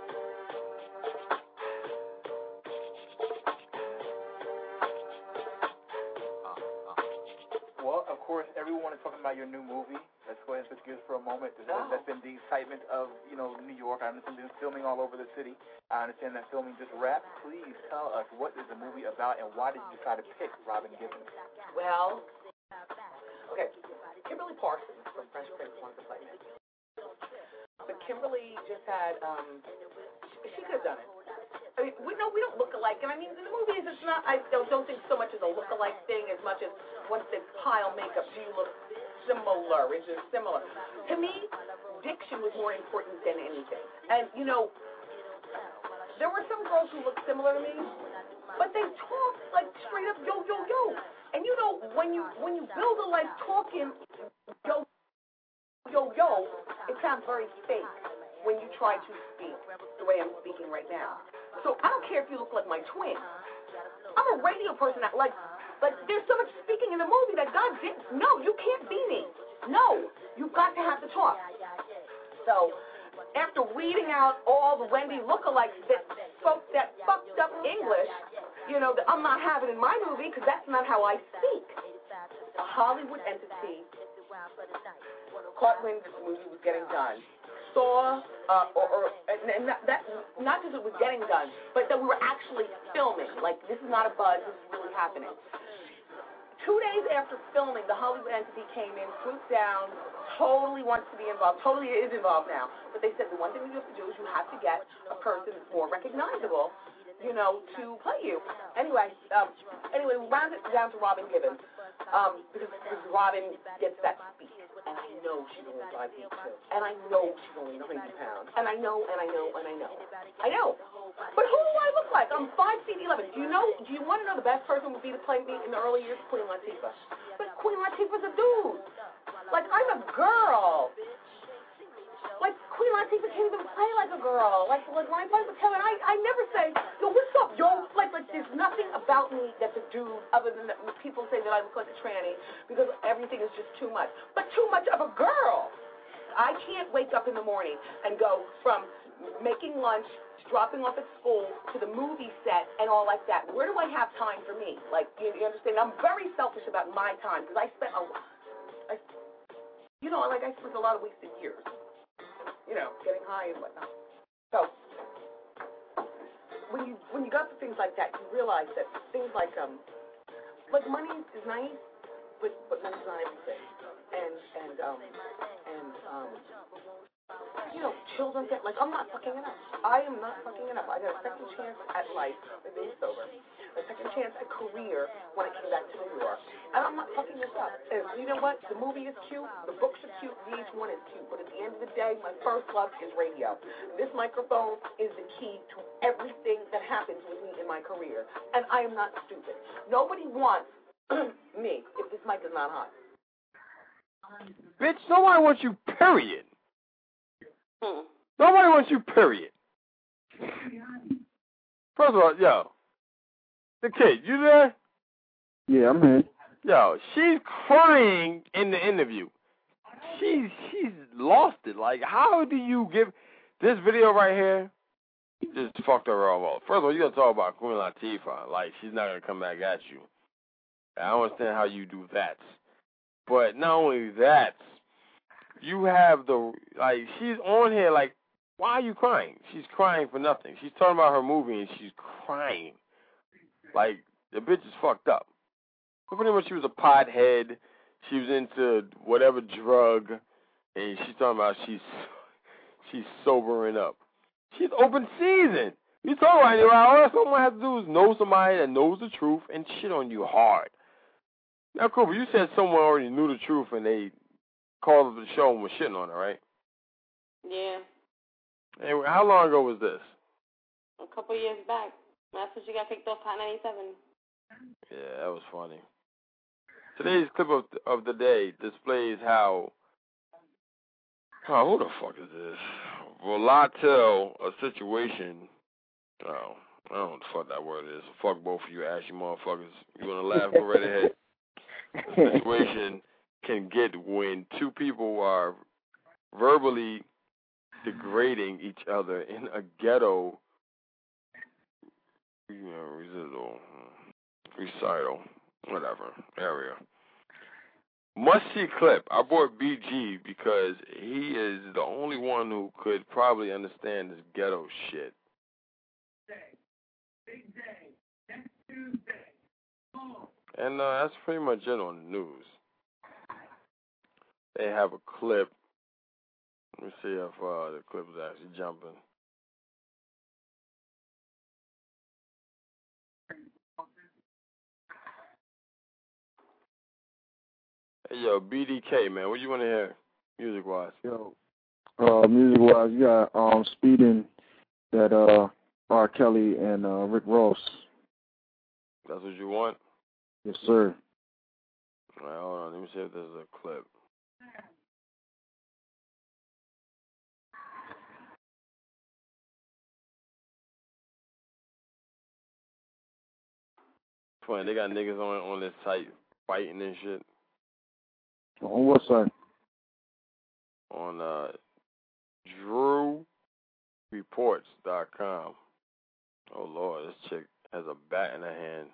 [SPEAKER 17] Well, of course, everyone is talking about your new movie. Let's go ahead and switch gears for a moment. Oh. That's been the excitement of, you know, New York. I understand there's filming all over the city. I understand that filming just wrapped. Please tell us, what is the movie about, and why did you decide to pick Robin Givens?
[SPEAKER 16] Well, okay, Kimberly Parsons from Fresh Prince wants to play me. But Kimberly just had, um, she, she could have done it. I mean, we know we don't look alike, and I mean, in the movies, it's not, I don't, don't think so much as a look-alike thing as much as once they pile makeup, do you look similar? Is it similar? To me, diction was more important than anything. And, you know, there were some girls who looked similar to me, but they talked like straight up yo, yo, yo. And, you know, when you when you build a life talking yo, yo, yo, it sounds very fake when you try to speak the way I'm speaking right now. So I don't care if you look like my twin. I'm a radio person that, like, like there's so much speaking in the movie that God didn't. No, you can't be me. No, you've got to have to talk. So after weeding out all the Wendy lookalikes that spoke that fucked up English, you know, that I'm not having in my movie because that's not how I speak. A Hollywood entity caught wind that the movie was getting done. Saw, uh, or, or and that, that, not just it was getting done, but that we were actually filming. Like, this is not a buzz, this is really happening. Two days after filming, the Hollywood entity came in, swooped down, totally wants to be involved, totally is involved now. But they said the one thing you have to do is you have to get a person that's more recognizable, you know, to play you. Anyway, um, anyway, we wound it down to Robin Givens, um, because, because Robin gets that speech. And I know she's only five feet two. And I know she's only ninety pounds. And I know, and I know, and I know. I know. But who do I look like? I'm five feet eleven. Do you know, do you want to know the best person would be to play me in the early years of Queen Latifah? But Queen Latifah's a dude. Like, I'm a girl. Like, Queen Latifah can't even play like a girl. Like, like when I play with Kevin, I, I never say, yo, what's up, yo? Like, like, there's nothing about me that's a dude other than that people say that I look like a tranny because everything is just too much. But too much of a girl. I can't wake up in the morning and go from making lunch, dropping off at school, to the movie set and all like that. Where do I have time for me? Like, you, you understand? I'm very selfish about my time because I spent a lot, I, you know, like I spent a lot of weeks and years, you know, getting high and whatnot. So when you when you go through things like that, you realize that things like um like money is nice, but but money's not everything. And and um and um you know, children get, like, I'm not fucking it up. I am not fucking it up. I got a second chance at life by being sober, a second chance at career when I came back to New York, and I'm not fucking this up. And you know what? The movie is cute, the books are cute, V H one is cute, but at the end of the day, my first love is radio. This microphone is the key to everything that happens with me in my career, and I am not stupid. Nobody wants me if this mic is not hot.
[SPEAKER 7] Bitch, nobody wants you, period.
[SPEAKER 16] Hmm.
[SPEAKER 7] Nobody wants you, period. First of all, yo, the kid, you there?
[SPEAKER 14] Yeah, I'm here.
[SPEAKER 7] Yo, she's crying in the interview. She's she's lost it. Like, how do you give this video right here? Just fucked her all off. First of all, you gotta talk about Queen Latifah. Like, she's not gonna come back at you. I don't understand how you do that. But not only that, you have the, like, she's on here, like, why are you crying? She's crying for nothing. She's talking about her movie and she's crying. Like, the bitch is fucked up. But pretty much she was a pothead. she was into whatever drug, and she's talking about she's she's sobering up. She's open season. You talking about it, all that's someone has to do is know somebody that knows the truth and shit on you hard. Now, Cooper, you said someone already knew the truth and they called up the show and was shitting on it, right?
[SPEAKER 1] Yeah.
[SPEAKER 7] And how long ago was this?
[SPEAKER 1] A couple years back. That's when she got kicked off Hot ninety-seven.
[SPEAKER 7] Yeah, that was funny. Today's clip of of the day displays how. Oh, who the fuck is this? Volatile a situation. Oh, I don't know what the fuck that word is. Fuck both of you, ashy motherfuckers. You wanna laugh? Go right ahead. The situation can get when two people are verbally degrading each other in a ghetto, you know, recital, recital, whatever area. Must see clip. I brought B G because he is the only one who could probably understand this ghetto shit. And uh, that's pretty much it on the news. They have a clip. Let me see if uh, the clip is actually jumping. Hey, yo, B D K, man, what you want to hear music-wise?
[SPEAKER 14] Yo, uh, music-wise, you got um, Speeding, that uh, R. Kelly and uh, Rick Ross.
[SPEAKER 7] That's what you want?
[SPEAKER 14] Yes, sir.
[SPEAKER 7] All right, hold on. Let me see if there's a clip. Funny, they got niggas on on this site fighting and shit.
[SPEAKER 14] On what side?
[SPEAKER 7] On uh, drew reports dot com. Oh, Lord, this chick has a bat in her hand.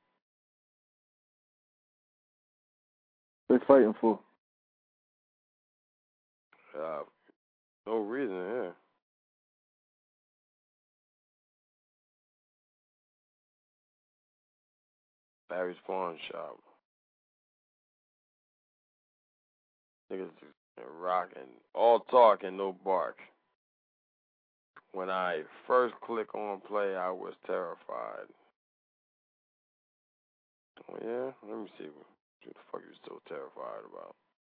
[SPEAKER 14] What they fighting for?
[SPEAKER 7] Uh, no reason here. Barry's Pawn Shop. Niggas rocking. All talk and no bark. When I first click on play, I was terrified. Oh, yeah? Let me see what the fuck you so terrified about.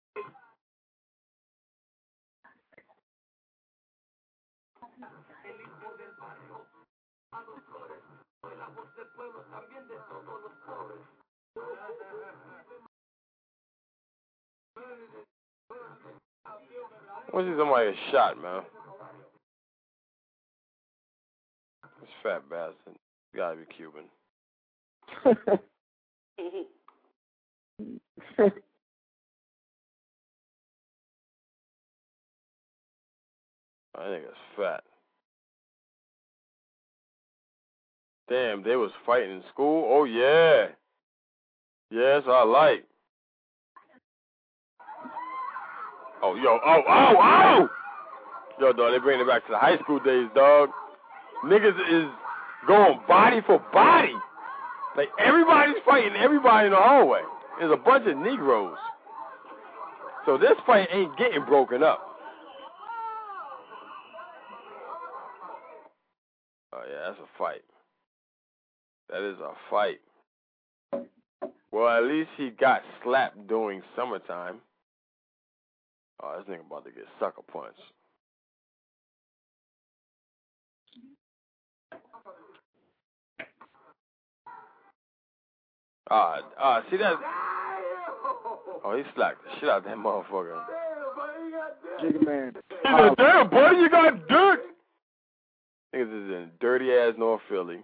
[SPEAKER 7] I want to see somebody get shot, man. This fat bastard. You gotta be Cuban. I think it's fat. Damn, they was fighting in school? Oh, yeah. Yes, I like. Oh, yo, oh, oh, oh! Yo, dog, they bring it back to the high school days, dog. Niggas is going body for body. Like, everybody's fighting everybody in the hallway. There's a bunch of Negroes. So this fight ain't getting broken up. Oh, yeah, that's a fight. That is a fight. Well, at least he got slapped during summertime. Oh, this nigga about to get sucker punched. Ah, ah, see that? Oh, he slapped the shit out of that motherfucker.
[SPEAKER 14] Jigga man.
[SPEAKER 7] He said, damn, buddy, you got dirt. Niggas is in dirty ass North Philly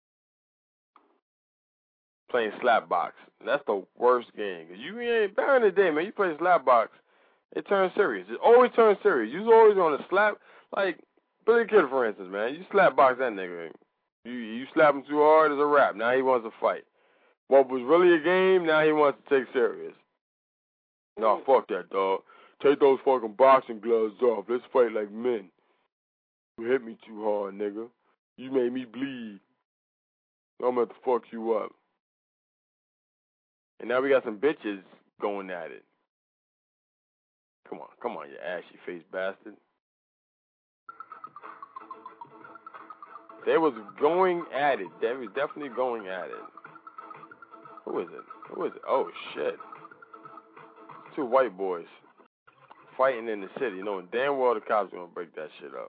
[SPEAKER 7] playing slap box. That's the worst game. Cause you ain't back in the day, man. You play slap box, it turns serious. It always turns serious. You always on a slap, like Billy Kid, for instance, man. You slap box that nigga. You you slap him too hard, it's a wrap. Now he wants to fight. What was really a game, now he wants to take serious. No, fuck that, dog. Take those fucking boxing gloves off. Let's fight like men. You hit me too hard, nigga. You made me bleed. I'm going to fuck you up. And now we got some bitches going at it. Come on, come on, you ashy faced bastard. They was going at it. They was definitely going at it. Who is it? Who is it? Oh, shit. Two white boys fighting in the city, knowing damn well the cops are going to break that shit up.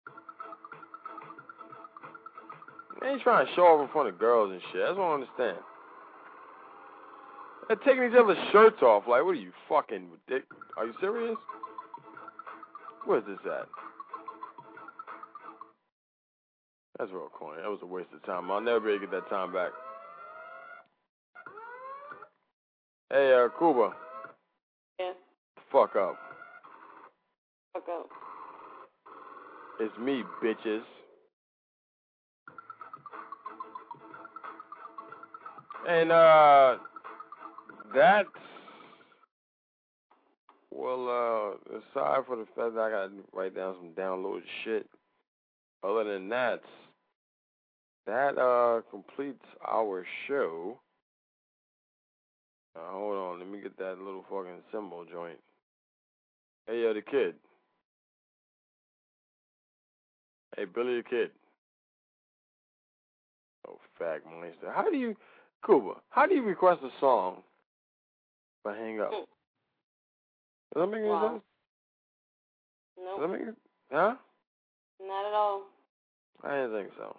[SPEAKER 7] They ain't trying to show off in front of girls and shit. That's what I don't understand. They're taking each other's shirts off. Like, what are you, fucking dick? Are you serious? Where's this at? That's real corny. That was a waste of time. I'll never be able to get that time back. Hey, uh, Cuba.
[SPEAKER 1] Yeah.
[SPEAKER 7] Fuck up.
[SPEAKER 1] Fuck up.
[SPEAKER 7] It's me, bitches. And, uh, that's, well, uh, aside for the fact that I got to write down some downloaded shit, other than that, that, uh, completes our show. Now, hold on, let me get that little fucking symbol joint. Hey, yo, the kid. Hey, Billy the Kid. Oh, fag monster. How do you, Cuba, how do you request a song but hang up? Does that make any
[SPEAKER 1] Wow.
[SPEAKER 7] sense?
[SPEAKER 1] Nope.
[SPEAKER 7] Does that make it? Huh?
[SPEAKER 1] Not at all.
[SPEAKER 7] I didn't think so.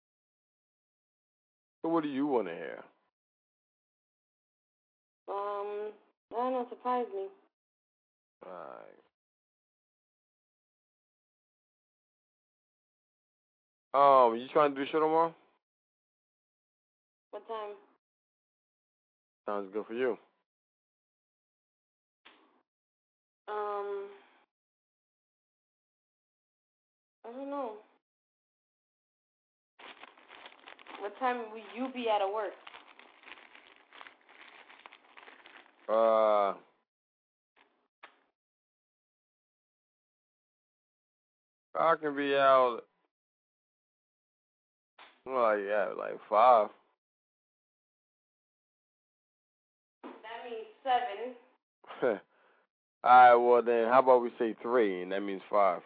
[SPEAKER 7] So what do you want to hear?
[SPEAKER 1] Um, I don't know, surprise me.
[SPEAKER 7] Alright. Um, you trying to do a show tomorrow?
[SPEAKER 1] What time?
[SPEAKER 7] Sounds good for you.
[SPEAKER 1] Um, I don't know. What time will you be out of work?
[SPEAKER 7] Uh, I can be out, well, yeah, like five.
[SPEAKER 1] That means seven.
[SPEAKER 7] Alright, well then, how about we say three, and that means five.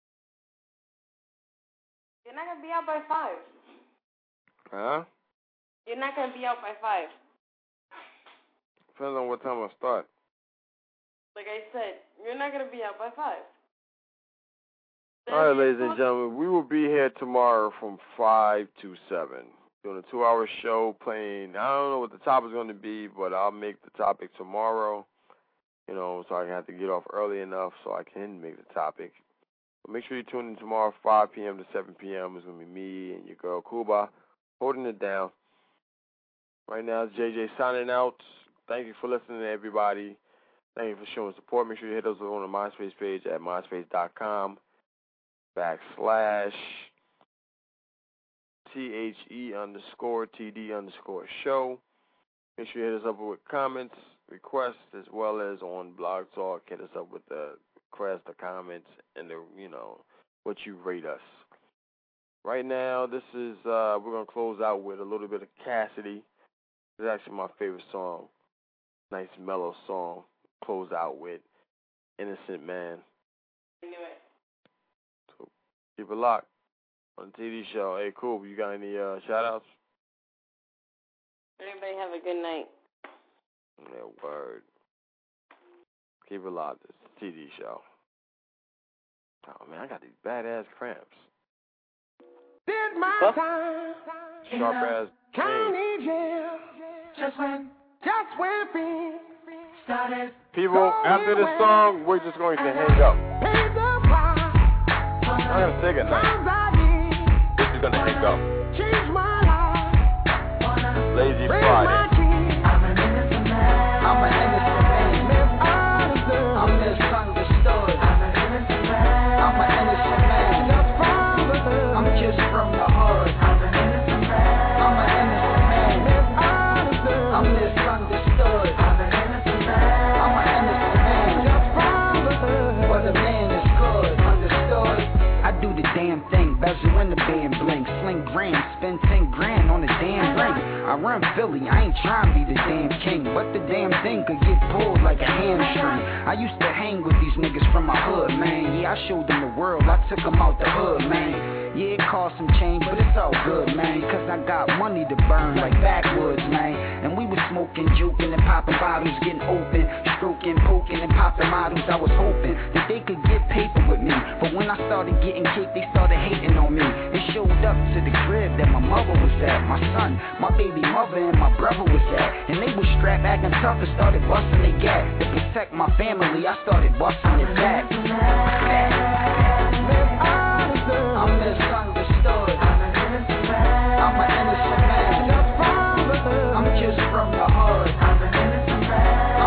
[SPEAKER 1] You're not gonna be out by five.
[SPEAKER 7] Huh?
[SPEAKER 1] You're not gonna be out by five.
[SPEAKER 7] Depends on what time I start.
[SPEAKER 1] Like I said, you're not gonna be out by five.
[SPEAKER 7] Alright, ladies and gentlemen, we will be here tomorrow from five to seven. Doing a two-hour show playing, I don't know what the topic is going to be, but I'll make the topic tomorrow, you know, so I can have to get off early enough so I can make the topic. But make sure you tune in tomorrow, five p.m. to seven p.m. It's going to be me and your girl, Cuba, holding it down. Right now, it's J J signing out. Thank you for listening, everybody. Thank you for showing support. Make sure you hit us on the MySpace page at myspace.com backslash T-H-E underscore T-D underscore show. Make sure you hit us up with comments, requests, as well as on Blog Talk. Hit us up with the requests, the comments, and the, you know, what you rate us. Right now, this is, uh, we're going to close out with a little bit of Cassidy. It's actually my favorite song. Nice mellow song. Close out with Innocent Man.
[SPEAKER 1] I knew it.
[SPEAKER 7] So keep it locked on the T V show. Hey, cool. You got any uh, shout-outs?
[SPEAKER 1] Everybody have a good night.
[SPEAKER 7] Yeah, word. Keep it locked. It's the T V show. Oh, man, I got these badass cramps.
[SPEAKER 2] Did my time.
[SPEAKER 7] Sharp-ass
[SPEAKER 2] County jail. Just when, just when things started.
[SPEAKER 7] People, after this song, we're just going to hang up. I'm going to say good night. We're just going to hang up. Lazy Friday.
[SPEAKER 4] I'm an innocent man. I'm misunderstood. I'm an innocent man. I'm an innocent man. I'm just from the hood. I'm an innocent man. I'm an innocent man. I'm misunderstood. I'm an innocent man. I'm an innocent man. But the man is good. Understood. I do the damn thing. Bezel in the band bling. Sling grand. I run Philly, I ain't trying to be the damn king, but the damn thing could get pulled like a hamstring. I used to hang with these niggas from my hood, man. Yeah, I showed them the world, I took them out the hood, man. Yeah, it cost some change, but it's all good, man. Cause I got money to burn like backwoods, man. And we was smoking, juking, and popping bottles, getting open, stroking, poking, and popping models. I was hoping that they could get paper with me. But when I started getting cake, they started hating on me. They showed up to the crib that my mother was at. My son, my baby mother, and my brother was at. And they was strapped, acting tough, and started busting their gap. To protect my family, I started busting it back. I'm misunderstood. I'm an innocent man. I'm just from the hood. I'm an innocent man.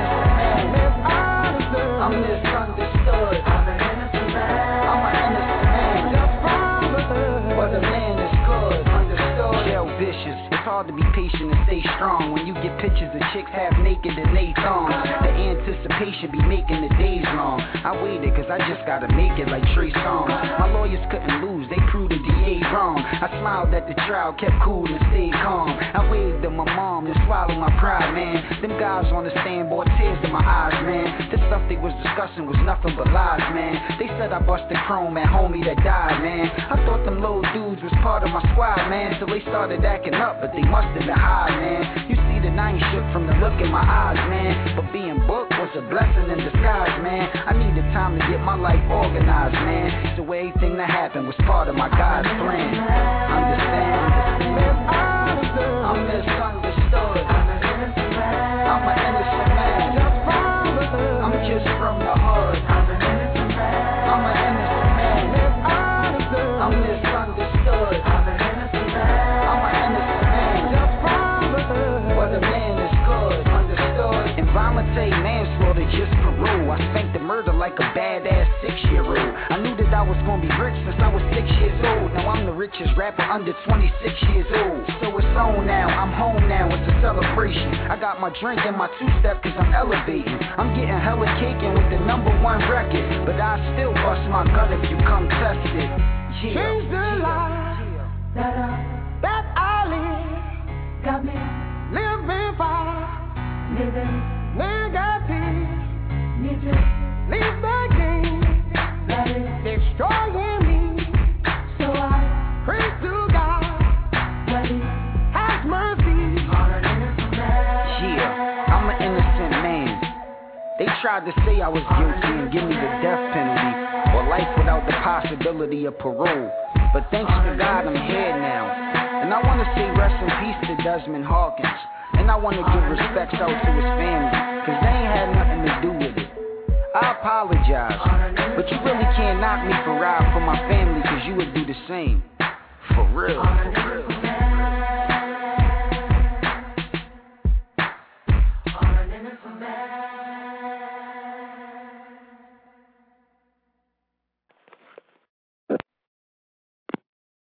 [SPEAKER 4] I'm misunderstood. I'm an innocent man. I'm an innocent man. But a man is good. Understood. Jail vicious. It's hard to be patient and stay strong when you get pictures of chicks half naked and they thongs. The anticipation be making the days long. I waited cause I just gotta make it like Trey Songz. My lawyers couldn't lose, they proved the D A wrong. I smiled at the trial, kept cool and stayed calm. I waved at my mom and swallowed my pride, man. Them guys on the stand brought tears to my eyes, man. The stuff they was discussing was nothing but lies, man. They said I busted chrome at homie that died, man. I thought them little dudes was part of my squad, man. So they started acting up, but they must have been high, man. You see the nine shook from the look in my eyes, man. But being booked was a blessing in disguise, man. I needed time to get my life organized, man. So everything that happened was part of my God's plan. Understand? I'm misunderstood. I'm an innocent man. I'm just from the hood. I'm an innocent man. I'm an innocent man. I'm misunderstood. I'm an innocent man. I'm an innocent man. But a man is good. Understood. Involuntary manslaughter, just Peru. I spanked the murder like a badass six-year-old. I knew that I was gonna be rich since I was six years old. Now I'm the richest rapper under twenty-six years old. So it's on now, I'm home now, it's a celebration. I got my drink and my two-step cause I'm elevating. I'm getting hella caking with the number one record. But I still bust my gun if you come test it. Yeah.
[SPEAKER 6] Change the life that I, that I live. Got me living far, living negative. Need to leave the game that is destroying me. So I pray to God that He has mercy on an innocent man.
[SPEAKER 4] Yeah, I'm an innocent man. They tried to say I was guilty and give me the death penalty or life without the possibility of parole. But thanks to God, I'm here now. And I want to say rest in peace to Desmond Hawkins. And I want to give respects out to his family, cause they ain't had nothing to do with it. I apologize, but you really can't knock me for ride for my family, cause you would do the same. For real.